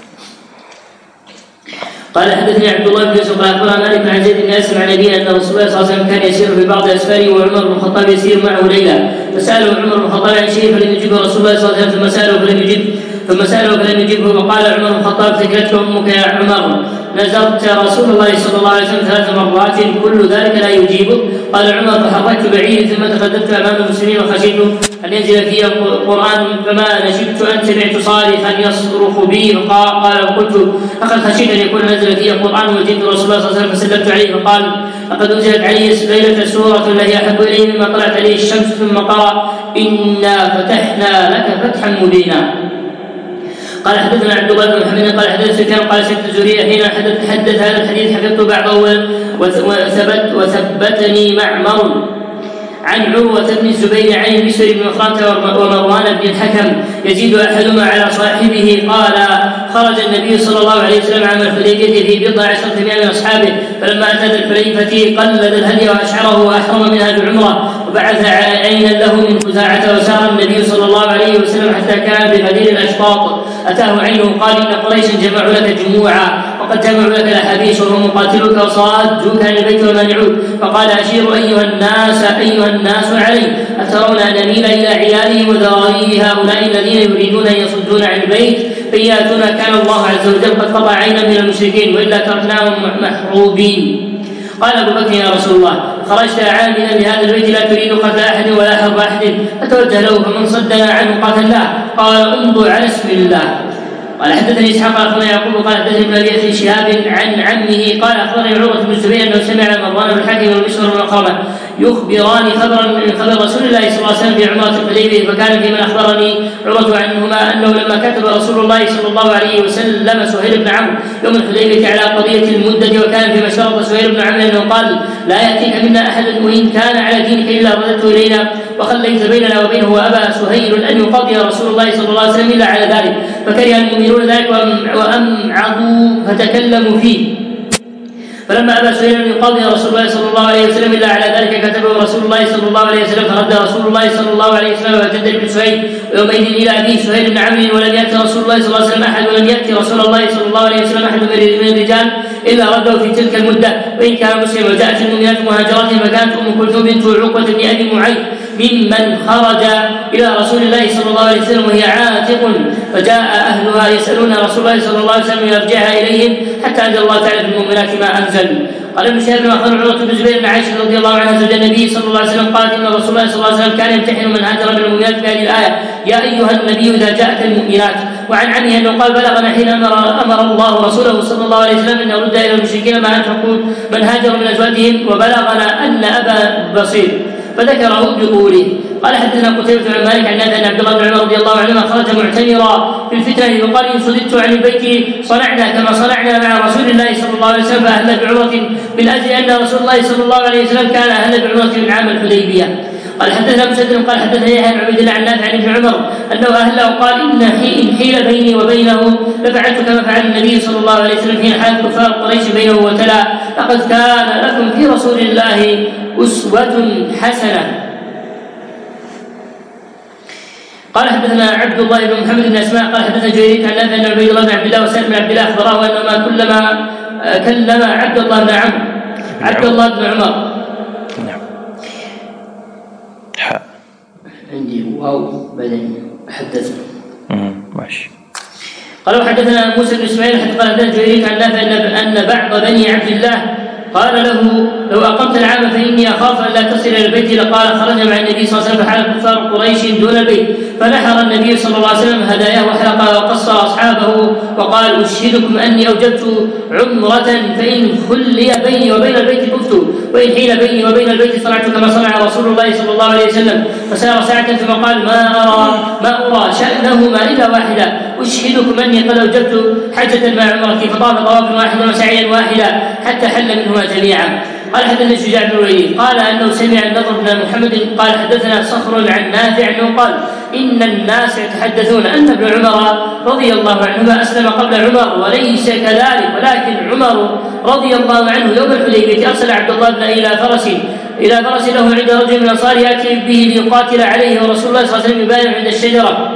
قال حدثني عبد الله بن يوسف قال اخبرنا مالك عن زيد بن اسلم عن ابيه ان رسول الله صلى الله عليه وسلم كان يسير في بعض اسفاره وعمر بن الخطاب يسير معه ليلا فساله عمر بن الخطاب عن شيء فلم يجبه رسول الله صلى الله عليه وسلم ثم ساله فلم يجب ثم ساله فلم يجبه وقال عمر بن الخطاب ثكلتك امك يا عمر نزرت رسول الله صلى الله عليه وسلم ثلاث مرات كل ذلك لا يجيبه. قال عمر فحركت بعيري ثم تقدمت امام المسلمين وخشيت ان ينزل في القران فما نجبت ان سمعت صارخا يصرخ بي قال قلت لقد خشيت ان يكون نزل في القران وجئت رسول الله صلى الله عليه وسلم فسلمت عليه فقال لقد انزلت علي ليله سوره التي احب اليه مما طلعت عليه الشمس ثم قرأ انا فتحنا لك فتحا مبينا. قال حدثنا عبد الله بن محمد قال حدث سفيان قال سمعت الزهري حين حدث حدث هذا الحديث حفظت بعضه وثبت وثبتني معمر عن عروة بن الزبير عن المسور بن مخرمة ومروان بن الحكم يزيد أحدهما على صاحبه قال خرج النبي صلى الله عليه وسلم عام الحديبية في بضع عشرة مئة من أصحابه فلما أتى الحليفة قلد الهدي وأشعره وأحرم منها بعمرة وبعث عينا له من خزاعة وسار النبي صلى الله عليه وسلم حتى كان بغدير الأشواط أتاه عينه قال إن قريشا جمعوا لك جموعا وقد جمعوا لك الأحاديث وهم مقاتلوك وصادوك عن البيت ومانعوك فقال أشيروا أيها الناس أيها الناس علي أترون أن أميل إلى عياله وذراريه هؤلاء الذين يريدون أن يصدون عن البيت فإياتنا كان الله عز وجل قد قطع عينا من المشركين وإلا تركناهم محروبين. قال أبو بكر يا رسول الله خرجت عاملا لهذا البيت لا تريد قتل أحد ولا حرب أحد فتوجه له فمن صدنا عنه قتلناه قال انظر على اسم الله. قال حدثني اسحاق اخبرنا يعقوب قال حدثني ابن ابي شهاب عن عمه قال اخبرني عروه بن الزبير انه سمع مروان بن الحكم والمسور بن مخرمه يخبران خبرا من خبر رسول الله صلى الله عليه وسلم في عمره الحديبيه فكان فيمن اخبرني عروه عنهما انه لما كتب رسول الله صلى الله عليه وسلم سهيل بن عمرو يوم الحديبيه على قضيه المده وكان فيما شرط سهيل بن عمرو انه قال لا ياتيك منا احد وان كان على دينك الا رددته الينا وخليت بيننا وبينه وابى سهيل ان يقضي رسول الله صلى الله عليه وسلم الا على ذلك فكره المؤمنون ذلك وامعضوا فتكلموا فيه فلما ابى سهيل ان يقضي رسول الله صلى الله عليه وسلم الا على ذلك كتبه رسول الله صلى الله عليه وسلم فرد رسول الله صلى الله عليه وسلم وجد بن سهيل ويومئذ الى ابي سهيل بن عمرو ولم ياتي رسول الله صلى الله عليه وسلم احد ولم ياتي رسول الله صلى الله عليه وسلم احد من الرجال الا رده في تلك المده وان كان مسلما. وجاءت المؤمنات مهاجرات فكانت ام كلثوم بنت عقبه بن ابي معيط ممن خرج الى رسول الله صلى الله عليه وسلم وهي عاتق فجاء اهلها يسالون رسول الله صلى الله عليه وسلم يرجعها اليهم حتى انزل الله تعالى في المؤمنات ما انزل. قال ابن شهاب اخبرنا عروه بن الزبير بن عائشه رضي الله عنها زوج النبي صلى الله عليه وسلم قالت ان رسول الله صلى الله عليه وسلم كان يمتحن من هاجر من المؤمنات بهذه الايه يا ايها النبي اذا جاءك المؤمنات وعن عمه أنه قال بلغنا حين أمر, أمر الله رسوله صلى الله عليه وسلم أن يرد إلى المشركين ما أنفقوا من هاجروا من أزواجهم، وبلغنا أن أبا بصير فذكره بقوله. قال حدثنا قتيبة بن مالك عن نافع عن عبد الله بن عمر رضي الله عنهما خرج معتمرا في الفتنة فقال إن صددت عن البيت صنعنا كما صنعنا مع رسول الله صلى الله عليه وسلم فأهل بعمرة من أجل أن رسول الله صلى الله عليه وسلم كان أهل بعمرة من عام الحديبية. قال حدثنا مسدد قال حدثنا يحيى عن عبيد الله عن نافع عن ابن عمر أنه أهله وقال إن حيل بيني وبينه لفعلت كما فعل النبي صلى الله عليه وسلم حين حال كفار قريش بينه وتلا لقد كان لكم في رسول الله أسوة حسنة. قال حدثنا عبد الله بن محمد بن اسماء قال حدثنا جرير عن نافع عن عبيد الله بن عبد الله وسالم بن عبد الله اخبراه انما كلما كلم عبد الله بن عمرو عبد الله بن عمر. نعم. عندي واو بدني حدثنا. ماشي. قال حدثنا موسى بن اسماعيل قال حدثنا جرير عن نافع ان بعض بني عبد الله قال له لو أقمت العام فإني أخاف أن لا تصل إلى البيت، لقال خرج مع النبي صلى الله عليه وسلم فحال كفار قريش دون البيت فنحر النبي صلى الله عليه وسلم هداياه وحلق وقصر أصحابه وقال أشهدكم أني أوجبت عمرة فإن خلي بيني وبين البيت كفت وإن حيل بيني وبين البيت صنعت كما صنع رسول الله صلى الله عليه وسلم. فسار ساعة ثم قال ما أرى ما أرى شأنهما إلا واحدة أشهدكم أني قد أوجبت حجة مع عمرتي فطاف طوافا واحدا وسعيا واحدا حتى حل منهما جميعا. قال حدثنا الشجاع بن الوليد قال انه سمع النضر بن محمد قال حدثنا صخر عن نافع انه قال ان الناس يتحدثون ان ابن عمر رضي الله عنهما اسلم قبل عمر وليس كذلك، ولكن عمر رضي الله عنه يوم الحديبيه ارسل عبد الله بن الى فرس الى فرس له عند رجل من الانصار ياتي به ليقاتل عليه ورسول الله صلى الله عليه وسلم يبايع عند الشجره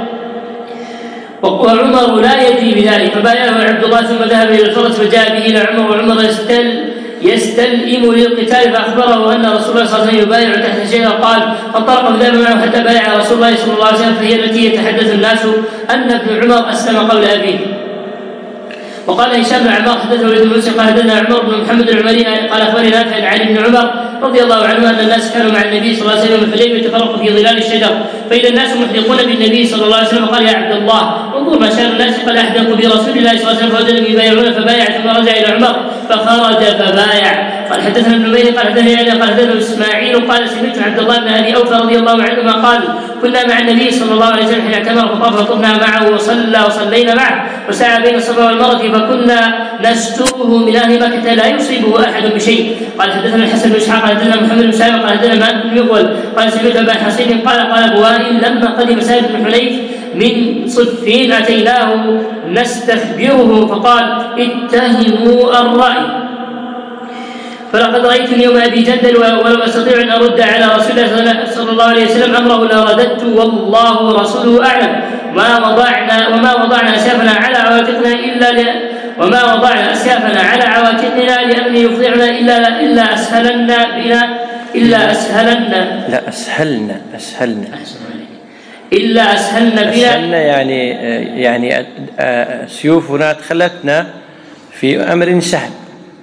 وعمر لا يدري بذلك فبايعه عبد الله ثم ذهب الى الفرس فجاء به الى عمر وعمر يستل يستلئم للقتال فأخبره أن رسول الله صلى الله عليه وسلم يبايع تحت الشجرة قال فانطلق بذلك معه حتى بايع رسول الله صلى الله عليه وسلم فهي التي يتحدث الناس أن ابن عمر أسلم قبل أبيه. وقال هشام بن عمار حدثه وليد بن مسلم قال حدثنا عمر بن محمد العمري قال أخبرني نافع عن ابن عمر رضي الله عنه أن الناس كانوا مع النبي صلى الله عليه وسلم في الليل يتفرقوا في ظلال الشجر فإذا الناس محدقون بالنبي صلى الله عليه وسلم قال يا عبد الله انظر ما شان الناس قال أحدقوا برسول الله صلى الله عليه وسلم فوجدهم يبايعون فبايع ثم رجع إلى عمر فخرج فبايع. قال حدثنا ابن نمير قال حدثني علي قال حدثنا اسماعيل قال سمعت عبد الله بن ابي اوفى رضي الله عنهما قال كنا مع النبي صلى الله عليه وسلم حين اعتمر فطاف فطفنا معه وصلى وصلينا معه وسعى بين الصفا والمروه فكنا نستره من اهل مكه لا يصيبه احد بشيء. قال حدثنا الحسن بن اسحاق قال حدثنا محمد بن سالم قال حدثنا مالك بن مغول قال سمعت ابا حصين قال قال ابو وائل لما قدم سالم بن حنيف من صفين اتيناه نستخبره فقال اتهموا الراي فلقد رأيت اليوم أبي جندل ولو أستطيع أن أرد على رسول الله صلى الله عليه وسلم أمره لرددت والله ورسوله أعلم ما وضعنا وما وضعنا أسيافنا على عواتقنا إلا ل... وما وضعنا أسيافنا على عواتقنا لأن يخضعنا إلا إلا أسهلنا بنا إلا أسهلنا لا أسهلنا أسهلنا إلا أسهلنا بنا أسهلنا يعني يعني سيوفنا أدخلتنا في أمر سهل.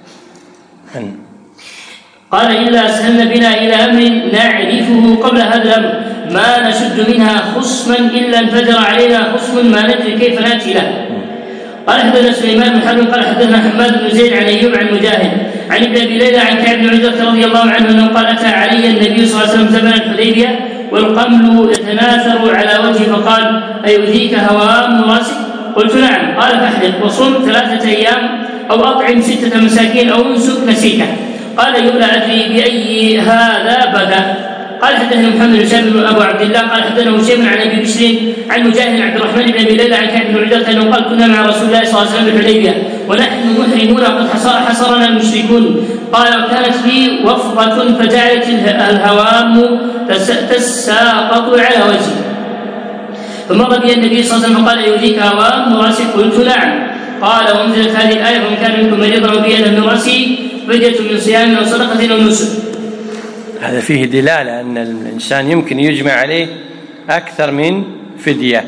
قال إلا أسهلنا بنا إلى أمر نعرفه قبل هذا الأمر ما نشد منها خصما إلا انفجر علينا خصم ما ندري كيف نأتي له. قال حدثنا سليمان بن حرب قال حدثنا حماد بن زيد عن أيوب عن مجاهد عن ابن أبي ليلى عن كعب بن عجرة رضي الله عنه أنه قال أتى علي النبي صلى الله عليه وسلم زمن الحديبية والقمل يتناثر على وجهه فقال أيؤذيك هوام راسك؟ قلت نعم. قال فاحلق وصم ثلاثة أيام أو أطعم ستة مساكين أو انسك نسيكه. قال لا أدري بأي هذا بدأ. قال حدثنا محمد بن شاب أبو عبد الله قال حدثنا هشام عن أبي بشر عن مجاهد عبد الرحمن بن أبي ليلى عن كعب بن عجرة أنه قال كنا مع رسول الله صلى الله عليه وسلم بالحديبية ونحن محرمون قد حصرنا المشركون. قال وكانت لي وفرة فجعلت الهوام تساقط على وجهي فمر بي النبي صلى الله عليه وسلم قال يؤذيك هوام راسك؟ قلت نعم. قال وانزلت هذه الآية فمن كان منكم مريضا أو به أذى من رأسه فدية من صيام أو صدقة أو نسك. هذا فيه دلالة أن الإنسان يمكن يجمع عليه أكثر من فدية،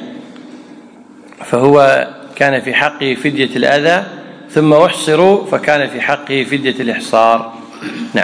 فهو كان في حقه فدية الأذى ثم أحصروا فكان في حقه فدية الإحصار. نعم.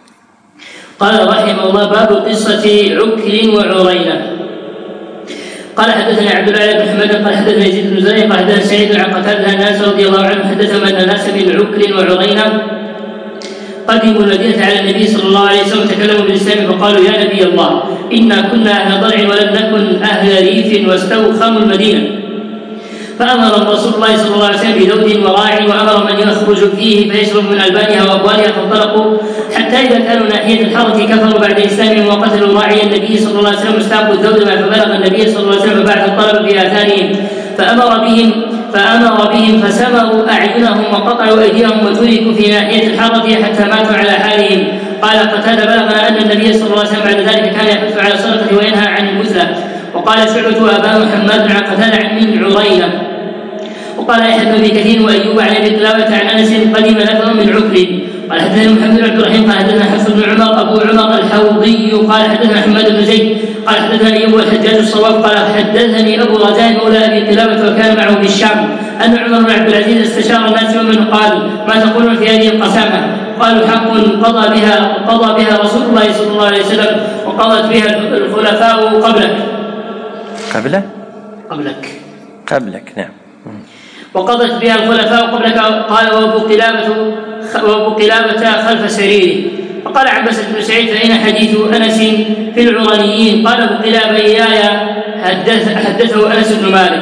قال رحمه الله باب قصة عكر وعرينة. قال حدثني عبد الله بن حماد قال حدثني يزيد بن زريع قال حدثني سعيد عن قتادة الناس رضي الله عنه حدثهم ان الناس من عكر وعرينة قدموا المدينة على النبي صلى الله عليه وسلم تكلموا بالإسلام فقالوا يا نبي الله إنا كنا أهل ضرع ولم نكن أهل ريف واستوخموا المدينة فأمر رسول الله صلى الله عليه وسلم بذود وراع وأمر من يخرج فيه فيشرب من ألبانها وأبوالها فانطلقوا حتى إذا كانوا ناحية الحرة كفروا بعد إسلامهم وقتلوا راعي النبي صلى الله عليه وسلم واستاقوا الذود فبلغ النبي صلى الله عليه وسلم بعد الطلب في آثارهم فأمر بهم فأمر بهم فسمروا أعينهم وقطعوا أيديهم وتركوا في ناحية الحرة حتى ماتوا على حالهم. قال قتادة بلغنا أن النبي صلى الله عليه وسلم بعد ذلك كان يحث على الصدقة وينهى عن المثلى. وقال شعبة وأبان محمد عن قتادة عن من عرينة. وقال يحيى بن كثير وأيوب عن أبي قلابة عن أنس قدم نفر من عكر. قال حدثنا محمد بن عبد الرحيم قال حدثنا حفص بن عمر أبو عمر الحوضي قال حدثنا حماد بن زيد قال حدثنا أيوب الحجاج الصواب قال حدثني أبو رجاء مولى أبي قلابة وكان معه بالشام أن عمر بن عبد العزيز استشار الناس ومن قال ما تقولون في هذه القسامة؟ قالوا حق قضى بها قضى بها رسول الله صلى الله عليه وسلم وقضت بها الخلفاء قبلك. قبله؟ قبلك قبلك نعم. وقضت بها الخلفاء قبلك. قال وابو قلابة وابو قلابة خلف سريره. وقال عباس بن سعيد فإن حديث أنس في العرانيين قال ابو قلابة إياي حدث حدثه أنس بن مالك.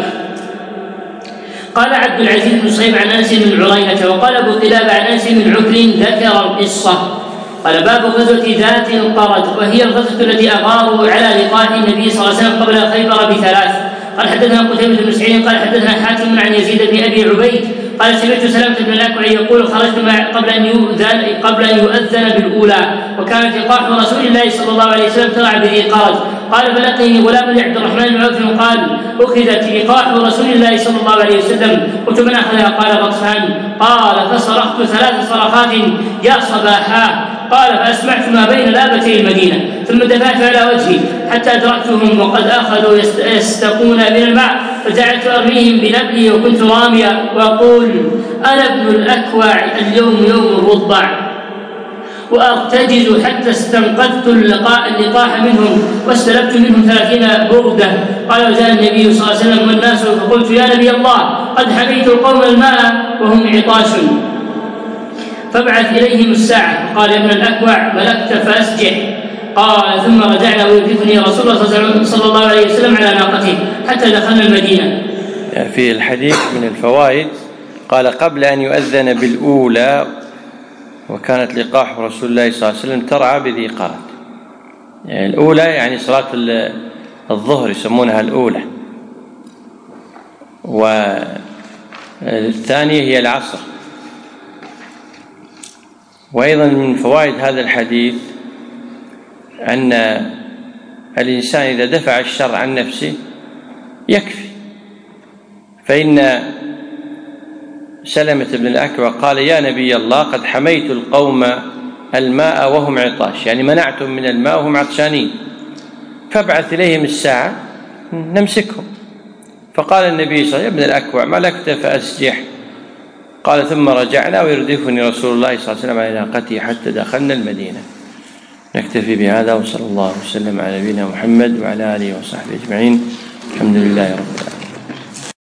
قال عبد العزيز بن صهيب عن أنس من عرينة. وقال ابو قلابة عن أنس من عكر ذكر القصة. قال باب غزوة ذات القرد وهي الغزوة التي أغاروا على لقاء النبي صلى الله عليه وسلم قبل خيبر بثلاث. قال حدثنا قتيبة بن سعيد قال حدثنا حاتم عن يزيد بن أبي عبيد قال سمعت سلمة بن الأكوع يقول خرجت قبل أن يؤذن قبل أن يؤذن بالأولى وكانت لقاح رسول الله صلى الله عليه وسلم ترعى بذي قرد. قال فلقيني غلام لعبد الرحمن بن عوف قال أخذت لقاح رسول الله صلى الله عليه وسلم قلت من أخذها؟ قال غطفان. قال فصرخت ثلاث صرخات يا صباحا. قال فأسمعت ما بين لابتي المدينة ثم دفعت على وجهي حتى أدركتهم وقد أخذوا يستقون من الماء فجعلت أرميهم بنبلي وكنت راميا وأقول أنا ابن الأكوع اليوم يوم الرضع وأرتجز حتى استنقذت اللقاء اللقاح منهم واستلبت منهم ثلاثين بردة. قال وجاء النبي صلى الله عليه وسلم والناس فقلت يا نبي الله قد حميت القوم الماء وهم عطاش فابعث إليهم الساعة. قال يا ابن الأكوع ملكت فأسجح. قال ثم رجعنا ويردفني رسول الله صلى الله عليه وسلم على ناقته حتى دخلنا المدينة. في الحديث من الفوائد قال قبل أن يؤذن بالأولى وكانت لقاح رسول الله صلى الله عليه وسلم ترعى بذي قرد. يعني الأولى يعني صلاة الظهر يسمونها الأولى والثانية هي العصر. وأيضا من فوائد هذا الحديث أن الإنسان إذا دفع الشر عن نفسه يكفي. فإن سلمة بن الأكوع قال يا نبي الله قد حميت القوم الماء وهم عطاش يعني منعتم من الماء وهم عطشانين فابعث إليهم الساعة نمسكهم. فقال النبي صلى الله عليه وسلم يا ابن الأكوع ملكت فأسجح. قال ثم رجعنا ويردفني رسول الله صلى الله عليه وسلم على ناقته حتى دخلنا المدينة. نكتفي بهذا وصلى الله وسلم على نبينا محمد وعلى آله وصحبه أجمعين. الحمد لله رب العالمين.